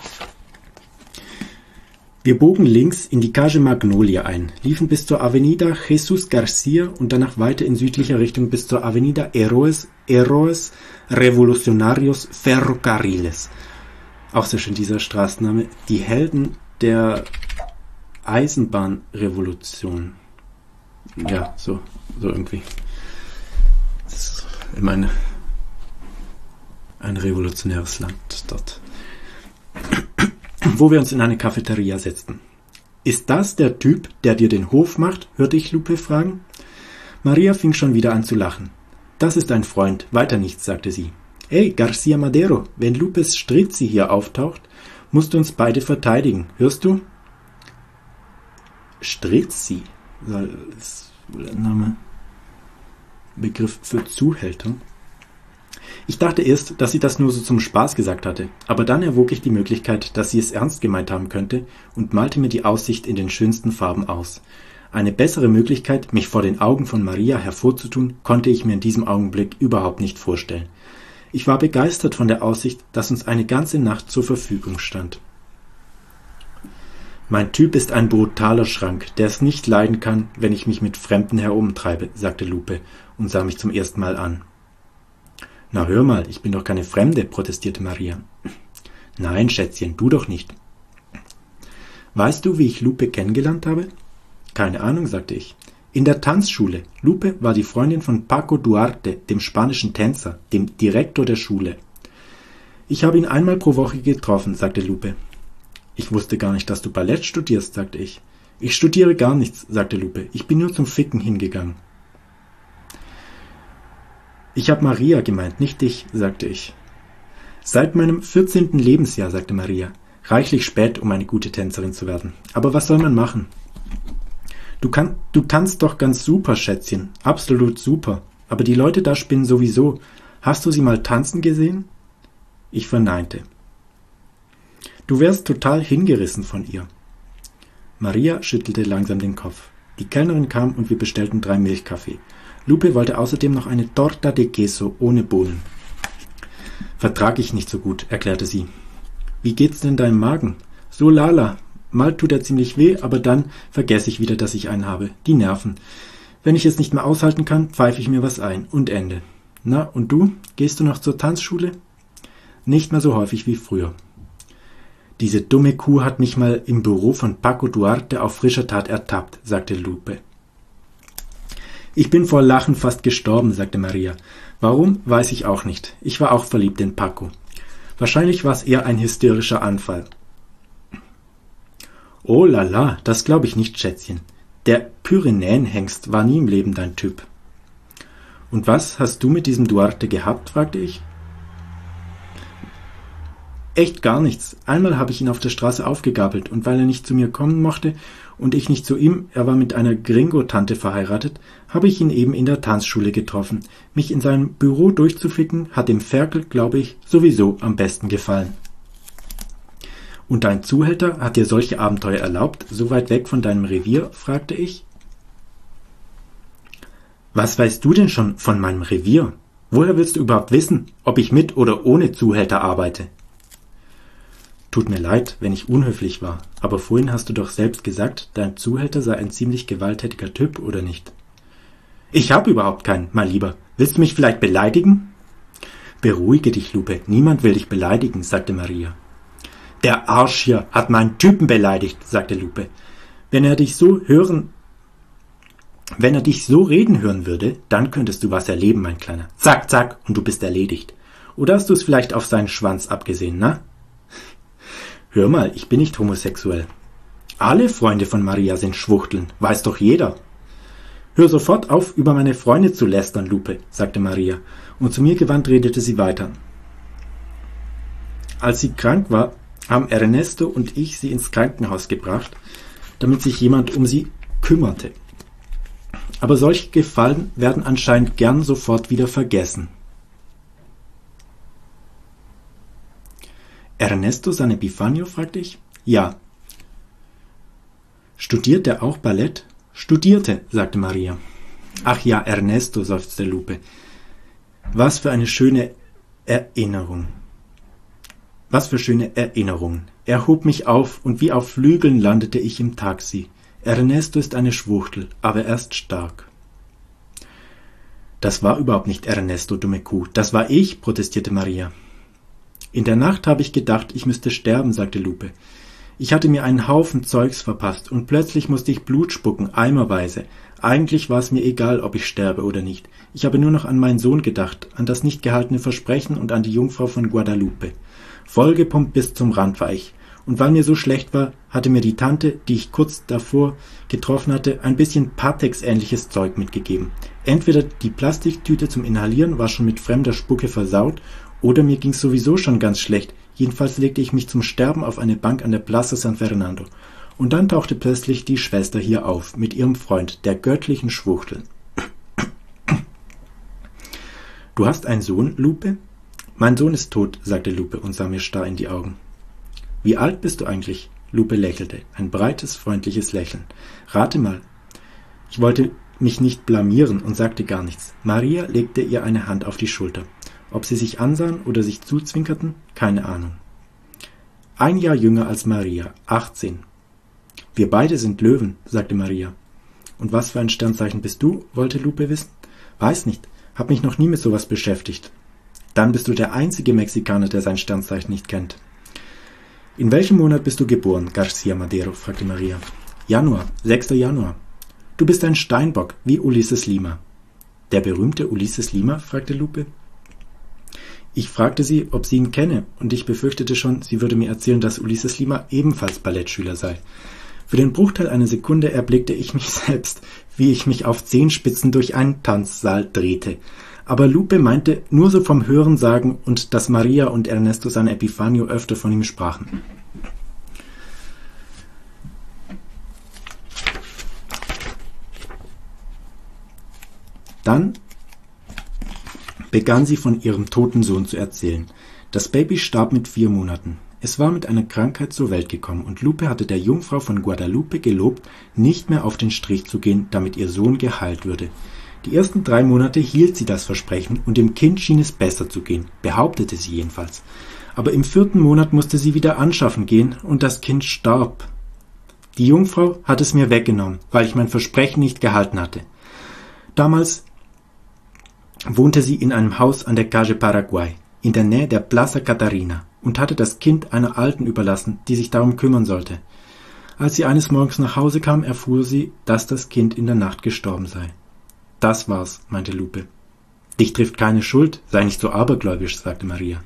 Wir bogen links in die Calle Magnolia ein, liefen bis zur Avenida Jesus Garcia und danach weiter in südlicher Richtung bis zur Avenida Héroes, Héroes Revolucionarios Ferrocarriles. Auch sehr schön dieser Straßenname. Die Helden der Eisenbahnrevolution. Ja, so, so irgendwie. Das ist, ich meine, ein revolutionäres Land dort. Wo wir uns in eine Cafeteria setzten. Ist das der Typ, der dir den Hof macht? Hörte ich Lupe fragen. Maria fing schon wieder an zu lachen. Das ist ein Freund, weiter nichts, sagte sie. Hey, Garcia Madero, wenn Lupes Strizzi hier auftaucht, musst du uns beide verteidigen, hörst du? Strizzi, das ist wohl ein Name, Begriff für Zuhälter. Ich dachte erst, dass sie das nur so zum Spaß gesagt hatte, aber dann erwog ich die Möglichkeit, dass sie es ernst gemeint haben könnte und malte mir die Aussicht in den schönsten Farben aus. Eine bessere Möglichkeit, mich vor den Augen von Maria hervorzutun, konnte ich mir in diesem Augenblick überhaupt nicht vorstellen. Ich war begeistert von der Aussicht, dass uns eine ganze Nacht zur Verfügung stand. Mein Typ ist ein brutaler Schrank, der es nicht leiden kann, wenn ich mich mit Fremden herumtreibe, sagte Lupe und sah mich zum ersten Mal an. Na hör mal, ich bin doch keine Fremde, protestierte Maria. Nein, Schätzchen, du doch nicht. Weißt du, wie ich Lupe kennengelernt habe? Keine Ahnung, sagte ich. In der Tanzschule. Lupe war die Freundin von Paco Duarte, dem spanischen Tänzer, dem Direktor der Schule. Ich habe ihn einmal pro Woche getroffen, sagte Lupe. Ich wusste gar nicht, dass du Ballett studierst, sagte ich. Ich studiere gar nichts, sagte Lupe. Ich bin nur zum Ficken hingegangen. Ich habe Maria gemeint, nicht dich, sagte ich. Seit meinem vierzehnten Lebensjahr, sagte Maria. Reichlich spät, um eine gute Tänzerin zu werden. Aber was soll man machen? Du, kann, du tanzt doch ganz super, Schätzchen. Absolut super. Aber die Leute da spinnen sowieso. Hast du sie mal tanzen gesehen? Ich verneinte. Du wärst total hingerissen von ihr. Maria schüttelte langsam den Kopf. Die Kellnerin kam und wir bestellten drei Milchkaffee. Lupe wollte außerdem noch eine Torta de Queso ohne Bohnen. Vertrag ich nicht so gut, erklärte sie. Wie geht's denn deinem Magen? So lala. Mal tut er ziemlich weh, aber dann vergesse ich wieder, dass ich einen habe. Die Nerven. Wenn ich es nicht mehr aushalten kann, pfeife ich mir was ein. Und Ende. Na, und du? Gehst du noch zur Tanzschule? Nicht mehr so häufig wie früher. Diese dumme Kuh hat mich mal im Büro von Paco Duarte auf frischer Tat ertappt, sagte Lupe. Ich bin vor Lachen fast gestorben, sagte Maria. Warum, weiß ich auch nicht. Ich war auch verliebt in Paco. Wahrscheinlich war es eher ein hysterischer Anfall. Oh lala, das glaube ich nicht, Schätzchen. Der Pyrenäenhengst war nie im Leben dein Typ. Und was hast du mit diesem Duarte gehabt, fragte ich. Echt gar nichts. Einmal habe ich ihn auf der Straße aufgegabelt und weil er nicht zu mir kommen mochte und ich nicht zu ihm, er war mit einer Gringo-Tante verheiratet, habe ich ihn eben in der Tanzschule getroffen. Mich in seinem Büro durchzuficken, hat dem Ferkel, glaube ich, sowieso am besten gefallen. Und dein Zuhälter hat dir solche Abenteuer erlaubt, so weit weg von deinem Revier, fragte ich. Was weißt du denn schon von meinem Revier? Woher willst du überhaupt wissen, ob ich mit oder ohne Zuhälter arbeite? Tut mir leid, wenn ich unhöflich war, aber vorhin hast du doch selbst gesagt, dein Zuhälter sei ein ziemlich gewalttätiger Typ, oder nicht? Ich habe überhaupt keinen, mein Lieber. Willst du mich vielleicht beleidigen? Beruhige dich, Lupe, niemand will dich beleidigen, sagte Maria. Der Arsch hier hat meinen Typen beleidigt, sagte Lupe. Wenn er dich so hören, wenn er dich so reden hören würde, dann könntest du was erleben, mein Kleiner. Zack, zack, und du bist erledigt. Oder hast du es vielleicht auf seinen Schwanz abgesehen, na? Hör mal, ich bin nicht homosexuell. Alle Freunde von Maria sind Schwuchteln, weiß doch jeder. Hör sofort auf, über meine Freunde zu lästern, Lupe, sagte Maria, und zu mir gewandt redete sie weiter. Als sie krank war, haben Ernesto und ich sie ins Krankenhaus gebracht, damit sich jemand um sie kümmerte. Aber solche Gefallen werden anscheinend gern sofort wieder vergessen. Ernesto San Epifanio, fragte ich. Ja. Studiert er auch Ballett? Studierte, sagte Maria. Ach ja, Ernesto, seufzte Lupe. Was für eine schöne Erinnerung. Was für schöne Erinnerungen. Er hob mich auf und wie auf Flügeln landete ich im Taxi. Ernesto ist eine Schwuchtel, aber er ist stark. Das war überhaupt nicht Ernesto, dumme Kuh. Das war ich, protestierte Maria. In der Nacht habe ich gedacht, ich müsste sterben, sagte Lupe. Ich hatte mir einen Haufen Zeugs verpasst und plötzlich musste ich Blut spucken, eimerweise. Eigentlich war es mir egal, ob ich sterbe oder nicht. Ich habe nur noch an meinen Sohn gedacht, an das nicht gehaltene Versprechen und an die Jungfrau von Guadalupe. Vollgepumpt bis zum Rand war ich. Und weil mir so schlecht war, hatte mir die Tante, die ich kurz davor getroffen hatte, ein bisschen Patex-ähnliches Zeug mitgegeben. Entweder die Plastiktüte zum Inhalieren war schon mit fremder Spucke versaut, oder mir ging's sowieso schon ganz schlecht. Jedenfalls legte ich mich zum Sterben auf eine Bank an der Plaza San Fernando. Und dann tauchte plötzlich die Schwester hier auf, mit ihrem Freund, der göttlichen Schwuchtel. »Du hast einen Sohn, Lupe?« »Mein Sohn ist tot«, sagte Lupe und sah mir starr in die Augen. »Wie alt bist du eigentlich?« Lupe lächelte, ein breites, freundliches Lächeln. »Rate mal.« Ich wollte mich nicht blamieren und sagte gar nichts. Maria legte ihr eine Hand auf die Schulter. Ob sie sich ansahen oder sich zuzwinkerten, keine Ahnung. Ein Jahr jünger als Maria, achtzehn. »Wir beide sind Löwen«, sagte Maria. »Und was für ein Sternzeichen bist du?« wollte Lupe wissen. »Weiß nicht, hab mich noch nie mit sowas beschäftigt.« »Dann bist du der einzige Mexikaner, der sein Sternzeichen nicht kennt.« »In welchem Monat bist du geboren, García Madero?« fragte Maria. »Januar, sechster Januar.« »Du bist ein Steinbock, wie Ulises Lima.« »Der berühmte Ulises Lima?« fragte Lupe. Ich fragte sie, ob sie ihn kenne, und ich befürchtete schon, sie würde mir erzählen, dass Ulises Lima ebenfalls Ballettschüler sei. Für den Bruchteil einer Sekunde erblickte ich mich selbst, wie ich mich auf Zehenspitzen durch einen Tanzsaal drehte. Aber Lupe meinte nur so vom Hörensagen und dass Maria und Ernesto San Epifanio öfter von ihm sprachen. Dann begann sie von ihrem toten Sohn zu erzählen. Das Baby starb mit vier Monaten. Es war mit einer Krankheit zur Welt gekommen und Lupe hatte der Jungfrau von Guadalupe gelobt, nicht mehr auf den Strich zu gehen, damit ihr Sohn geheilt würde. Die ersten drei Monate hielt sie das Versprechen und dem Kind schien es besser zu gehen, behauptete sie jedenfalls. Aber im vierten Monat musste sie wieder anschaffen gehen und das Kind starb. Die Jungfrau hat es mir weggenommen, weil ich mein Versprechen nicht gehalten hatte. Damals wohnte sie in einem Haus an der Calle Paraguay, in der Nähe der Plaza Catarina, und hatte das Kind einer Alten überlassen, die sich darum kümmern sollte. Als sie eines Morgens nach Hause kam, erfuhr sie, dass das Kind in der Nacht gestorben sei. »Das war's«, meinte Lupe. »Dich trifft keine Schuld, sei nicht so abergläubisch«, sagte Maria.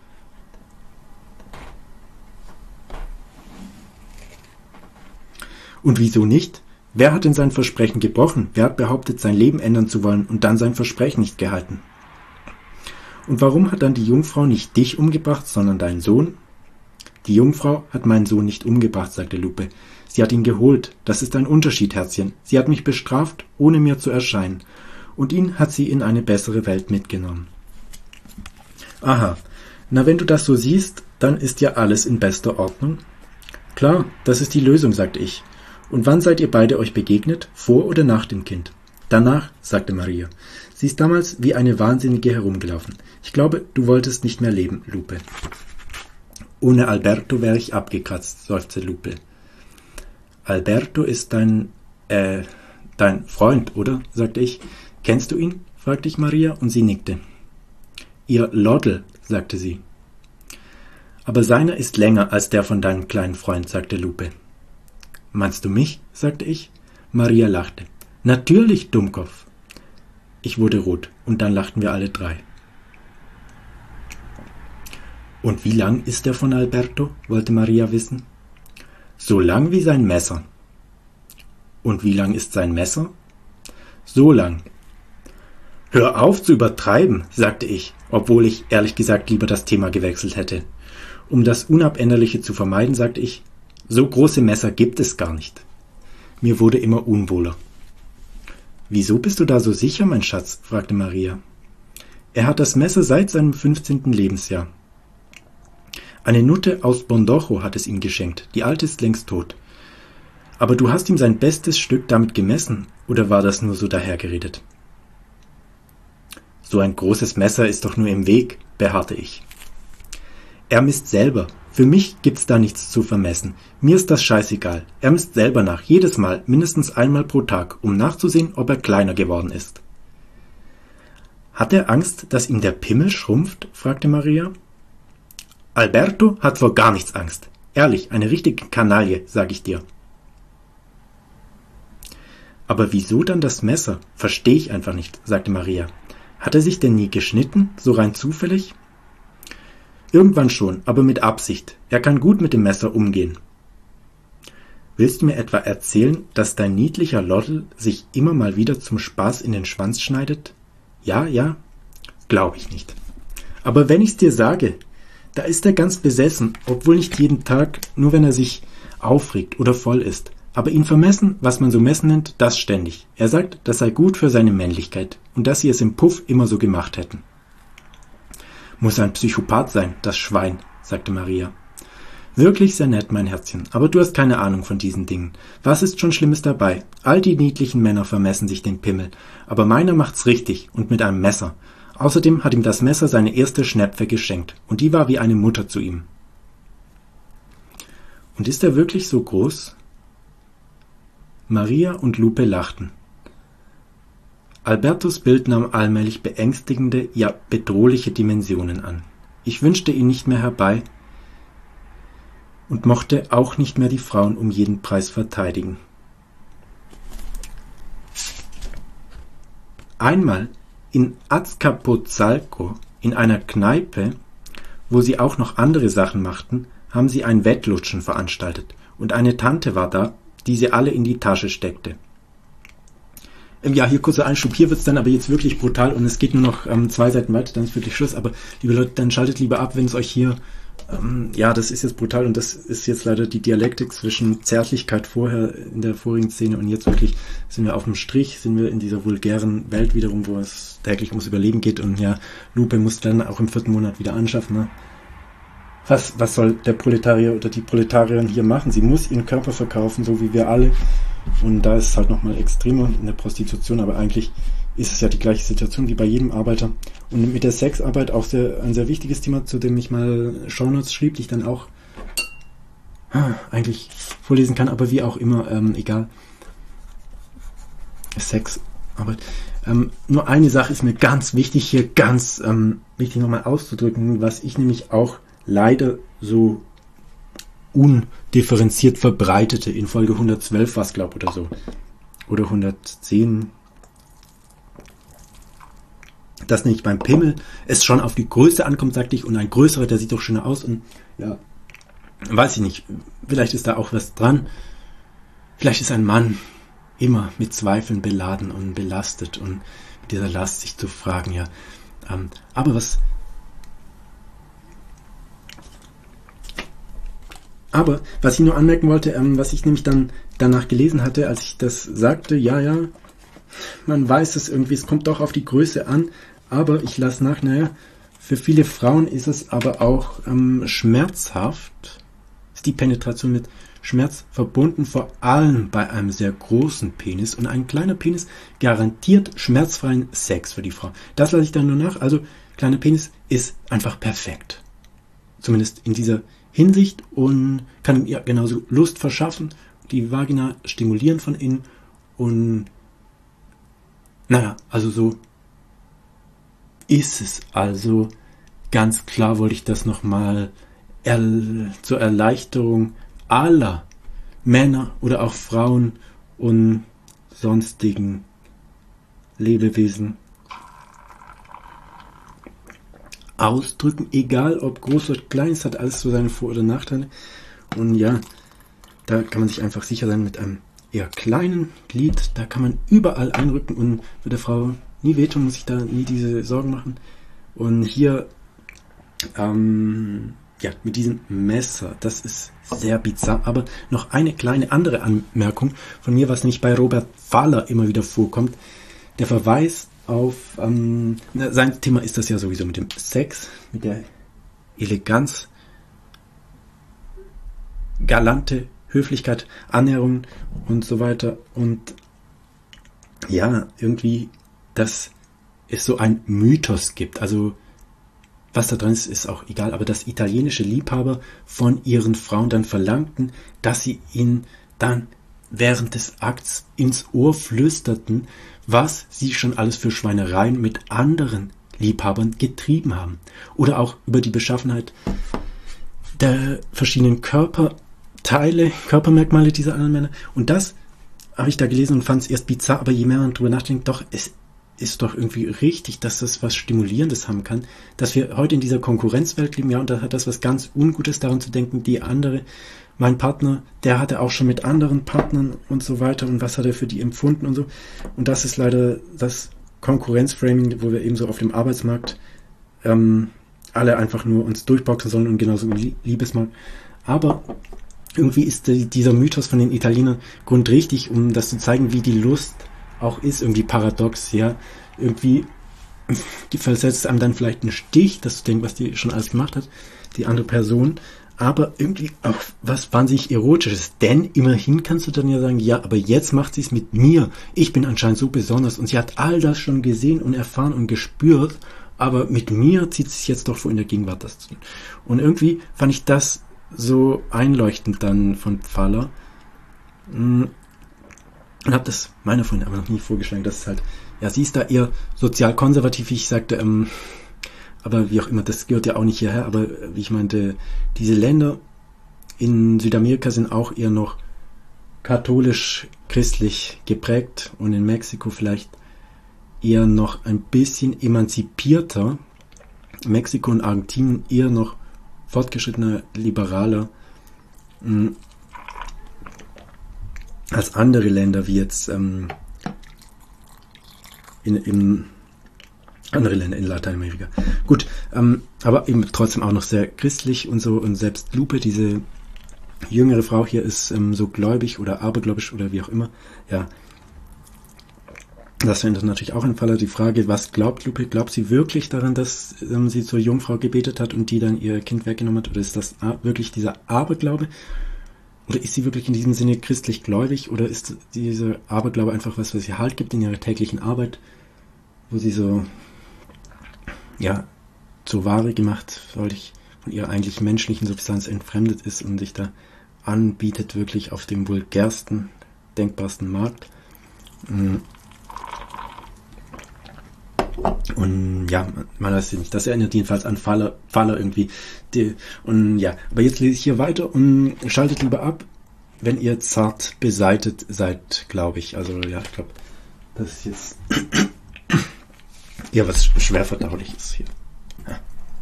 »Und wieso nicht? Wer hat denn sein Versprechen gebrochen? Wer hat behauptet, sein Leben ändern zu wollen und dann sein Versprechen nicht gehalten? Und warum hat dann die Jungfrau nicht dich umgebracht, sondern deinen Sohn?« »Die Jungfrau hat meinen Sohn nicht umgebracht«, sagte Lupe. »Sie hat ihn geholt. Das ist ein Unterschied, Herzchen. Sie hat mich bestraft, ohne mir zu erscheinen. Und ihn hat sie in eine bessere Welt mitgenommen.« »Aha. Na, wenn du das so siehst, dann ist ja alles in bester Ordnung.« »Klar, das ist die Lösung«, sagte ich. »Und wann seid ihr beide euch begegnet? Vor oder nach dem Kind?« »Danach«, sagte Maria. Sie ist damals wie eine Wahnsinnige herumgelaufen. Ich glaube, du wolltest nicht mehr leben, Lupe.« »Ohne Alberto wäre ich abgekratzt«, seufzte Lupe. »Alberto ist dein, äh, dein Freund, oder?«, sagte ich. »Kennst du ihn?«, fragte ich Maria, und sie nickte. »Ihr Lodel«, sagte sie. »Aber seiner ist länger als der von deinem kleinen Freund«, sagte Lupe. »Meinst du mich?«, sagte ich. Maria lachte. »Natürlich, Dummkopf.« Ich wurde rot, und dann lachten wir alle drei. »Und wie lang ist der von Alberto?«, wollte Maria wissen. »So lang wie sein Messer.« »Und wie lang ist sein Messer?« »So lang.« »Hör auf zu übertreiben«, sagte ich, obwohl ich ehrlich gesagt lieber das Thema gewechselt hätte. Um das Unabänderliche zu vermeiden, sagte ich, »So große Messer gibt es gar nicht.« Mir wurde immer unwohler. »Wieso bist du da so sicher, mein Schatz?«, fragte Maria. »Er hat das Messer seit seinem fünfzehnten Lebensjahr. Eine Nutte aus Bondojo hat es ihm geschenkt, die Alte ist längst tot. Aber du hast ihm sein bestes Stück damit gemessen, oder war das nur so dahergeredet?« »So ein großes Messer ist doch nur im Weg«, beharrte ich. »Er misst selber. Für mich gibt's da nichts zu vermessen. Mir ist das scheißegal. Er misst selber nach, jedes Mal, mindestens einmal pro Tag, um nachzusehen, ob er kleiner geworden ist.« »Hat er Angst, dass ihm der Pimmel schrumpft?«, fragte Maria. »Alberto hat vor gar nichts Angst. Ehrlich, eine richtige Kanaille, sag ich dir. Aber wieso dann das Messer? Verstehe ich einfach nicht, sagte Maria. Hat er sich denn nie geschnitten, so rein zufällig? Irgendwann schon, aber mit Absicht. Er kann gut mit dem Messer umgehen. Willst du mir etwa erzählen, dass dein niedlicher Loddel sich immer mal wieder zum Spaß in den Schwanz schneidet? Ja, ja, glaube ich nicht. Aber wenn ich's dir sage, da ist er ganz besessen, obwohl nicht jeden Tag, nur wenn er sich aufregt oder voll ist. Aber ihn vermessen, was man so messen nennt, das ständig. Er sagt, das sei gut für seine Männlichkeit und dass sie es im Puff immer so gemacht hätten. Muss ein Psychopath sein, das Schwein, sagte Maria. Wirklich sehr nett, mein Herzchen, aber du hast keine Ahnung von diesen Dingen. Was ist schon Schlimmes dabei? All die niedlichen Männer vermessen sich den Pimmel, aber meiner macht's richtig und mit einem Messer. Außerdem hat ihm das Messer seine erste Schnepfe geschenkt und die war wie eine Mutter zu ihm. Und ist er wirklich so groß? Maria und Lupe lachten. Albertos Bild nahm allmählich beängstigende, ja bedrohliche Dimensionen an. Ich wünschte ihn nicht mehr herbei und mochte auch nicht mehr die Frauen um jeden Preis verteidigen. Einmal in Azcapotzalco, in einer Kneipe, wo sie auch noch andere Sachen machten, haben sie ein Wettlutschen veranstaltet und eine Tante war da, die sie alle in die Tasche steckte. Ja, hier kurzer Einschub, hier wird's dann aber jetzt wirklich brutal und es geht nur noch ähm, zwei Seiten weiter, dann ist wirklich Schluss, aber liebe Leute, dann schaltet lieber ab, wenn es euch hier, ähm, ja, das ist jetzt brutal und das ist jetzt leider die Dialektik zwischen Zärtlichkeit vorher in der vorigen Szene und jetzt wirklich sind wir auf dem Strich, sind wir in dieser vulgären Welt wiederum, wo es täglich ums Überleben geht und ja, Lupe muss dann auch im vierten Monat wieder anschaffen, ne? Was, was soll der Proletarier oder die Proletarierin hier machen? Sie muss ihren Körper verkaufen, so wie wir alle. Und da ist es halt nochmal extremer in der Prostitution, aber eigentlich ist es ja die gleiche Situation wie bei jedem Arbeiter. Und mit der Sexarbeit auch sehr, ein sehr wichtiges Thema, zu dem ich mal Shownotes schrieb, die ich dann auch ah, eigentlich vorlesen kann, aber wie auch immer, ähm, egal. Sexarbeit. Ähm, nur eine Sache ist mir ganz wichtig, hier ganz ähm, wichtig nochmal auszudrücken, was ich nämlich auch leider so undifferenziert verbreitete. In Folge hundertzwölf war es, glaube ich, oder so. Oder hundertzehn. Dass nämlich beim Pimmel es schon auf die Größe ankommt, sagte ich, und ein größerer, der sieht doch schöner aus. Und ja, weiß ich nicht. Vielleicht ist da auch was dran. Vielleicht ist ein Mann immer mit Zweifeln beladen und belastet und mit dieser Last sich zu fragen, ja. Ähm, aber was Aber, was ich nur anmerken wollte, ähm, was ich nämlich dann danach gelesen hatte, als ich das sagte, ja, ja, man weiß es irgendwie, es kommt doch auf die Größe an, aber ich lasse nach, naja, für viele Frauen ist es aber auch ähm, schmerzhaft, ist die Penetration mit Schmerz verbunden, vor allem bei einem sehr großen Penis und ein kleiner Penis garantiert schmerzfreien Sex für die Frau. Das lasse ich dann nur nach, also kleiner Penis ist einfach perfekt. Zumindest in dieser Hinsicht und kann ihr genauso Lust verschaffen, die Vagina stimulieren von innen und naja, also so ist es. Also ganz klar wollte ich das nochmal er- zur Erleichterung aller Männer oder auch Frauen und sonstigen Lebewesen ausdrücken, egal ob groß oder klein, es hat alles so seine Vor- oder Nachteile. Und ja, da kann man sich einfach sicher sein mit einem eher kleinen Glied, da kann man überall einrücken und wird der Frau nie wehtun, muss sich da nie diese Sorgen machen. Und hier, ähm, ja, mit diesem Messer, das ist sehr bizarr, aber noch eine kleine andere Anmerkung von mir, was nämlich bei Robert Fahler immer wieder vorkommt, der Verweis auf, ähm, sein Thema ist das ja sowieso mit dem Sex, mit der Eleganz, galante Höflichkeit, Annäherung und so weiter und ja, irgendwie, dass es so ein Mythos gibt, also was da drin ist, ist auch egal, aber dass italienische Liebhaber von ihren Frauen dann verlangten, dass sie ihnen dann während des Akts ins Ohr flüsterten, was sie schon alles für Schweinereien mit anderen Liebhabern getrieben haben. Oder auch über die Beschaffenheit der verschiedenen Körperteile, Körpermerkmale dieser anderen Männer. Und das habe ich da gelesen und fand es erst bizarr, aber je mehr man drüber nachdenkt, doch, es ist doch irgendwie richtig, dass das was Stimulierendes haben kann, dass wir heute in dieser Konkurrenzwelt leben, ja, und da hat das was ganz Ungutes daran zu denken, die andere, mein Partner, der hatte auch schon mit anderen Partnern und so weiter und was hat er für die empfunden und so. Und das ist leider das Konkurrenzframing, wo wir eben so auf dem Arbeitsmarkt ähm, alle einfach nur uns durchboxen sollen und genauso im Liebesmarkt. Aber irgendwie ist die, dieser Mythos von den Italienern grundrichtig, um das zu zeigen, wie die Lust auch ist, irgendwie paradox, ja. Irgendwie versetzt einem dann vielleicht einen Stich, dass du denkst, was die schon alles gemacht hat, die andere Person, aber irgendwie auch was wahnsinnig Erotisches, denn immerhin kannst du dann ja sagen, ja, aber jetzt macht sie es mit mir, ich bin anscheinend so besonders und sie hat all das schon gesehen und erfahren und gespürt, aber mit mir zieht es sich jetzt doch vor, in der Gegenwart das zu tun. Und irgendwie fand ich das so einleuchtend dann von Pfaller und habe das meiner Freundin aber noch nie vorgeschlagen, dass es halt, ja, sie ist da eher sozial konservativ, wie ich sagte, ähm, aber wie auch immer, das gehört ja auch nicht hierher, aber wie ich meinte, diese Länder in Südamerika sind auch eher noch katholisch-christlich geprägt und in Mexiko vielleicht eher noch ein bisschen emanzipierter, Mexiko und Argentinien eher noch fortgeschrittener, liberaler mh, als andere Länder, wie jetzt ähm, in, in andere Länder in Lateinamerika. Gut, ähm, aber eben trotzdem auch noch sehr christlich und so, und selbst Lupe, diese jüngere Frau hier, ist ähm, so gläubig oder abergläubisch oder wie auch immer. Ja, das wäre natürlich auch ein Fall. Die Frage, was glaubt Lupe? Glaubt sie wirklich daran, dass ähm, sie zur Jungfrau gebetet hat und die dann ihr Kind weggenommen hat? Oder ist das wirklich dieser Aberglaube? Oder ist sie wirklich in diesem Sinne christlich gläubig? Oder ist dieser Aberglaube einfach was, was ihr Halt gibt in ihrer täglichen Arbeit, wo sie so, ja, zur Ware gemacht, weil ich von ihrer eigentlich menschlichen Substanz entfremdet ist und sich da anbietet, wirklich auf dem vulgärsten, denkbarsten Markt. Und ja, man weiß nicht, das erinnert jedenfalls an Faller, Faller irgendwie. Die, und ja, aber jetzt lese ich hier weiter und schaltet lieber ab, wenn ihr zart beseitet seid, glaube ich. Also ja, ich glaube, das ist jetzt ja was schwer verdauliches hier. Ja.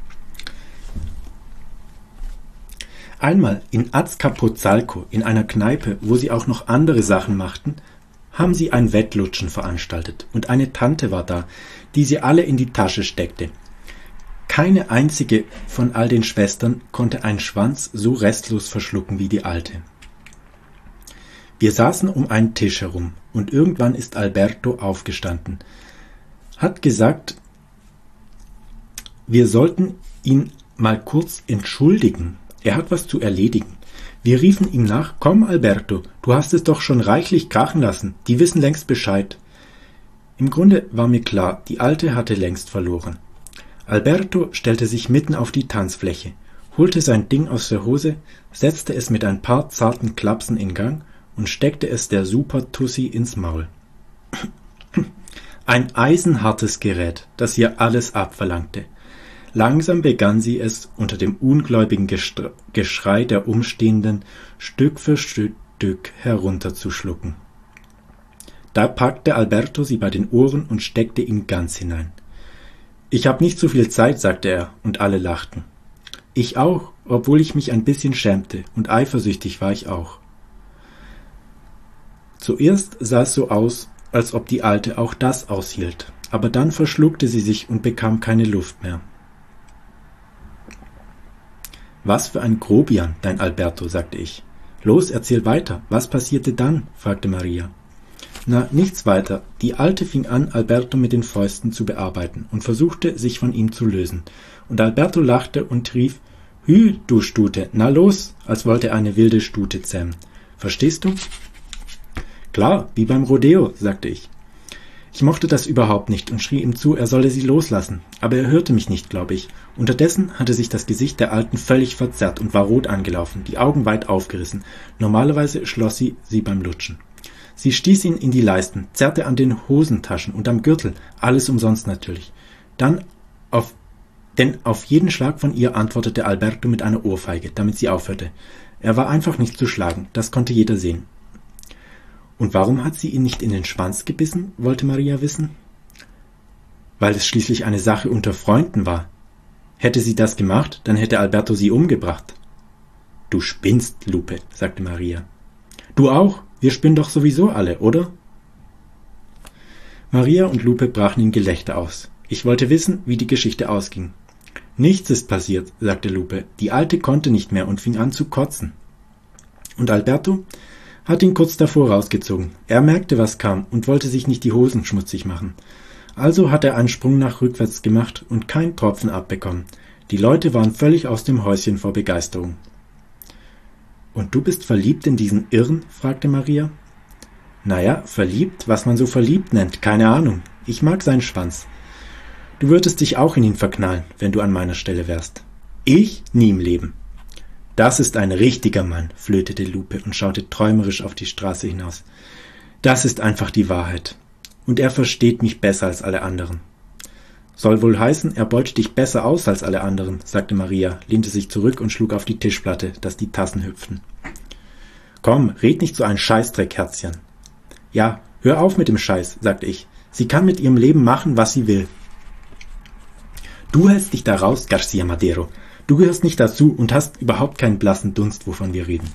Einmal in Azcapotzalco, in einer Kneipe, wo sie auch noch andere Sachen machten, haben sie ein Wettlutschen veranstaltet und eine Tante war da, die sie alle in die Tasche steckte. Keine einzige von all den Schwestern konnte einen Schwanz so restlos verschlucken wie die Alte. Wir saßen um einen Tisch herum und irgendwann ist Alberto aufgestanden, hat gesagt, wir sollten ihn mal kurz entschuldigen. Er hat was zu erledigen. Wir riefen ihm nach, komm Alberto, du hast es doch schon reichlich krachen lassen, die wissen längst Bescheid. Im Grunde war mir klar, die Alte hatte längst verloren. Alberto stellte sich mitten auf die Tanzfläche, holte sein Ding aus der Hose, setzte es mit ein paar zarten Klapsen in Gang und steckte es der Super-Tussi ins Maul. Ein eisenhartes Gerät, das ihr alles abverlangte. Langsam begann sie es, unter dem ungläubigen Geschrei der Umstehenden Stück für Stück herunterzuschlucken. Da packte Alberto sie bei den Ohren und steckte ihn ganz hinein. »Ich hab nicht so viel Zeit«, sagte er, und alle lachten. Ich auch, obwohl ich mich ein bisschen schämte, und eifersüchtig war ich auch. Zuerst sah es so aus, als ob die Alte auch das aushielt, aber dann verschluckte sie sich und bekam keine Luft mehr. »Was für ein Grobian, dein Alberto«, sagte ich. »Los, erzähl weiter. Was passierte dann?«, fragte Maria. »Na, nichts weiter. Die Alte fing an, Alberto mit den Fäusten zu bearbeiten und versuchte, sich von ihm zu lösen. Und Alberto lachte und rief, »Hü, du Stute, na los«, als wollte er eine wilde Stute zähmen. »Verstehst du?« »Klar, wie beim Rodeo«, sagte ich. Ich mochte das überhaupt nicht und schrie ihm zu, er solle sie loslassen, aber er hörte mich nicht, glaube ich. Unterdessen hatte sich das Gesicht der Alten völlig verzerrt und war rot angelaufen, die Augen weit aufgerissen. Normalerweise schloss sie sie beim Lutschen. Sie stieß ihn in die Leisten, zerrte an den Hosentaschen und am Gürtel, alles umsonst natürlich. Dann auf Denn auf jeden Schlag von ihr antwortete Alberto mit einer Ohrfeige, damit sie aufhörte. Er war einfach nicht zu schlagen, das konnte jeder sehen. Und warum hat sie ihn nicht in den Schwanz gebissen, wollte Maria wissen. Weil es schließlich eine Sache unter Freunden war. Hätte sie das gemacht, dann hätte Alberto sie umgebracht. Du spinnst, Lupe, sagte Maria. Du auch? Wir spinnen doch sowieso alle, oder? Maria und Lupe brachen in Gelächter aus. Ich wollte wissen, wie die Geschichte ausging. Nichts ist passiert, sagte Lupe. Die Alte konnte nicht mehr und fing an zu kotzen. Und Alberto hat ihn kurz davor rausgezogen. Er merkte, was kam und wollte sich nicht die Hosen schmutzig machen. Also hat er einen Sprung nach rückwärts gemacht und kein Tropfen abbekommen. Die Leute waren völlig aus dem Häuschen vor Begeisterung. »Und du bist verliebt in diesen Irren?« fragte Maria. »Naja, verliebt, was man so verliebt nennt, keine Ahnung. Ich mag seinen Schwanz. Du würdest dich auch in ihn verknallen, wenn du an meiner Stelle wärst.« »Ich? Nie im Leben.« »Das ist ein richtiger Mann«, flötete Lupe und schaute träumerisch auf die Straße hinaus. »Das ist einfach die Wahrheit. Und er versteht mich besser als alle anderen.« »Soll wohl heißen, er beutet dich besser aus als alle anderen«, sagte Maria, lehnte sich zurück und schlug auf die Tischplatte, dass die Tassen hüpften. »Komm, red nicht so ein Scheißdreck, Herzchen.« »Ja, hör auf mit dem Scheiß«, sagte ich. »Sie kann mit ihrem Leben machen, was sie will.« »Du hältst dich da raus, García Madero. Du gehörst nicht dazu und hast überhaupt keinen blassen Dunst, wovon wir reden.«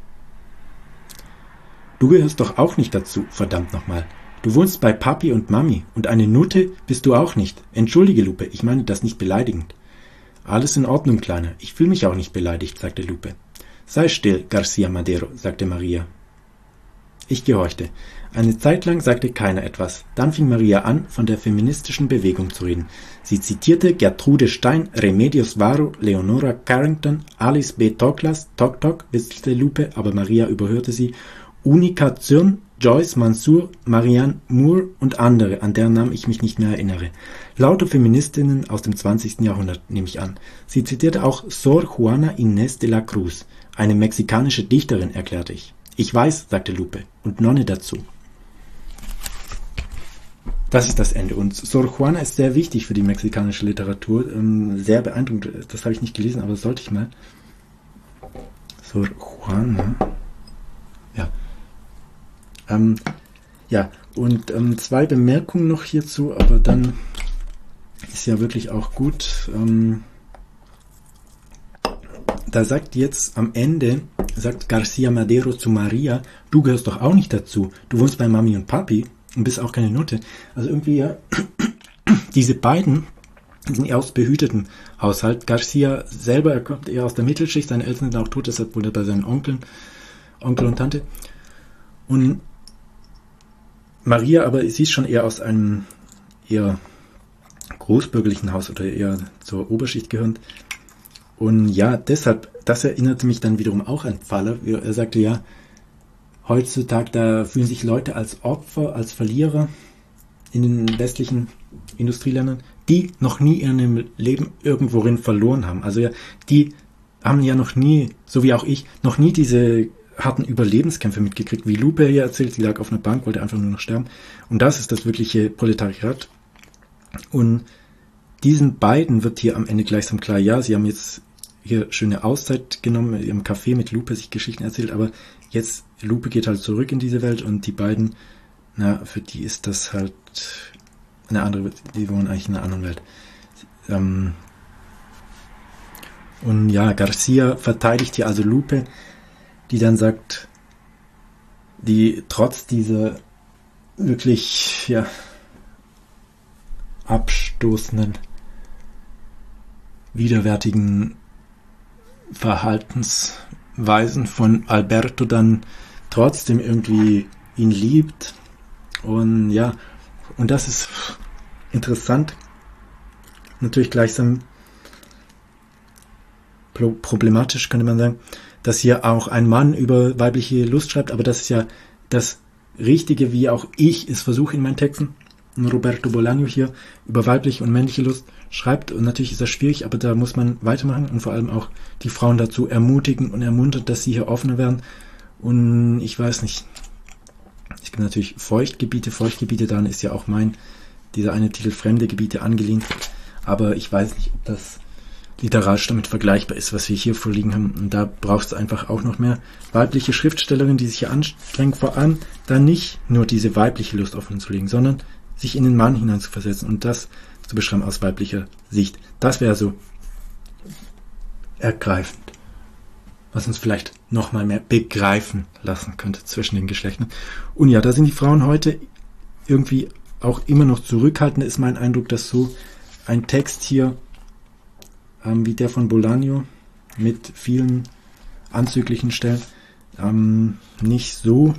»Du gehörst doch auch nicht dazu, verdammt nochmal. Du wohnst bei Papi und Mami und eine Nutte bist du auch nicht. Entschuldige, Lupe, ich meine das nicht beleidigend.« »Alles in Ordnung, Kleiner. Ich fühle mich auch nicht beleidigt«, sagte Lupe. »Sei still, García Madero«, sagte Maria. Ich gehorchte. Eine Zeit lang sagte keiner etwas. Dann fing Maria an, von der feministischen Bewegung zu reden. Sie zitierte Gertrude Stein, Remedios Varo, Leonora Carrington, Alice B. Toklas, Tok Tok, witzelte Lupe, aber Maria überhörte sie, Unica Zürn, Joyce Mansour, Marianne Moore und andere, an deren Namen ich mich nicht mehr erinnere. Lauter Feministinnen aus dem zwanzigsten Jahrhundert, nehme ich an. Sie zitierte auch Sor Juana Inés de la Cruz, eine mexikanische Dichterin, erklärte ich. Ich weiß, sagte Lupe, und Nonne dazu. Das ist das Ende. Und Sor Juana ist sehr wichtig für die mexikanische Literatur. Ähm, sehr beeindruckend. Das habe ich nicht gelesen, aber das sollte ich mal. Sor Juana. Ja. Ähm, ja, und ähm, zwei Bemerkungen noch hierzu, aber dann ist ja wirklich auch gut. Ähm, da sagt jetzt am Ende, sagt García Madero zu Maria, du gehörst doch auch nicht dazu. Du wohnst bei Mami und Papi und bist auch keine Nutte. Also irgendwie, ja, diese beiden sind eher aus behütetem Haushalt. García selber, er kommt eher aus der Mittelschicht, seine Eltern sind auch tot, deshalb wohnt er bei seinen Onkeln, Onkel und Tante. Und Maria, aber sie ist schon eher aus einem eher großbürgerlichen Haus oder eher zur Oberschicht gehörend. Und ja, deshalb, das erinnerte mich dann wiederum auch an Pfaller. Er sagte ja, heutzutage, da fühlen sich Leute als Opfer, als Verlierer in den westlichen Industrieländern, die noch nie in ihrem Leben irgendworin verloren haben. Also ja, die haben ja noch nie, so wie auch ich, noch nie diese harten Überlebenskämpfe mitgekriegt, wie Lupe hier erzählt, sie lag auf einer Bank, wollte einfach nur noch sterben. Und das ist das wirkliche Proletariat. Und diesen beiden wird hier am Ende gleichsam klar, ja, sie haben jetzt hier schöne Auszeit genommen, in ihrem Café mit Lupe sich Geschichten erzählt, aber jetzt, Lupe geht halt zurück in diese Welt und die beiden, na, für die ist das halt eine andere, die wohnen eigentlich in einer anderen Welt. Ähm und ja, García verteidigt hier also Lupe, die dann sagt, die trotz dieser wirklich, ja, abstoßenden, widerwärtigen Verhaltensweisen von Alberto dann trotzdem irgendwie ihn liebt. Und ja, und das ist interessant. Natürlich gleichsam problematisch, könnte man sagen, dass hier auch ein Mann über weibliche Lust schreibt, aber das ist ja das Richtige, wie auch ich es versuche in meinen Texten. Roberto Bolaño hier über weibliche und männliche Lust schreibt, und natürlich ist das schwierig, aber da muss man weitermachen und vor allem auch die Frauen dazu ermutigen und ermuntern, dass sie hier offener werden. Und ich weiß nicht, es gibt natürlich Feuchtgebiete, Feuchtgebiete, daran ist ja auch mein, dieser eine Titel Fremde Gebiete angelehnt, aber ich weiß nicht, ob das literarisch damit vergleichbar ist, was wir hier vorliegen haben. Und da brauchst du einfach auch noch mehr weibliche Schriftstellerinnen, die sich hier anstrengen, vor allem dann nicht nur diese weibliche Lust offen zu legen, sondern sich in den Mann hineinzuversetzen und das zu beschreiben aus weiblicher Sicht. Das wäre so ergreifend, was uns vielleicht noch mal mehr begreifen lassen könnte zwischen den Geschlechtern. Und ja, da sind die Frauen heute irgendwie auch immer noch zurückhaltend, ist mein Eindruck, dass so ein Text hier ähm, wie der von Bolaño mit vielen anzüglichen Stellen ähm, nicht so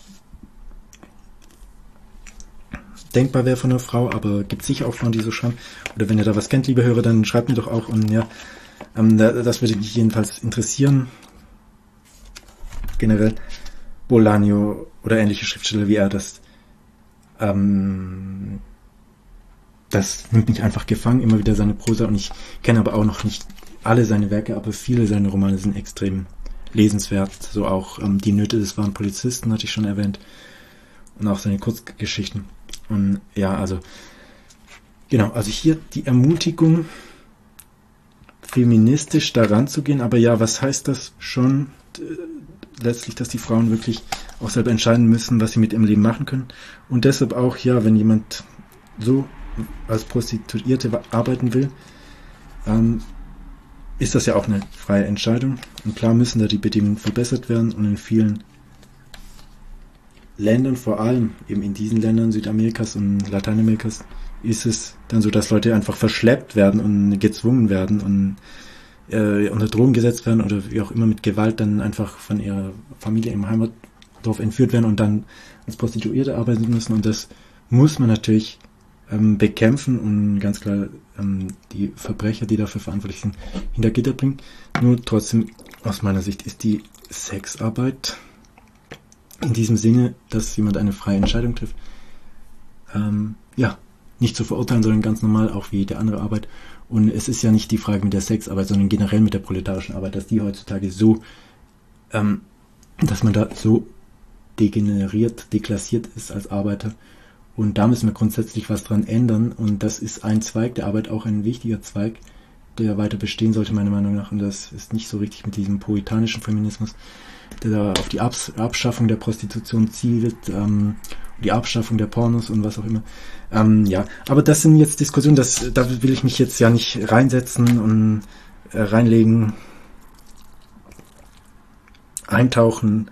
denkbar wäre von einer Frau, aber gibt sicher auch Frauen, die so schreiben. Oder wenn ihr da was kennt, liebe Hörer, dann schreibt mir doch auch. Und ja, ähm, das würde mich jedenfalls interessieren. Generell Bolaño oder ähnliche Schriftsteller wie er, das ähm, das nimmt mich einfach gefangen, immer wieder seine Prosa. Und ich kenne aber auch noch nicht alle seine Werke, aber viele seiner Romane sind extrem lesenswert. So auch ähm, Die Nöte des wahren Polizisten hatte ich schon erwähnt. Und auch seine Kurzgeschichten. Und ja, also genau, also hier die Ermutigung, feministisch daran zu gehen, aber ja, was heißt das schon äh, letztlich, dass die Frauen wirklich auch selber entscheiden müssen, was sie mit ihrem Leben machen können. Und deshalb auch, ja, wenn jemand so als Prostituierte arbeiten will, ähm, ist das ja auch eine freie Entscheidung. Und klar müssen da die Bedingungen verbessert werden und in vielen Ländern, vor allem eben in diesen Ländern Südamerikas und Lateinamerikas, ist es dann so, dass Leute einfach verschleppt werden und gezwungen werden und äh, unter Drogen gesetzt werden oder wie auch immer mit Gewalt dann einfach von ihrer Familie im Heimatdorf entführt werden und dann als Prostituierte arbeiten müssen. Und das muss man natürlich ähm, bekämpfen und ganz klar ähm, die Verbrecher, die dafür verantwortlich sind, hinter Gitter bringen. Nur trotzdem, aus meiner Sicht, ist die Sexarbeit in diesem Sinne, dass jemand eine freie Entscheidung trifft, ähm, ja, nicht zu verurteilen, sondern ganz normal, auch wie jede andere Arbeit. Und es ist ja nicht die Frage mit der Sexarbeit, sondern generell mit der proletarischen Arbeit, dass die heutzutage so, ähm, dass man da so degeneriert, deklassiert ist als Arbeiter. Und da müssen wir grundsätzlich was dran ändern. Und das ist ein Zweig der Arbeit, auch ein wichtiger Zweig, der weiter bestehen sollte, meiner Meinung nach. Und das ist nicht so richtig mit diesem puritanischen Feminismus, der da auf die Abs- Abschaffung der Prostitution zielt, ähm, die Abschaffung der Pornos und was auch immer. Ähm, ja, aber das sind jetzt Diskussionen, das, da will ich mich jetzt ja nicht reinsetzen und äh, reinlegen, eintauchen,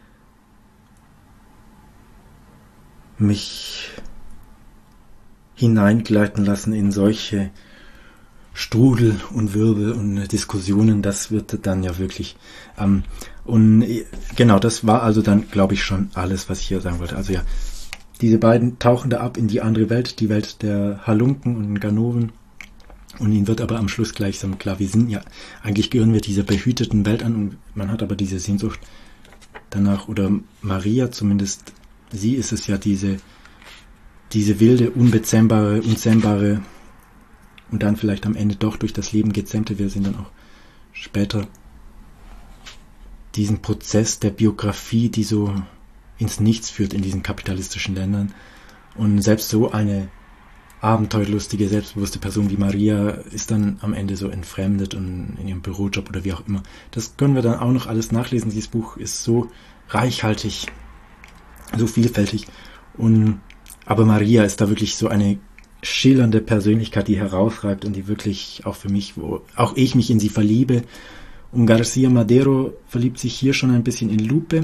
mich hineingleiten lassen in solche Strudel und Wirbel und Diskussionen. Das wird dann ja wirklich ähm, und genau, das war also dann, glaube ich, schon alles, was ich hier sagen wollte. Also ja, diese beiden tauchen da ab in die andere Welt, die Welt der Halunken und Ganoven. Und ihnen wird aber am Schluss gleichsam klar, wir sind ja, eigentlich gehören wir dieser behüteten Welt an und man hat aber diese Sehnsucht danach, oder Maria zumindest, sie ist es ja, diese, diese wilde, unbezähmbare, unzähmbare und dann vielleicht am Ende doch durch das Leben gezähmte, wir sehen dann auch später diesen Prozess der Biografie, die so ins Nichts führt in diesen kapitalistischen Ländern. Und selbst so eine abenteuerlustige, selbstbewusste Person wie Maria ist dann am Ende so entfremdet und in ihrem Bürojob oder wie auch immer. Das können wir dann auch noch alles nachlesen. Dieses Buch ist so reichhaltig, so vielfältig. Und aber Maria ist da wirklich so eine schillernde Persönlichkeit, die herausreibt und die wirklich auch für mich, wo auch ich mich in sie verliebe. Und García Madero verliebt sich hier schon ein bisschen in Lupe.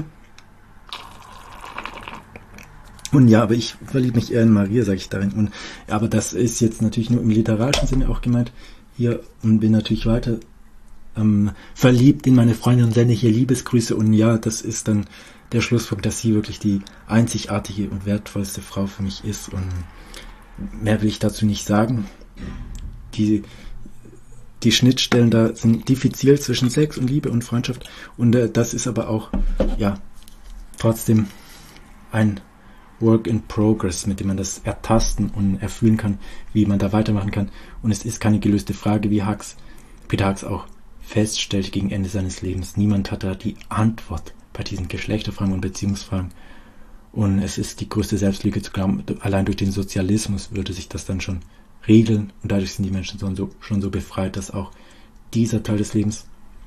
Und ja, aber ich verliebe mich eher in Maria, sage ich darin. Und ja, aber das ist jetzt natürlich nur im literarischen Sinne auch gemeint hier und bin natürlich weiter ähm, verliebt in meine Freundin und sende hier Liebesgrüße. Und ja, das ist dann der Schlusspunkt, dass sie wirklich die einzigartige und wertvollste Frau für mich ist. Und mehr will ich dazu nicht sagen. Die Die Schnittstellen da sind diffizil zwischen Sex und Liebe und Freundschaft. Und äh, das ist aber auch, ja, trotzdem ein Work in Progress, mit dem man das ertasten und erfühlen kann, wie man da weitermachen kann. Und es ist keine gelöste Frage, wie Hux, Peter Hux auch feststellt gegen Ende seines Lebens. Niemand hat da die Antwort bei diesen Geschlechterfragen und Beziehungsfragen. Und es ist die größte Selbstlüge zu glauben, allein durch den Sozialismus würde sich das dann schon regeln und dadurch sind die Menschen schon so, schon so befreit, dass auch dieser Teil des Lebens,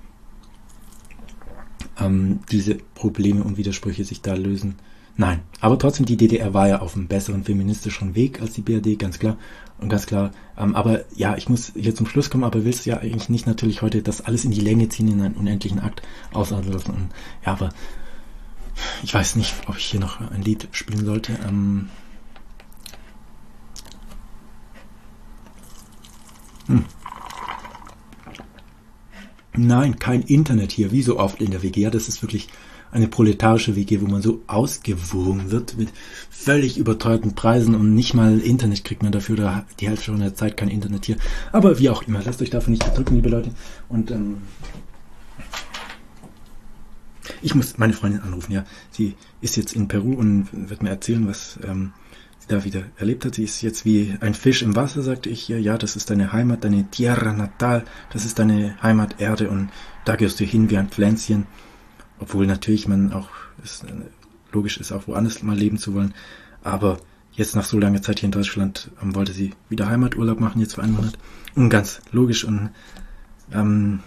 ähm, diese Probleme und Widersprüche sich da lösen. Nein, aber trotzdem, die D D R war ja auf einem besseren feministischen Weg als die B R D, ganz klar. Und ganz klar, ähm, aber ja, ich muss hier zum Schluss kommen, aber willst ja eigentlich nicht natürlich heute das alles in die Länge ziehen, in einen unendlichen Akt ausarten lassen. Und ja, aber ich weiß nicht, ob ich hier noch ein Lied spielen sollte. Ähm, hm. Nein, kein Internet hier, wie so oft in der W G. Ja, das ist wirklich eine proletarische W G, wo man so ausgewogen wird mit völlig überteuerten Preisen und nicht mal Internet kriegt man dafür, oder die Hälfte schon der Zeit kein Internet hier. Aber wie auch immer, lasst euch davon nicht bedrücken, liebe Leute. Und ähm, ich muss meine Freundin anrufen, ja. Sie ist jetzt in Peru und wird mir erzählen, was ähm, sie da wieder erlebt hat. Sie ist jetzt wie ein Fisch im Wasser, sagte ich ihr. Ja, das ist deine Heimat, deine Tierra Natal, das ist deine Heimaterde und da gehörst du hin wie ein Pflänzchen. Obwohl natürlich man auch, ist, logisch ist, auch woanders mal leben zu wollen. Aber jetzt nach so langer Zeit hier in Deutschland ähm, wollte sie wieder Heimaturlaub machen, jetzt für einen Monat. Und ganz logisch. Und ähm,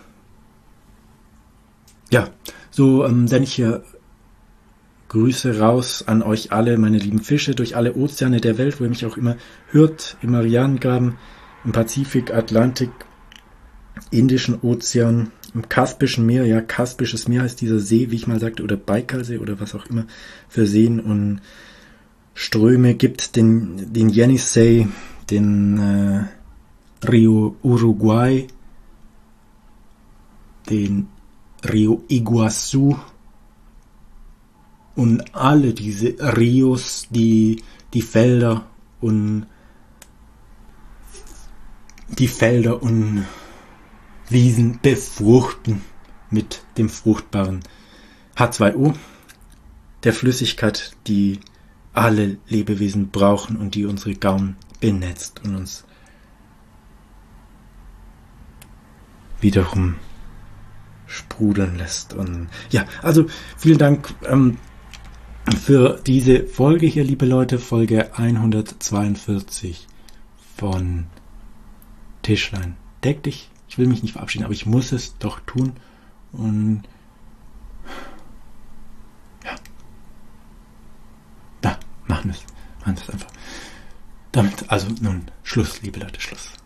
ja, so ähm, sende ich hier Grüße raus an euch alle, meine lieben Fische, durch alle Ozeane der Welt, wo ihr mich auch immer hört. Im Marianengraben, im Pazifik, Atlantik, Indischen Ozean, im Kaspischen Meer, ja, Kaspisches Meer heißt dieser See, wie ich mal sagte, oder Baikalsee oder was auch immer für Seen und Ströme gibt, den, den Yenisei, den äh, Rio Uruguay, den Rio Iguazu und alle diese Rios, die, die Felder und die Felder und Wiesen befruchten mit dem fruchtbaren H zwei O, der Flüssigkeit, die alle Lebewesen brauchen und die unsere Gaumen benetzt und uns wiederum sprudeln lässt. Und ja, also vielen Dank ähm, für diese Folge hier, liebe Leute, Folge hundertzweiundvierzig von Tischlein deck dich. Ich will mich nicht verabschieden, aber ich muss es doch tun. Und ja, da machen wir es. Machen wir es einfach. Damit, also nun, Schluss, liebe Leute, Schluss.